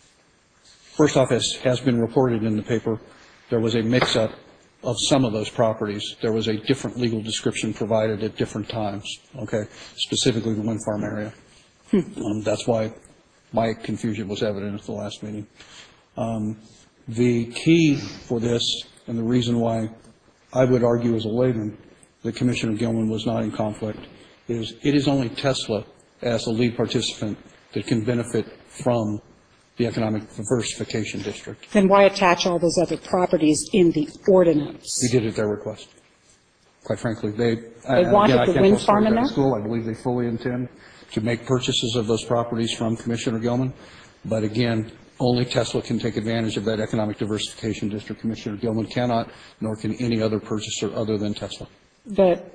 first off, as has been reported in the paper, there was a mix-up of some of those properties. There was a different legal description provided at different times, okay, specifically the wind farm area. Um, that's why my confusion was evident at the last meeting. Um, the key for this, and the reason why I would argue as a layman that Commissioner Gilman was not in conflict, is it is only Tesla as a lead participant that can benefit from the economic diversification district. Then why attach all those other properties in the ordinance? We did at their request. Quite frankly, they, They wanted the wind farm in there? School, I believe they fully intend to make purchases of those properties from Commissioner Gilman. But again, only Tesla can take advantage of that economic diversification district. Commissioner Gilman cannot, nor can any other purchaser other than Tesla. But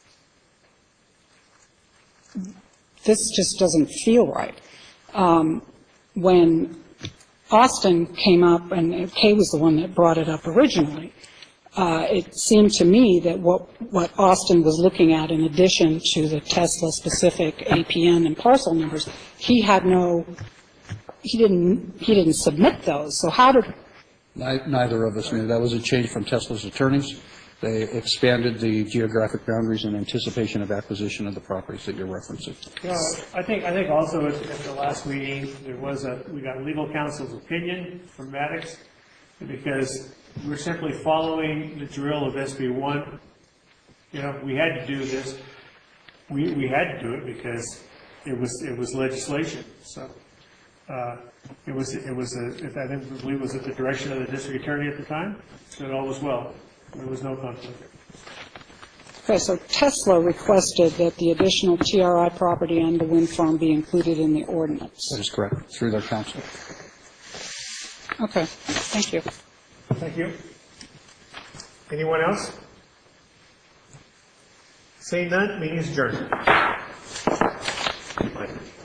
this just doesn't feel right. Um, when Austin came up, and Kay was the one that brought it up originally, uh, it seemed to me that what, what Austin was looking at, in addition to the Tesla-specific A P N and parcel numbers, he had no, he didn't, he didn't submit those. So how did? Neither of us knew. That was a change from Tesla's attorneys. They expanded the geographic boundaries in anticipation of acquisition of the properties that you're referencing. Well, I think, I think also at, at the last meeting, there was a, we got legal counsel's opinion from Maddox, because we're simply following the drill of S B one. You know, we had to do this. We, we had to do it because it was, it was legislation. So, uh, it was, it was, a, I think, I believe it was at the direction of the district attorney at the time, that all was well. There was no conflict. Okay, so Tesla requested that the additional T R I property and the wind farm be included in the ordinance. That is correct, through their counsel. Okay, thank you. Thank you. Anyone else? Seeing none, meeting is adjourned.